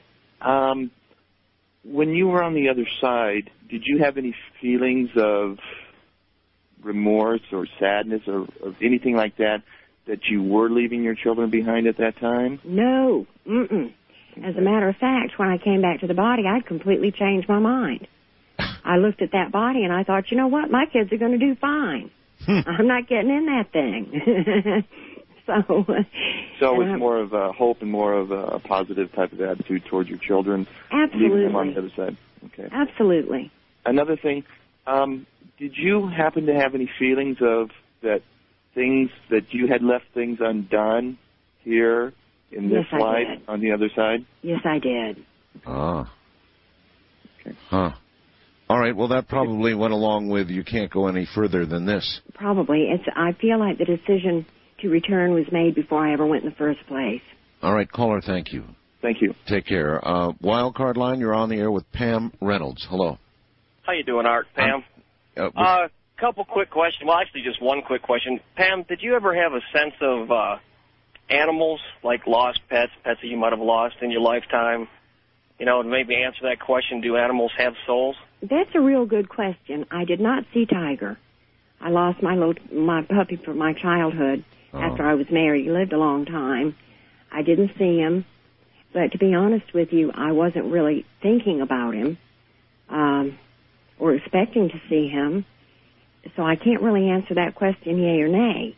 When you were on the other side, did you have any feelings of remorse or sadness or anything like that you were leaving your children behind at that time? No. As a matter of fact, when I came back to the body, I'd completely changed my mind. I looked at that body and I thought, you know what, my kids are going to do fine. I'm not getting in that thing. So it's more of a hope and more of a positive type of attitude towards your children. Absolutely. Leaving them on the other side. Okay. Absolutely. Another thing, did you happen to have any feelings of that things that you had left things undone here in this life on the other side? Yes, I did. Ah. Okay. Huh. All right, well, that probably went along with you can't go any further than this. Probably. I feel like the decision to return was made before I ever went in the first place. All right, caller, thank you. Thank you. Take care. Wild Card line, you're on the air with Pam Reynolds. Hello. How you doing, Art? Pam? Couple quick questions. Well, actually, just one quick question. Pam, did you ever have a sense of animals, like lost pets that you might have lost in your lifetime? You know, and maybe answer that question, do animals have souls? That's a real good question. I did not see Tiger. I lost my puppy from my childhood after I was married. He lived a long time. I didn't see him, but to be honest with you, I wasn't really thinking about him or expecting to see him, so I can't really answer that question yay or nay.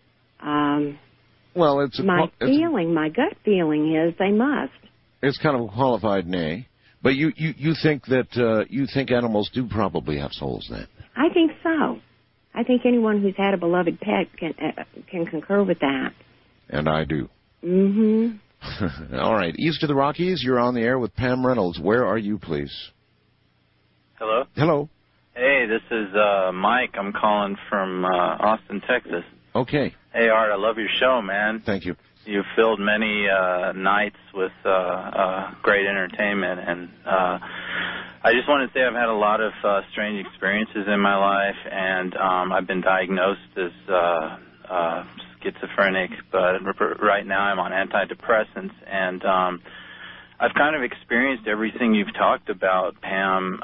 Well, it's my gut feeling is they must. It's kind of a qualified nay, but you think that you think animals do probably have souls then? I think so. I think anyone who's had a beloved pet can concur with that. And I do. Mm-hmm. All right, east of the Rockies, you're on the air with Pam Reynolds. Where are you, please? Hello. Hello. Hey, this is Mike. I'm calling from Austin, Texas. Okay. Hey, Art, I love your show, man. Thank you. You've filled many nights with great entertainment, and I just want to say I've had a lot of strange experiences in my life, and I've been diagnosed as schizophrenic, but right now I'm on antidepressants, and I've kind of experienced everything you've talked about, Pam,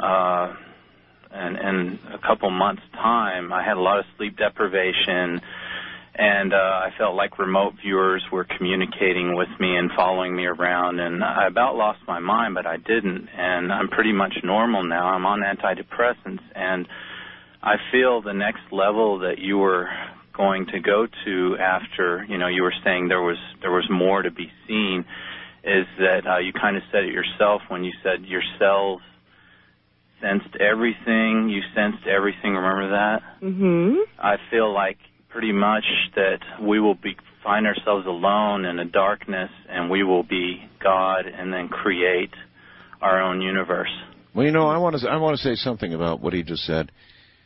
in a couple months' time. I had a lot of sleep deprivation, and I felt like remote viewers were communicating with me and following me around, and I about lost my mind, but I didn't, and I'm pretty much normal now. I'm on antidepressants, and I feel the next level that you were going to go to after, you were saying there was more to be seen, is that you kind of said it yourself when you said your cells sensed everything. You sensed everything. Remember that? Mm-hmm. I feel like pretty much that we will find ourselves alone in a darkness, and we will be God and then create our own universe. Well, I want to say something about what he just said.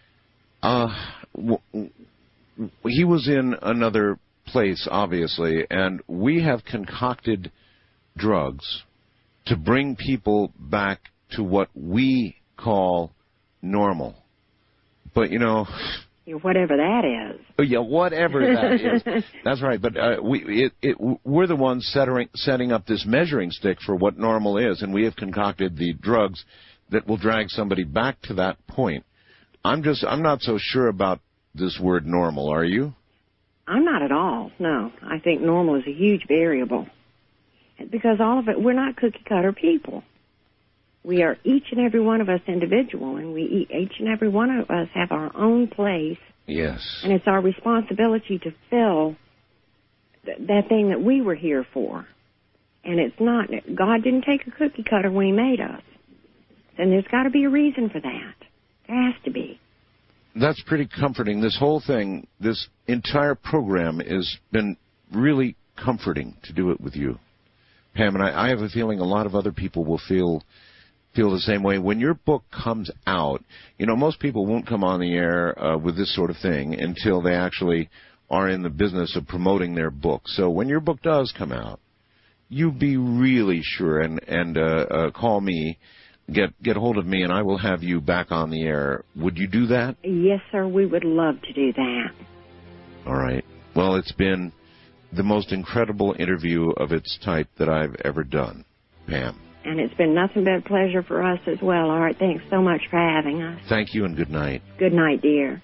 He was in another place, obviously, and we have concocted drugs to bring people back to what we call normal. But, whatever that is. Oh, yeah, whatever that is. That's right. But we're the ones setting up this measuring stick for what normal is, and we have concocted the drugs that will drag somebody back to that point. I'm not so sure about this word normal. Are you? I'm not at all. No. I think normal is a huge variable. Because all of it, we're not cookie-cutter people. We are each and every one of us individual, and each and every one of us have our own place. Yes. And it's our responsibility to fill that thing that we were here for. And it's not, God didn't take a cookie cutter when he made us. And there's got to be a reason for that. There has to be. That's pretty comforting. This whole thing, this entire program has been really comforting to do it with you, Pam. And I have a feeling a lot of other people will feel the same way. When your book comes out, most people won't come on the air with this sort of thing until they actually are in the business of promoting their book. So when your book does come out, you be really sure and call me, get hold of me, and I will have you back on the air. Would you do that? Yes, sir. We would love to do that. All right. Well, it's been the most incredible interview of its type that I've ever done, Pam. And it's been nothing but a pleasure for us as well. All right, thanks so much for having us. Thank you, and good night. Good night, dear.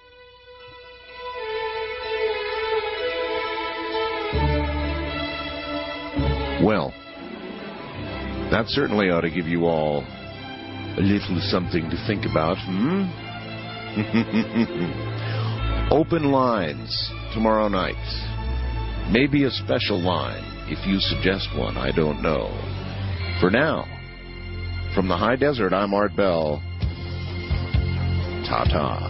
Well, that certainly ought to give you all a little something to think about, Open lines tomorrow night. Maybe a special line, if you suggest one, I don't know. For now, from the high desert, I'm Art Bell. Ta-ta.